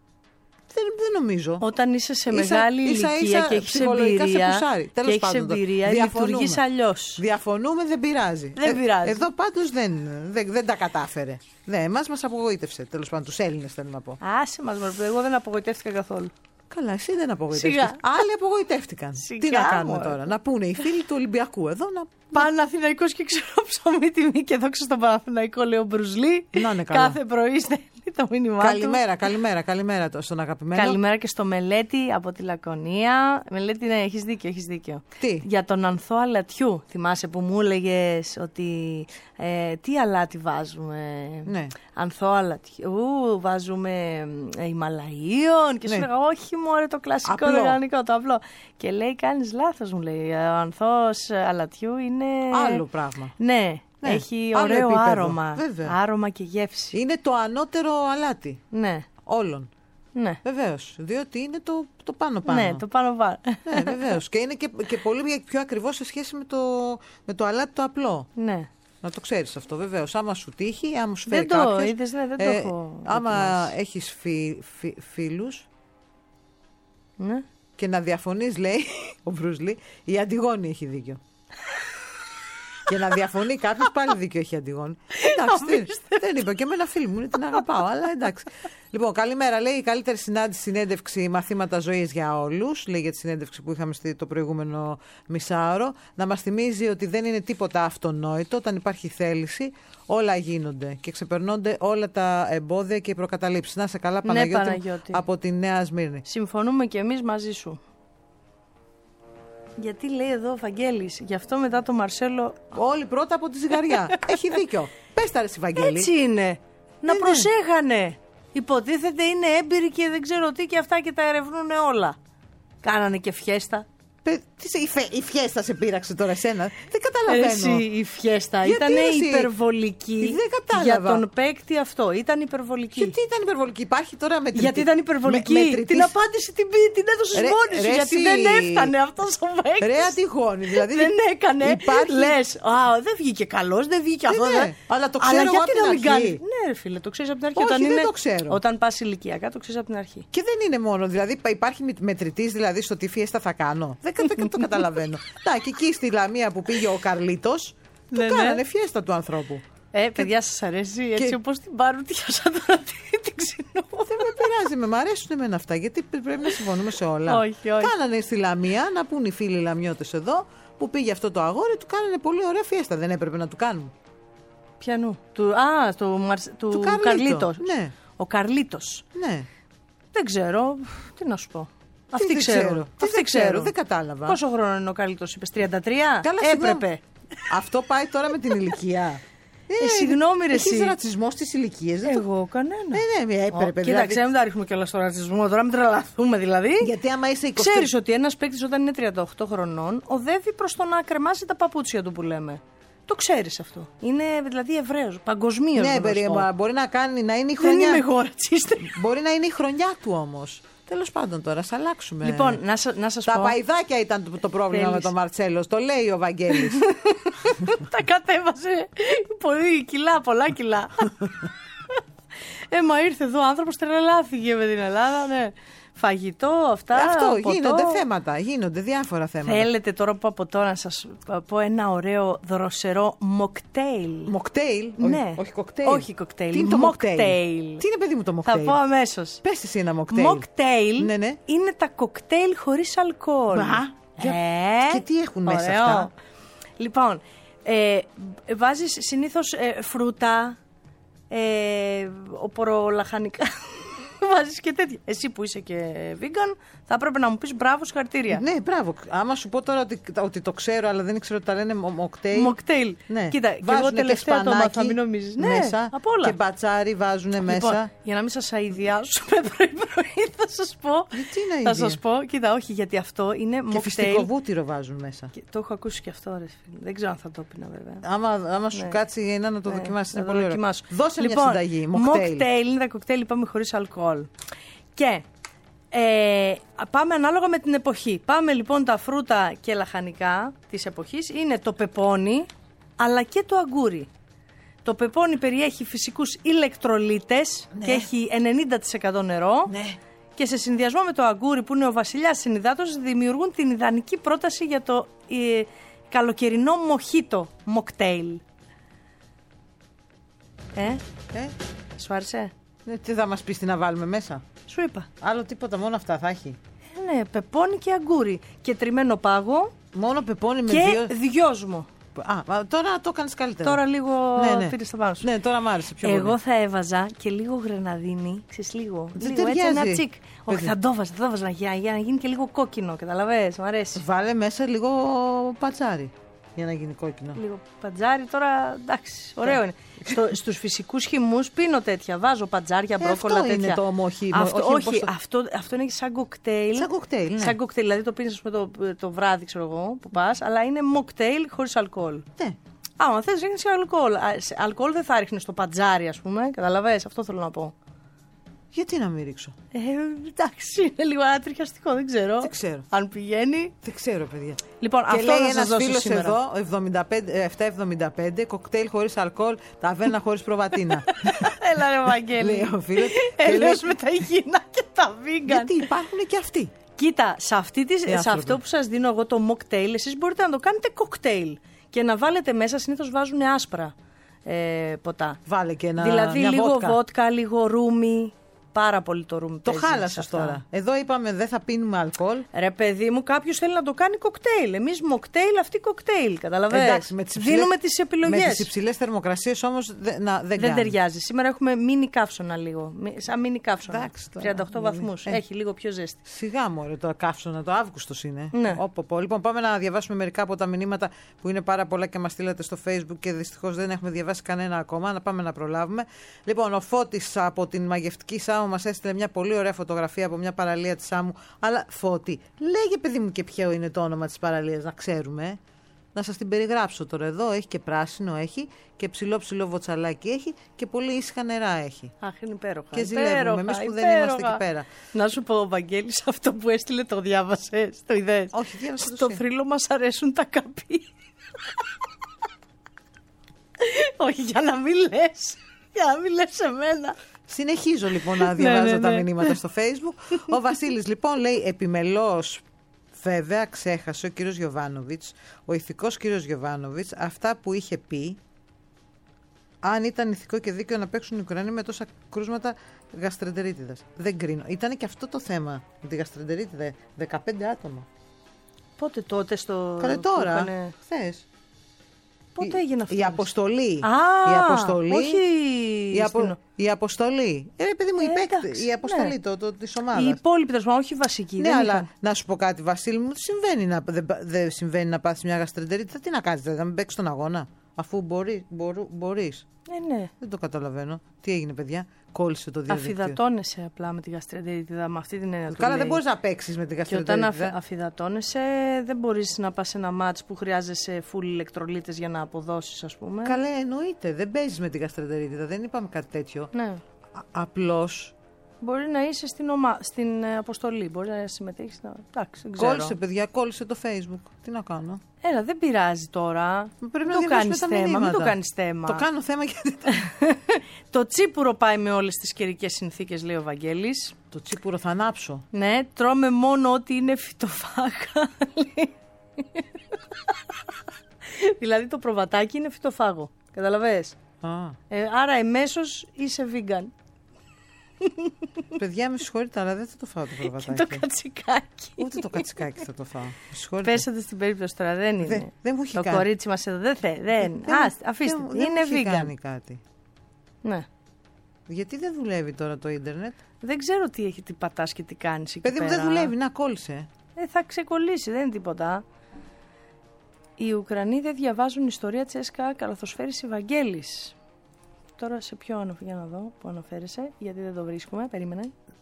E: Δεν, δεν νομίζω.
D: Όταν είσαι σε
E: Ίσα-
D: μεγάλη
E: ίσα-
D: ηλικία
E: ίσα
D: και έχεις
E: ψυχολογικά σε
D: εμπειρία,
E: πουσάρει.
D: και
E: Τέλος
D: έχεις
E: πάντων,
D: εμπειρία,
E: διαφωνούμε.
D: λειτουργείς αλλιώς.
E: Διαφωνούμε, δεν πειράζει.
D: Δεν πειράζει.
E: Εδώ πάντως δεν, δεν, δεν τα κατάφερε. Ναι, εμάς μας απογοήτευσε. Τέλος πάντων, τους Έλληνες θέλω να πω.
D: Άσε μας, μωρέ, εγώ δεν απογοητεύτηκα καθόλου.
E: Καλά, εσύ δεν απογοητεύτηκες.
D: Σιγά.
E: Άλλοι απογοητεύτηκαν.
D: Σιγά,
E: Τι να κάνουμε
D: μωρέ.
E: τώρα, να πούνε οι φίλοι του Ολυμπιακού εδώ να.
D: Παναθηναϊκός και ξέρω ψωμί τιμή και δόξα στον Παναθηναϊκό, λέει ο Μπρουζλί.
E: Να είναι καλά.
D: Κάθε πρωί στέλνει το μήνυμά
E: Καλημέρα,
D: του.
E: καλημέρα, καλημέρα στον αγαπημένο.
D: Καλημέρα και στο Μελέτη από τη Λακωνία. Μελέτη, ναι, έχεις δίκιο, έχεις δίκιο.
E: Τι?
D: Για τον ανθό αλατιού. Θυμάσαι που μου έλεγες ότι ε, τι αλάτι βάζουμε?
E: Ναι.
D: Ανθό αλατιού, βάζουμε ε, Ιμαλαίων. Και
E: Ναι.
D: σου έλεγα, όχι μωρέ, το κλασικό,
E: Απλό.
D: οργανικό, το απλό. Και λέει, κάνεις λάθος, μου λέει. Ο ανθός αλατιού είναι.
E: Άλλο πράγμα.
D: Ναι.
E: Ναι,
D: Έχει
E: άλλο
D: ωραίο
E: επίπεδο,
D: άρωμα.
E: βέβαια.
D: Άρωμα και γεύση.
E: Είναι το ανώτερο αλάτι
D: Ναι.
E: όλων.
D: Ναι.
E: Βεβαίως, διότι είναι το, το πάνω-πάνω.
D: Ναι, το πάνω πάνω.
E: Ναι, βεβαίως. Και είναι και, και πολύ πιο ακριβώς σε σχέση με το, με το αλάτι το απλό.
D: Ναι.
E: Να το ξέρεις αυτό, βεβαίως. Άμα σου τύχει, άμα σου φέρει
D: Δεν το
E: κάποιος,
D: είδες, ναι, δεν το
E: ε,
D: έχω
E: άμα
D: δοκιμάσει.
E: έχεις φι, φι, φίλους
D: Ναι.
E: και να διαφωνείς, λέει ο Μπρουσλί, η Αντιγόνη έχει δίκιο. Και να διαφωνεί κάποιος, πάλι δίκιο έχει η Αντιγόνη. Εντάξει, δεν, δεν είπα και με ένα φίλο μου, την αγαπάω, αλλά εντάξει. Λοιπόν, καλημέρα. Λέει η καλύτερη συνάντηση, συνέντευξη, μαθήματα ζωής για όλους. Λέει για τη συνέντευξη που είχαμε στο προηγούμενο μισάωρο. Να μας θυμίζει ότι δεν είναι τίποτα αυτονόητο. Όταν υπάρχει θέληση, όλα γίνονται και ξεπερνώνται όλα τα εμπόδια και οι προκαταλήψεις. Να σε καλά, Παναγιώτη,
D: Ναι, Παναγιώτη.
E: από τη Νέα Σμύρνη.
D: Συμφωνούμε και εμείς μαζί σου. Γιατί λέει εδώ ο Βαγγέλης, γι' αυτό μετά το Μαρσέλο.
E: Όλοι πρώτα από τη ζυγαριά. Έχει δίκιο. Πες τα ρε συ, Βαγγέλη.
D: Έτσι είναι. Να
E: ναι.
D: προσέχανε. Υποτίθεται είναι έμπειροι και δεν ξέρω τι και αυτά και τα ερευνούν όλα. Κάνανε και φιέστα.
E: Πε, τι σε, η, φε, η φιέστα σε πείραξε τώρα εσένα. Δεν καταλαβαίνω.
D: Εσύ, η φιέστα
E: Γιατί
D: ήταν
E: εσύ?
D: υπερβολική.
E: Δεν κατάλαβα.
D: Για τον παίκτη αυτό. Ήταν υπερβολική.
E: Γιατί ήταν υπερβολική, υπάρχει τώρα μετρητή.
D: Γιατί ήταν υπερβολική.
E: Με, μετρητής...
D: Την απάντηση την, πει, την έδωσε
E: Ρε,
D: μόνη σου.
E: ρε,
D: Γιατί
E: εσύ...
D: δεν έφτανε αυτό ο παίκτη.
E: Ρε Αντιγόνη, δηλαδή.
D: Δεν έκανε.
E: Υπάρχει...
D: Λες, α, δεν βγήκε καλό, δεν βγήκε αυτό.
E: Ναι,
D: δεν...
E: αλλά το ξέρω
D: αλλά
E: εγώ
D: γιατί
E: από
D: να
E: την
D: μην
E: αρχή.
D: κάνει. Ναι, ρε φίλε, το ξέρει από την αρχή.
E: Όχι,
D: όταν
E: δεν
D: είναι...
E: το ξέρω.
D: Όταν πα ηλικιακά, το ξέρει από την αρχή.
E: Και δεν είναι μόνο. Δηλαδή υπάρχει μετρητή δηλαδή, στο τι φιέστα θα κάνω. Δεν, δεν το καταλαβαίνω. Να, και εκεί στη Λαμία που πήγε ο Καρλίτος, του
D: Ναι,
E: κάνανε
D: ναι.
E: φιέστα του ανθρώπου.
D: Ε, παιδιά, σας αρέσει έτσι
E: και-
D: όπως την πάρουν τι σαν τώρα την ξυνώ.
E: Δεν με πειράζει, με μ' αρέσουν εμένα αυτά, γιατί πρέπει να συμφωνούμε σε όλα.
D: Όχι, όχι.
E: Κάνανε στη Λαμία, να πούν οι φίλοι Λαμιώτες εδώ, που πήγε αυτό το αγόρι, του κάνανε πολύ ωραία φιέστα. Δεν έπρεπε να του κάνουν.
D: Πιανού. Του, α, του, Μαρς, του,
E: Του Καρλίτο,
D: Καρλίτος.
E: ναι.
D: Ο Καρλίτος.
E: Ναι.
D: Δεν ξέρω. Τι να σου πω.
E: Τι
D: Αυτοί
E: δεν
D: ξέρουν.
E: ξέρω. Τι
D: Αυτοί
E: δεν ξέρω,
D: ξέρουν.
E: δεν κατάλαβα.
D: Πόσο χρόνο είναι ο Καρλίτος, είπες τριάντα τρία.
E: Καλά,
D: Έπρεπε.
E: συγγνώμη. Αυτό πάει τώρα με την ηλικία.
D: Ε, συγγνώμη, ρε,
E: Έχεις
D: εσύ.
E: ρατσισμό στις ηλικίες. δεν το-
D: Εγώ κανένα.
E: Ναι, ναι, έπρεπε.
D: Ω,
E: δηλαδή.
D: Κοίταξε, μην τα ρίχνουμε κιόλα στο ρατσισμό. Τώρα μην τρελαθούμε δηλαδή.
E: Γιατί άμα είσαι είκοσι.
D: Ξέρεις ότι ένας παίκτης όταν είναι τριάντα οκτώ χρονών οδεύει προς το να κρεμάσει τα παπούτσια του που λέμε. Το ξέρεις αυτό. Είναι δηλαδή Εβραίος, παγκοσμίως.
E: Ναι,
D: γνωστό.
E: περίεργα. Μπορεί να κάνει να είναι η
D: Δεν
E: χρονιά.
D: είμαι εγώ ρατσίστη.
E: Μπορεί να είναι η χρονιά του όμως. Τέλος πάντων τώρα, ας αλλάξουμε.
D: Λοιπόν, να, σα- να σας
E: Τα
D: πω.
E: παϊδάκια ήταν το, το πρόβλημα
D: Θέλεις.
E: με τον Μαρτσέλο. Το λέει ο Βαγγέλης.
D: Τα κατέβασε πολύ κιλά, πολλά κιλά. ε, μα ήρθε εδώ ο άνθρωπος, τρελάθηκε με την Ελλάδα, ναι. Φαγητό, αυτά,
E: Αυτό
D: ποτό.
E: γίνονται θέματα. Γίνονται διάφορα θέματα.
D: Θέλετε τώρα που από τώρα να σας πω ένα ωραίο δροσερό μοκτέιλ.
E: Μοκτέιλ.
D: Ναι.
E: Όχι, όχι κοκτέιλ.
D: Όχι κοκτέιλ.
E: Τι είναι το μοκτέιλ.
D: Μοκτέιλ.
E: Τι είναι, παιδί μου, το
D: Θα
E: μοκτέιλ.
D: πω αμέσως.
E: Πες εσύ ένα μοκτέιλ.
D: Μοκτέιλ
E: Ναι, ναι.
D: είναι τα κοκτέιλ χωρίς αλκοόλ.
E: Μπα, για-
D: Ε,
E: και τι έχουν μέσα
D: ωραίο.
E: αυτά?
D: Λοιπόν, ε, βάζεις συνήθως ε, φρούτα, ε, οπορολαχανικά. Βάζεις και τέτοια. Εσύ που είσαι και vegan, θα έπρεπε να μου πεις μπράβο, συγχαρητήρια.
E: Ναι, μπράβο. Άμα σου πω τώρα ότι, ότι το ξέρω, αλλά δεν ήξερα ότι τα λένε μο- μοκτέιλ.
D: Μοκτέιλ.
E: Ναι.
D: Κοίτα, και
E: Βάζουνε
D: εγώ τελευταία το
E: σπανάκι
D: μάθα, μην νομίζεις. Ναι,
E: μέσα,
D: από όλα.
E: Και μπατσάρι βάζουν
D: Λοιπόν,
E: μέσα.
D: για να μην σας αηδιάσουμε πρωί-πρωί, θα σας πω.
E: Γιατί να
D: Θα
E: αηδία?
D: σας πω, κοίτα, όχι, γιατί αυτό είναι
E: Και
D: μοκτέιλ.
E: φυστικό βούτυρο βάζουν μέσα.
D: Και το έχω ακούσει και αυτό, ρε φίλε. Δεν ξέρω αν θα το πίνα, βέβαια.
E: Άμα, άμα σου
D: Ναι.
E: κάτσει ένα να το
D: Ναι,
E: δοκιμάσεις,
D: θα
E: είναι
D: το
E: πολύ ωραίο.
D: δοκιμάσω.
E: Δώσε
D: Λοιπόν,
E: μια συνταγή. Μοκτέιλ.
D: Μοκτέιλ είναι τα κοκτέιλ, είπαμε, χωρίς αλκοόλ. Και ε, πάμε ανάλογα με την εποχή. Πάμε λοιπόν τα φρούτα και λαχανικά της εποχής. Είναι το πεπόνι, αλλά και το αγκούρι. Το πεπόνι περιέχει φυσικούς ηλεκτρολίτες και έχει ενενήντα τοις εκατό νερό.
E: Ναι.
D: Και σε συνδυασμό με το αγκούρι που είναι ο βασιλιάς της ενυδάτωσης δημιουργούν την ιδανική πρόταση για το ε, καλοκαιρινό μοχίτο μοκτέιλ. Ε,
E: Ε,
D: σου άρεσε?
E: ναι, τι θα μας πεις, τι να βάλουμε μέσα.
D: Σου είπα.
E: Άλλο τίποτα, μόνο αυτά θα έχει.
D: Ε, ναι, πεπόνι και αγκούρι. Και τριμμένο πάγο
E: Μόνο πεπόνι με
D: και
E: δύο.
D: δυόσμο.
E: Α, τώρα το κάνεις καλύτερα.
D: Τώρα λίγο
E: ναι, ναι.
D: πήρες τα πάνω σου.
E: Ναι, τώρα μ' άρεσε πιο
D: Εγώ
E: πολύ.
D: θα έβαζα και λίγο γρεναδίνη, ξέρεις, λίγο.
E: Δεν
D: λίγο έτσι,
E: ταιριάζει.
D: ένα τσικ. Όχι, θα το έβαζα, θα το έβαζα για, για να γίνει και λίγο κόκκινο, καταλαβες, μου αρέσει.
E: Βάλε μέσα λίγο πατσάρι για να γίνει κόκκινο.
D: Λίγο πατζάρι, τώρα εντάξει, ωραίο είναι. Στο, στους φυσικούς χυμούς πίνω τέτοια. Βάζω πατζάρια,
E: Ε,
D: μπρόκολα,
E: αυτό
D: τέτοια.
E: είναι το ομοχή.
D: Αυτό,
E: όχι,
D: όχι,
E: πώς το-
D: αυτό, αυτό είναι σαν κοκτέιλ.
E: Σαν κοκτέιλ, ναι.
D: Σαν κοκτέιλ, δηλαδή το πίνεις ας πούμε, το, το βράδυ, ξέρω εγώ, που πας, αλλά είναι μοκτέιλ χωρίς αλκοόλ.
E: Ναι.
D: Άμα θες ρίχνεις και αλκοόλ. Α, σε- Αλκοόλ δεν θα ρίχνεις στο πατζάρι, ας πούμε. Καταλαβες, αυτό θέλω να πω.
E: Γιατί να μην ρίξω.
D: Ε, εντάξει, είναι λίγο ατριχιαστικό, δεν ξέρω.
E: Δεν ξέρω.
D: Αν πηγαίνει.
E: Δεν ξέρω, παιδιά.
D: Λοιπόν,
E: Και
D: αυτό
E: λέει
D: θα σας
E: ένας
D: δώσω
E: φίλος
D: σήμερα.
E: εδώ, εβδομήντα πέντε, επτακόσια εβδομήντα πέντε, κοκτέιλ χωρίς αλκοόλ, ταβέρνα χωρίς προβατίνα.
D: Έλα ρε Βαγγέλη.
E: Λέει ο φίλος. Και
D: Έλεος
E: λέει-
D: με τα υγιεινά και τα vegan.
E: Γιατί υπάρχουν και αυτοί.
D: Κοίτα, σε, αυτή τη, σε
E: άνθρωποι.
D: αυτό που σας δίνω εγώ το mocktail, εσείς μπορείτε να το κάνετε cocktail και να βάλετε μέσα, συνήθως βάζουν άσπρα ε, ποτά.
E: Βάλε και ένα.
D: Δηλαδή
E: μια
D: λίγο
E: βότκα.
D: βότκα, λίγο ρούμι. Πάρα πολύ το ρούμι.
E: Το
D: παίζει σε
E: χάλασες
D: αυτά.
E: τώρα. Εδώ είπαμε δεν θα πίνουμε αλκοόλ.
D: Ρε παιδί μου, κάποιο θέλει να το κάνει κοκτέιλ. Εμείς mocktail, αυτή κοκτέιλ. Καταλαβαίνετε.
E: Εντάξει, με τις υψηλές-
D: Δίνουμε τις επιλογές.
E: Με τις υψηλές θερμοκρασίες όμως δεν, να, δεν,
D: Δεν
E: κάνει.
D: ταιριάζει. Σήμερα έχουμε μίνι καύσωνα λίγο. Μι- Σαν μίνι καύσωνα.
E: Εντάξει, τώρα,
D: τριάντα οκτώ
E: δηλαδή.
D: βαθμούς.
E: Ε.
D: Έχει λίγο πιο ζέστη.
E: Σιγά μωρέ, το καύσωνα, το Αύγουστος είναι.
D: Ναι.
E: Όπο, πω. Λοιπόν, πάμε να διαβάσουμε μερικά από τα μηνύματα που είναι πάρα πολλά και μας στείλατε στο Facebook και δυστυχώς δεν έχουμε διαβάσει κανένα ακόμα. Να πάμε να προλάβουμε. Λοιπόν, ο Φώτης από την μαγευτική Σάμο μας έστειλε μια πολύ ωραία φωτογραφία από μια παραλία της Σάμου. Αλλά Φώτη, λέγε παιδί μου και ποιο είναι το όνομα της παραλίας, να ξέρουμε. Να σας την περιγράψω τώρα εδώ. Έχει και πράσινο, έχει και ψηλό ψηλό βοτσαλάκι έχει και πολύ ήσυχα νερά έχει.
D: Αχ, είναι υπέροχα.
E: Και ζηλεύουμε
D: Υπέροχα,
E: εμείς που δεν
D: υπέροχα.
E: είμαστε εκεί πέρα.
D: Να σου πω, ο Βαγγέλης, αυτό που έστειλε το διάβασες, το είδες.
E: Όχι, διάβασα το
D: Στο
E: εσύ.
D: θρύλο μας αρέσουν τα καπί. Όχι, για να μην λες. Για να μην λες εμένα.
E: Συνεχίζω λοιπόν να διαβάζω
D: ναι, ναι.
E: τα μηνύματα στο Facebook. Ο Βασίλης λοιπόν λέει επιμελώς, βέβαια ξέχασε ο κύριος Γιοβάνοβιτς, ο ηθικός κύριος Γιοβάνοβιτς, αυτά που είχε πει, αν ήταν ηθικό και δίκαιο να παίξουν οι Ουκρανοί με τόσα κρούσματα γαστρεντερίτιδας. Δεν κρίνω. Ήταν και αυτό το θέμα με τη γαστρεντερίτιδα. δεκαπέντε άτομα.
D: Πότε τότε στο...
E: Καλέ
D: που
E: τώρα,
D: είχανε-
E: χθες.
D: Πότε
E: Η-
D: έγινε αυτό.
E: Η αποστολή.
D: Α,
E: η αποστολή.
D: όχι
E: Η, απο-
D: στην-
E: η αποστολή. Ε, ρε παιδί μου, η,
D: Ε,
E: παίκτη-
D: εντάξει,
E: η αποστολή
D: ναι.
E: το, το, της ομάδας.
D: Οι υπόλοιποι, τέλος πάντων, όχι οι βασικοί.
E: Ναι,
D: δεν
E: αλλά
D: είχαν.
E: να σου πω κάτι, Βασίλη μου, συμβαίνει να, δεν, δεν συμβαίνει να πάθεις μια γαστρεντερίτιδα. Τι να κάνεις, δηλαδή, να μην παίξεις τον αγώνα, αφού μπορεί, μπορού, μπορείς.
D: Ε, ναι.
E: Δεν το καταλαβαίνω. Τι έγινε, παιδιά, κόλλησε το διαδίκτυο.
D: Αφυδατώνεσαι απλά με τη γαστρεντερίτιδα, με αυτή την έννοια. του
E: Καλά,
D: λέει.
E: δεν μπορείς να παίξεις με την
D: Και όταν αφ,
E: γαστρεντερίτιδα.
D: αφυδατώνεσαι, δεν μπορείς να πας σε ένα μάτς που χρειάζεσαι full ηλεκτρολίτες για να αποδώσεις, ας πούμε.
E: Καλά, εννοείται. Δεν παίζεις με την γαστρεντερίτιδα. Δεν είπαμε κάτι τέτοιο.
D: Ναι.
E: Α, απλώς
D: Μπορεί να είσαι στην, ομα... στην ε, αποστολή, μπορεί να συμμετέχεις. Να... Εντάξει, δεν ξέρω.
E: κόλλησε, παιδιά, κόλλησε το Facebook. Τι να κάνω.
D: Έλα, δεν πειράζει τώρα.
E: Πρέπει
D: Μην
E: να
D: το
E: διαβάσουμε
D: κάνεις
E: τα
D: θέμα. Μην
E: μηνύματα.
D: το κάνεις θέμα.
E: Το κάνω θέμα γιατί.
D: Το τσίπουρο πάει με όλες τις καιρικές συνθήκες, λέει ο Βαγγέλης.
E: Το τσίπουρο θα ανάψω.
D: Ναι, τρώμε μόνο ό,τι είναι φυτοφάγα. Δηλαδή το προβατάκι είναι φυτοφάγο. Καταλαβες.
E: Α,
D: Ε, άρα εμέσως είσαι vegan.
E: παιδιά, με συγχωρείτε, αλλά δεν θα το φάω το
D: Και
E: προβατάκι.
D: το κατσικάκι.
E: Ούτε το κατσικάκι θα το φάω. Με συγχωρείτε.
D: Πέσατε στην περίπτωση τώρα, δεν είναι.
E: Δεν- δεν μου έχει
D: το
E: κάνει.
D: κορίτσι μας εδώ δεν θέλει. Δεν.
E: Δεν-
D: Άστε, αφήστε.
E: δεν-
D: τη.
E: δεν
D: Είναι
E: μου έχει
D: vegan.
E: κάνει κάτι.
D: Ναι.
E: Γιατί δεν δουλεύει τώρα το ίντερνετ.
D: Δεν ξέρω τι έχει, τι πατάς και τι κάνεις εκεί
E: Παιδί μου, δεν
D: πέρα.
E: δουλεύει, να κόλλησε.
D: Ε, θα ξεκολλήσει, δεν είναι τίποτα. Οι Ουκρανοί δεν διαβάζουν ιστορία Τσέσκα, καλοθοσφαίριση Βαγγέλης. Τώρα σε ποιο αναφέρει, για να δω που αναφέρεσαι, γιατί δεν το βρίσκουμε, περίμενε.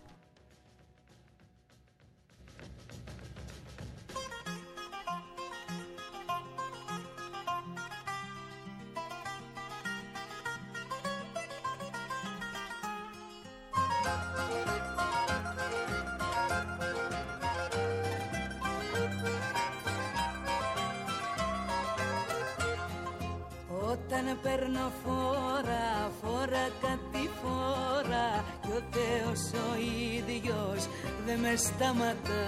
J: Όταν παίρνω φόρα, φόρα κάτι φόρα κι ο Θεός ο ίδιος δεν με σταματά.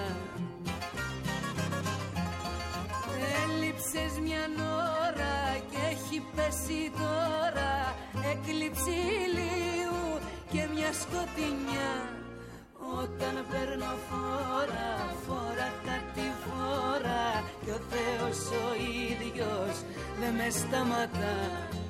J: Έλειψες μια ώρα και έχει πέσει τώρα έκλειψη ηλίου και μια σκοτεινιά. Όταν παίρνω φόρα, φόρα κάτι φόρα κι ο Θεός ο ίδιος
F: δεν με σταματά.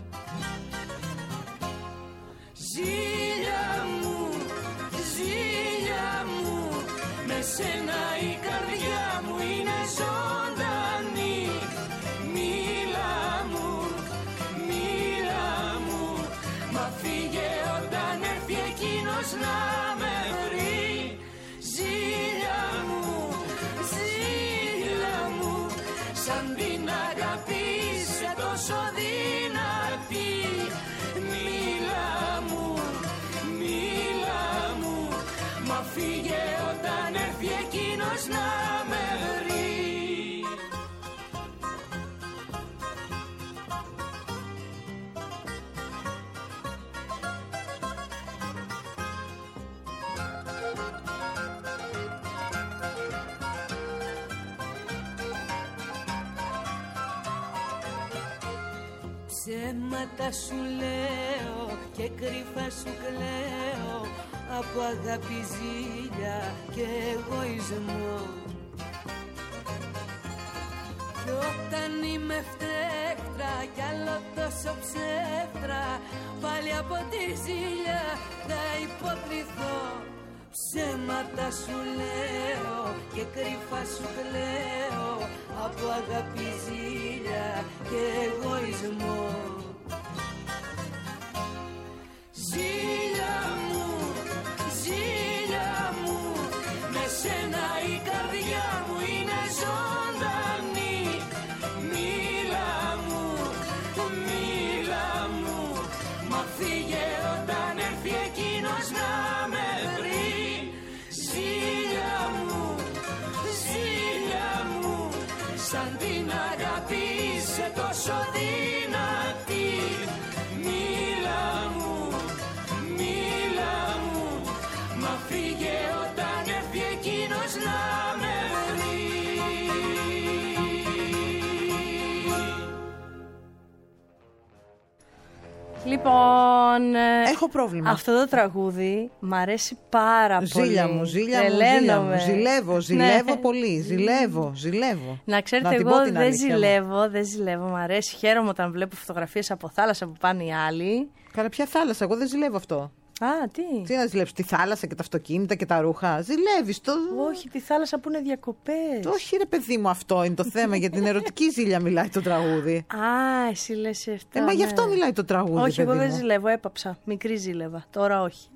F: Ζήλια μου, ζήλια μου, με σένα η καρδιά μου είναι ζωντανή. Μίλα μου, μίλα μου, μα φύγε όταν έρθει εκείνος να με βρει. Ζήλια μου, ζήλια μου, σαν την αγάπη είσαι τόσο δυνατή. Μίλα μου, μίλα μου, μα φύγε όταν έρθει εκείνος να με βρει. Ψέματα σου λέω και κρυφά σου κλαίω, από αγάπη, ζήλια και εγωισμό. Κι όταν είμαι φταίχτρα κι άλλο τόσο ψεύτρα, πάλι από τη ζήλια θα υποκριθώ. Ψέματα σου λέω και κρυφά σου κλαίω, από αγάπη, ζήλια και εγωισμό. Ζήλια μου, ζήλια μου, με σένα η καρδιά μου είναι ζωντανή. Μίλα μου, μίλα μου, μα φύγε όταν έρθει εκείνος να με βρει. Ζήλια μου, ζήλια μου, σαν την αγάπη είσαι τόσο δυνατή. Μίλα μου, μίλα μου, μα φύγε όταν έρθει εκείνος να με βρει.
D: Λοιπόν,
E: έχω πρόβλημα.
D: Αυτό το τραγούδι μ' αρέσει πάρα πολύ.
E: Ζήλια μου, ζήλια μου, ζήλια μου. Ζηλεύω, ζηλεύω ναι. πολύ. Ζηλεύω, ζηλεύω.
D: Να ξέρετε, να εγώ δεν ζηλεύω, δεν ζηλεύω. Μ' αρέσει, χαίρομαι όταν βλέπω φωτογραφίες από θάλασσα που πάνε οι άλλοι.
E: Καλά, ποια θάλασσα, εγώ δεν ζηλεύω αυτό.
D: Α, τι.
E: Τι να ζηλέψει, τη θάλασσα και τα αυτοκίνητα και τα ρούχα. Ζηλεύεις το.
D: Όχι, τη θάλασσα που είναι διακοπές.
E: Όχι, ρε παιδί μου, αυτό είναι το θέμα. Για την ερωτική ζήλια μιλάει το τραγούδι.
D: Α, εσύ λες αυτό.
E: Ε, μα ναι. γι' αυτό μιλάει το τραγούδι.
D: Όχι,
E: παιδί
D: εγώ δεν
E: μου.
D: ζηλεύω, έπαψα. Μικρή ζήλευα. Τώρα όχι.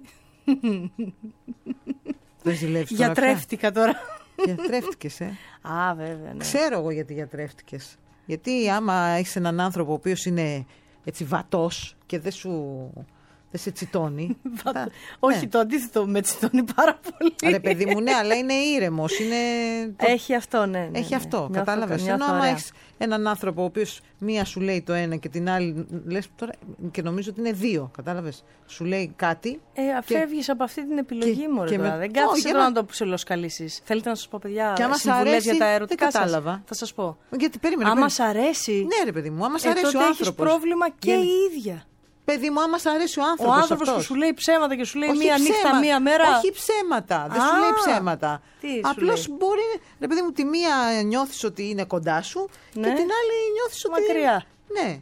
E: Δεν ζηλεύεις τώρα.
D: Γιατρεύτηκα τώρα.
E: Γιατρεύτηκες, ε.
D: Α, βέβαια. Ναι.
E: Ξέρω εγώ γιατί γιατρεύτηκες. Γιατί άμα έχεις έναν άνθρωπο ο οποίος είναι έτσι βατός και δεν σου. Δεν σε τσιτώνει.
D: Θα... Όχι, ναι. Το αντίθετο με τσιτώνει πάρα πολύ.
E: Ρε παιδί μου, ναι, αλλά είναι ήρεμος. Είναι...
D: Έχει αυτό, ναι. ναι
E: Έχει
D: ναι.
E: αυτό, κατάλαβες. Ενώ άμα έχεις έναν άνθρωπο ο οποίος μία σου λέει το ένα και την άλλη λες τώρα, και νομίζω ότι είναι δύο, κατάλαβες. Σου λέει κάτι.
D: Ε, φεύγεις από αυτή την επιλογή μου, ρε. Με... Δεν κάθεσαι oh, να το ψιλοσκαλίσεις. Θέλετε να σας πω, παιδιά, συμβουλές για τα ερωτικά σας? Θα σας πω.
E: Γιατί περίμενε.
D: Άμα σ' αρέσει.
E: Ναι, ρε παιδί μου, άμα σ' αρέσει
D: ε,
E: ο άνθρωπος.
D: Έχεις πρόβλημα και η ίδια.
E: Παιδί μου, άμα σ' αρέσει ο άνθρωπος.
D: Ο άνθρωπος
E: αυτός.
D: που σου λέει ψέματα και σου λέει
E: όχι
D: μία
E: ψέμα,
D: νύχτα, μία μέρα.
E: Όχι ψέματα. Δεν
D: Α,
E: σου λέει ψέματα.
D: Απλώς
E: μπορεί. Ρε παιδί μου, τη μία νιώθεις ότι είναι κοντά σου ναι. και την άλλη νιώθεις ότι.
D: Μακριά.
E: Ναι.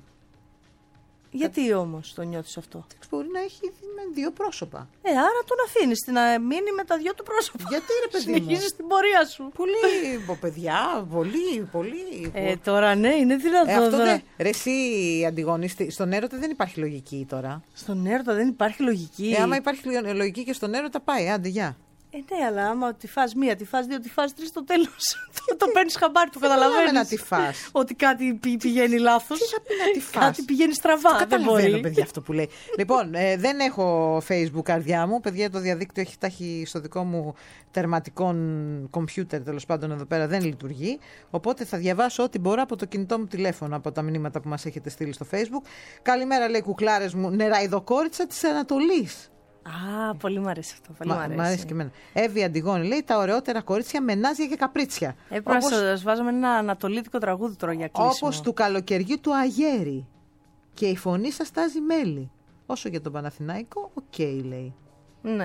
D: Γιατί όμως το νιώθεις αυτό?
E: Μπορεί να έχει δύο πρόσωπα.
D: Ε, άρα τον αφήνεις να μείνει με τα δυο του πρόσωπα.
E: Γιατί ρε παιδί μου.
D: Συνεχίζεις την πορεία σου.
E: Πολύ, παιδιά, πολύ, πολύ.
D: Ε, τώρα ναι, είναι δυνατό.
E: Ε, αυτό
D: τώρα.
E: δεν. Ρε εσύ, Αντιγόνη, στον έρωτα δεν υπάρχει λογική τώρα.
D: Στον έρωτα δεν υπάρχει λογική.
E: Ε, άμα υπάρχει λογική και στον έρωτα πάει, άντε γεια.
D: Ε, ναι, αλλά άμα τη φας μία, τη φας δύο, τη φας τρεις, στο τέλος το παίρνεις χαμπάρι, το καταλαβαίνεις.
E: να τη φας.
D: Ότι κάτι πηγαίνει λάθος.
E: Τι θα πει να τη φας.
D: Κάτι πηγαίνει στραβά.
E: Το καταλαβαίνω, παιδιά, αυτό που λέει. Λοιπόν, ε, δεν έχω Facebook καρδιά μου. Παιδιά, το διαδίκτυο έχει, τα έχει στο δικό μου τερματικό κομπιούτερ, τέλος πάντων εδώ πέρα δεν λειτουργεί. Οπότε θα διαβάσω ό,τι μπορώ από το κινητό μου τηλέφωνο, από τα μηνύματα που μας έχετε στείλει στο Facebook. Καλημέρα, λέει, κουκλάρες μου, νεραϊδοκόριτσα της Ανατολής.
D: Α, πολύ μου αρέσει αυτό. Πολύ
E: Μα,
D: μου αρέσει.
E: Μ' αρέσει και εμένα. Εύη Αντιγόνη λέει τα ωραιότερα κορίτσια με νάζια και καπρίτσια.
D: Έπρεπε όπως... να σας βάζαμε ένα ανατολίτικο τραγούδι τώρα για κλείσιμο.
E: Όπως του καλοκαιριού του αγέρι. Και η φωνή σας τάζει μέλι. Όσο για τον Παναθηναϊκό, οκ, okay, λέει.
D: Ναι.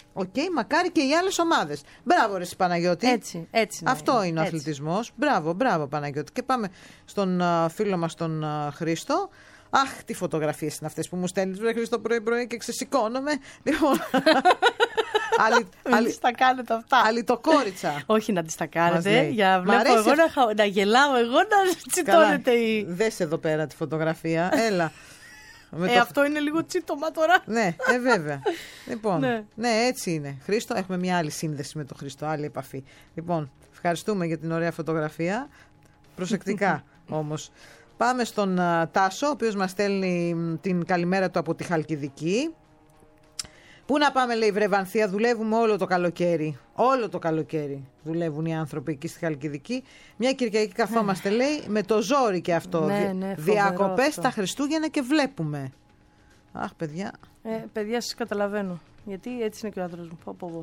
E: Οκ, okay, μακάρι και οι άλλες ομάδες. Μπράβο ρε Παναγιώτη.
D: Έτσι, έτσι.
E: Αυτό είναι, είναι ο
D: έτσι.
E: αθλητισμός. Μπράβο, μπράβο Παναγιώτη. Και πάμε στον uh, φίλο μας τον uh, Χρήστο. Αχ, τι φωτογραφίες είναι αυτές που μου στέλνεις, βρε Χρήστο, πρωί-πρωί και ξεσηκώνομαι. Λοιπόν. Άλλη,
D: Μην τις τα κάνετε αυτά.
E: Αλυτοκόριτσα.
D: Όχι να τις τα κάνετε, για βλέπω εγώ να, χα... να γελάω, εγώ να τσιτώνετε η...
E: Δες εδώ πέρα τη φωτογραφία, έλα.
D: Ε, το... αυτό είναι λίγο τσίτωμα τώρα.
E: Ναι, ε, βέβαια. Λοιπόν,
D: ναι.
E: ναι, έτσι είναι. Χρήστο, έχουμε μια άλλη σύνδεση με τον Χρήστο, άλλη επαφή. Λοιπόν, ευχαριστούμε για την ωραία φωτογραφία. Προσεκτικά όμως. Πάμε στον uh, Τάσο, ο οποίος μας στέλνει την καλημέρα του από τη Χαλκιδική. Πού να πάμε, λέει, βρε Βανθία, δουλεύουμε όλο το καλοκαίρι. Όλο το καλοκαίρι δουλεύουν οι άνθρωποι εκεί στη Χαλκιδική. Μια Κυριακή καθόμαστε, λέει, με το ζόρι και αυτό.
D: Ναι, ναι,
E: διακοπές τα Χριστούγεννα και βλέπουμε. Αχ, παιδιά.
D: Ε, παιδιά, σας καταλαβαίνω. Γιατί έτσι είναι και ο άντρας μου. Πω, πω, πω.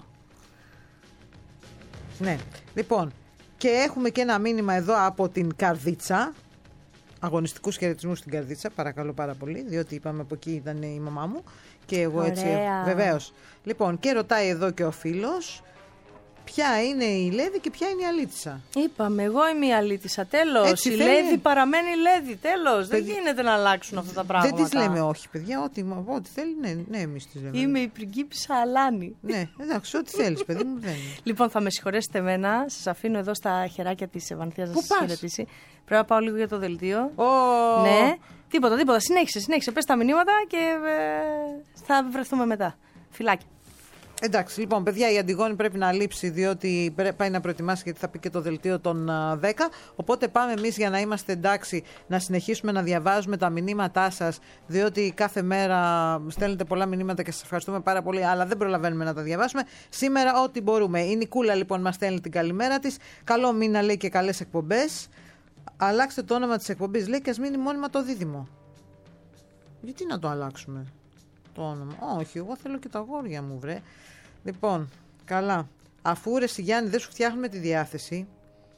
E: Ναι, λοιπόν. Και έχουμε και ένα μήνυμα εδώ από την Καρδίτσα. Αγωνιστικούς χαιρετισμούς στην Καρδίτσα, παρακαλώ πάρα πολύ, διότι είπαμε από εκεί ήταν η μαμά μου και εγώ. Ωραία. Έτσι. Βεβαίως. Λοιπόν, και ρωτάει εδώ και ο φίλος, ποια είναι η Λέδη και ποια είναι η Αλίτισσα.
D: Είπαμε, εγώ είμαι η Αλίτισσα. Τέλος. Έτσι, η θέλει... Λέδη παραμένει Λέδη. Τέλος. Παιδι... Δεν γίνεται να αλλάξουν αυτά τα πράγματα.
E: Δεν τις λέμε όχι, παιδιά. Ό,τι, ό,τι θέλει, ναι, ναι, εμείς τις λέμε.
D: Είμαι η πριγκίπισσα Αλάνη.
E: Ναι, εντάξει, ό,τι θέλεις, παιδί μου. Δεν.
D: Λοιπόν, θα με συγχωρέσετε εμένα. Σας αφήνω εδώ στα χεράκια της Ευανθίας να σας χαιρετήσει. Πρέπει να πάω λίγο για το δελτίο.
E: Oh.
D: Ναι. Τίποτα, τίποτα. Συνέχισε, συνέχισε. Πες τα μηνύματα και ε, θα βρεθούμε μετά. Φιλάκια.
E: Εντάξει, λοιπόν, παιδιά, η Αντιγόνη πρέπει να λείψει, διότι πάει να προετοιμάσει, γιατί θα πει και το δελτίο των δέκα. Οπότε πάμε εμείς, για να είμαστε εντάξει, να συνεχίσουμε να διαβάζουμε τα μηνύματά σας, διότι κάθε μέρα στέλνετε πολλά μηνύματα και σας ευχαριστούμε πάρα πολύ, αλλά δεν προλαβαίνουμε να τα διαβάσουμε. Σήμερα, ό,τι μπορούμε. Η Νικούλα, λοιπόν, μας στέλνει την καλημέρα της. Καλό μήνα, λέει, και καλές εκπομπές. Αλλάξτε το όνομα της εκπομπής, λέει, και ας μείνει μόνιμα το δίδυμο. Γιατί να το αλλάξουμε το όνομα? Όχι, εγώ θέλω και τα αγόρια μου, βρε. Λοιπόν, καλά. Αφού ρε Γιάννη δεν σου φτιάχνουμε τη διάθεση.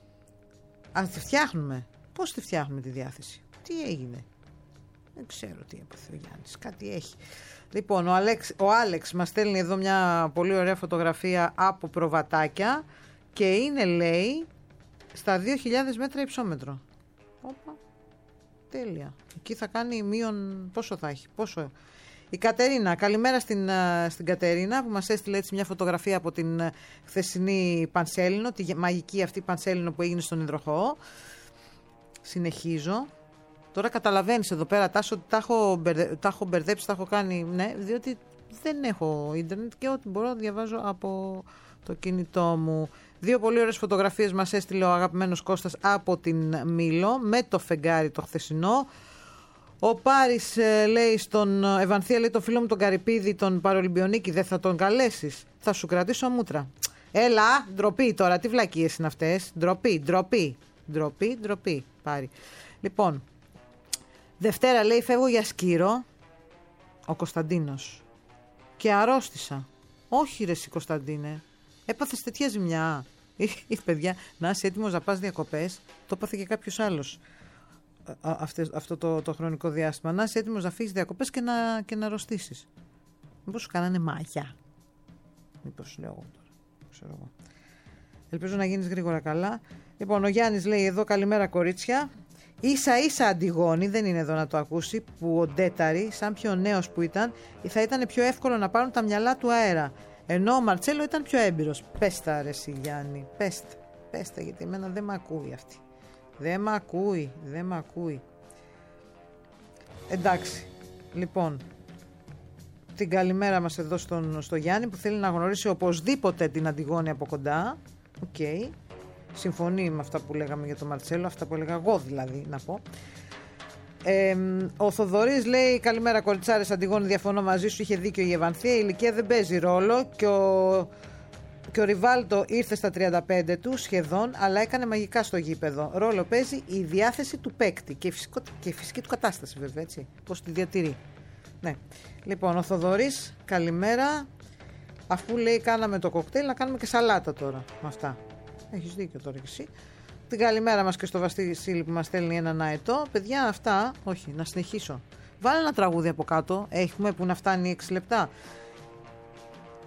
E: Αν τη φτιάχνουμε. Πώς τη φτιάχνουμε τη διάθεση? Τι έγινε? Δεν ξέρω τι έπαθε ο Γιάννης. Κάτι έχει. Λοιπόν, ο Άλεξ, ο Άλεξ μας στέλνει εδώ μια πολύ ωραία φωτογραφία από προβατάκια και είναι, λέει, στα δύο χιλιάδες μέτρα υψόμετρο. Όπα. Τέλεια. Εκεί θα κάνει μείον. Πόσο θα έχει? Πόσο? Η Κατερίνα, καλημέρα στην, στην Κατερίνα που μας έστειλε έτσι μια φωτογραφία από την χθεσινή Πανσέλινο, τη μαγική αυτή Πανσέλινο που έγινε στον Ινδροχώο. Συνεχίζω. Τώρα καταλαβαίνεις εδώ πέρα, Τάσο, ότι τα έχω, μπερδε, τα έχω μπερδέψει, τα έχω κάνει, ναι, διότι δεν έχω ίντερνετ και ό,τι μπορώ διαβάζω από το κινητό μου. Δύο πολύ ωραίες φωτογραφίες μας έστειλε ο αγαπημένος Κώστας από την Μήλο με το φεγγάρι το χθεσινό. Ο Πάρης ε, λέει στον Ευανθία, λέει, το φίλο μου τον Καρυπίδη, τον Παρολυμπιονίκη, δεν θα τον καλέσεις? Θα σου κρατήσω μούτρα. Έλα, ντροπή τώρα, τι βλακίες είναι αυτές? Ντροπή, ντροπή, ντροπή, ντροπή, Πάρη. Λοιπόν, Δευτέρα, λέει, φεύγω για Σκύρο, ο Κωνσταντίνος, και αρρώστησα. Όχι ρε εσύ Κωνσταντίνε, έπαθες τέτοια ζημιά? Ή παιδιά, να είσαι έτοιμος να πας διακοπές, το έπαθε και κάποιος άλλος. Αυτό, αυτό το, το χρονικό διάστημα. Να είσαι έτοιμος να φύγεις διακοπές και να, και να αρρωστήσεις. Μήπως σου κάνανε μάγια? Μήπως λέω εγώ τώρα. Ξέρω εγώ. Ελπίζω να γίνεις γρήγορα καλά. Λοιπόν, ο Γιάννης λέει εδώ, καλημέρα κορίτσια. Ίσα ίσα Αντιγόνη, δεν είναι εδώ να το ακούσει, που ο Ντέταρη, σαν πιο νέος που ήταν, θα ήταν πιο εύκολο να πάρουν τα μυαλά του αέρα. Ενώ ο Μαρτσέλο ήταν πιο έμπειρος. Πες τα ρε εσύ Γιάννη, πες τα, πες τα, γιατί εμένα δεν μ' ακούει αυτή. Δεν μ' ακούει, δεν μ' ακούει. Εντάξει, λοιπόν, την καλημέρα μας εδώ στον, στο Γιάννη που θέλει να γνωρίσει οπωσδήποτε την Αντιγόνη από κοντά. Οκ. Okay. Συμφωνεί με αυτά που λέγαμε για τον Μαρτσέλο, αυτά που έλεγα εγώ δηλαδή, να πω. Ε, ο Θοδωρής λέει, καλημέρα κοριτσάρες, Αντιγόνη, διαφωνώ μαζί σου, είχε δίκιο η Ευανθία, η ηλικία δεν παίζει ρόλο και ο... Και ο Ριβάλτο ήρθε στα τριάντα πέντε του σχεδόν, αλλά έκανε μαγικά στο γήπεδο. Ρόλο παίζει η διάθεση του παίκτη και η, φυσικό, και η φυσική του κατάσταση, βέβαια, έτσι. Πώς τη διατηρεί. Ναι. Λοιπόν, ο Θοδωρής, καλημέρα. Αφού λέει κάναμε το κοκτέιλ, να κάνουμε και σαλάτα τώρα με αυτά. Έχεις δίκιο τώρα και εσύ. Την καλημέρα μας και στο Βασίλη που μας στέλνει έναν αετό. Παιδιά, αυτά, όχι, να συνεχίσω. Βάλε ένα τραγούδι από κάτω. Έχουμε που να φτάνει έξι λεπτά.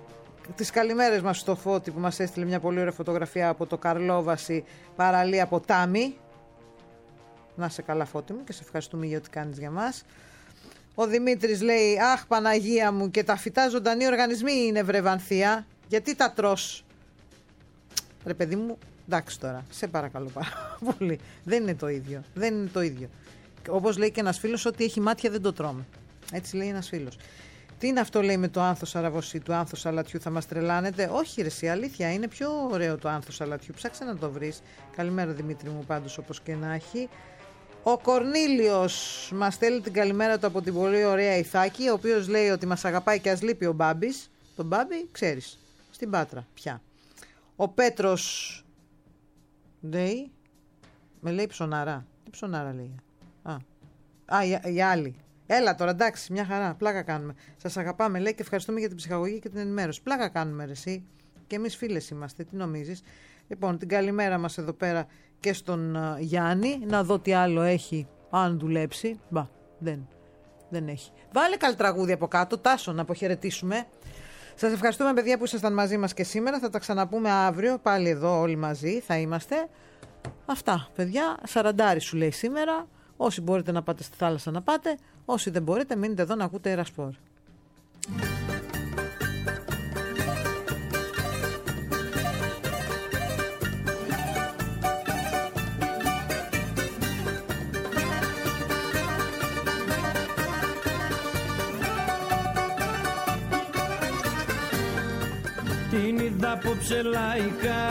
E: τις καλημέρες μας στο Φώτη που μας έστειλε μια πολύ ωραία φωτογραφία από το Καρλόβαση, παραλία ποτάμι. Να σε καλά, Φώτη μου, και σε ευχαριστούμε για ό,τι κάνεις για μας. Ο Δημήτρης λέει, αχ Παναγία μου, και τα φυτά ζωντανοί οργανισμοί είναι, βρε Βανθία, γιατί τα τρως? Ρε παιδί μου, εντάξει τώρα, σε παρακαλώ πάρα πολύ. Δεν είναι το ίδιο, δεν είναι το ίδιο. Όπως λέει και ένας φίλος, ότι έχει μάτια δεν το τρώμε. Έτσι λέει ένας φίλος. Τι είναι αυτό, λέει, με το άνθος αραβοσί του άνθος σαλατιού, θα μας τρελάνετε? Όχι ρε εσύ, αλήθεια, είναι πιο ωραίο το άνθος σαλατιού, ψάξε να το βρεις. Καλημέρα Δημήτρη μου, πάντως, όπως και να έχει. Ο Κορνήλιος μας στέλνει την καλημέρα του από την πολύ ωραία Ιθάκη, ο οποίος λέει ότι μας αγαπάει και ας λείπει ο Μπάμπης. Τον Μπάμπη ξέρεις, στην Πάτρα πια. Ο Πέτρος λέει, με λέει ψωνάρα. Τι ψωνάρα λέει? Α, Α η, η άλλη. Έλα τώρα, εντάξει, μια χαρά, πλάκα κάνουμε. Σας αγαπάμε, λέει, και ευχαριστούμε για την ψυχαγωγή και την ενημέρωση. Πλάκα κάνουμε, ρε εσύ. Και εμείς φίλες είμαστε, τι νομίζεις? Λοιπόν, την καλημέρα μας εδώ πέρα και στον uh, Γιάννη. Να δω τι άλλο έχει, αν δουλέψει. Μπα, δεν, δεν έχει. Βάλε καλή τραγούδι από κάτω, Τάσο, να αποχαιρετήσουμε. Σας ευχαριστούμε, παιδιά, που ήσασταν μαζί μας και σήμερα. Θα τα ξαναπούμε αύριο, πάλι εδώ όλοι μαζί θα είμαστε. Αυτά, παιδιά, σαραντάρι σου λέει σήμερα. Όσοι μπορείτε να πάτε στη θάλασσα να πάτε, όσοι δεν μπορείτε μείνετε εδώ να ακούτε Ερασπορ.
K: Την είδα απόψε λαϊκά,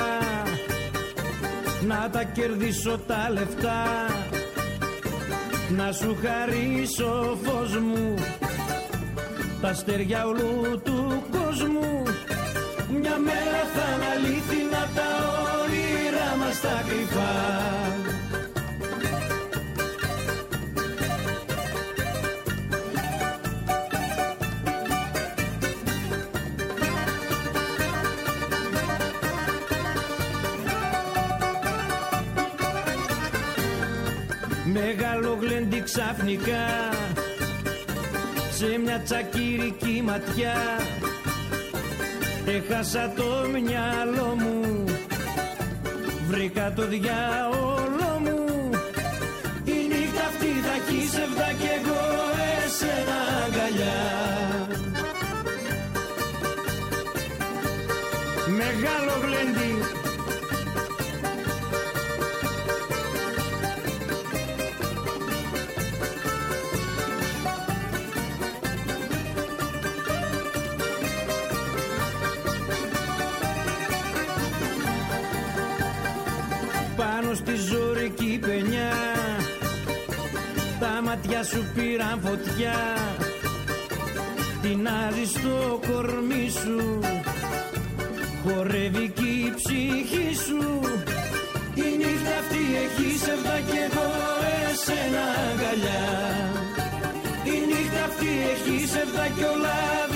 K: να τα κερδίσω τα λεφτά, να σου χαρίσω φως μου, τα αστέρια όλου του κόσμου. Μια μέρα θα είναι αλήθινα τα όνειρά μας τα κρυφά. Μεγάλο γλέντι ξαφνικά, σε μια τσακυρική ματιά, έχασα το μυαλό μου, βρήκα το διάολο μου. Η νύχτα αυτή θα έχει σεβδά κι εγώ εσένα αγκαλιά. Μεγάλο γλέντι, πάνω στη ζωρική παινιά, τα μάτια σου πήραν φωτιά, τεινάζει στο κορμί σου, χορεύει κι η ψυχή σου. Η νύχτα αυτή έχει σεβδά κι εγώ εσένα αγκαλιά. Η νύχτα αυτή έχει σεβδά κι όλα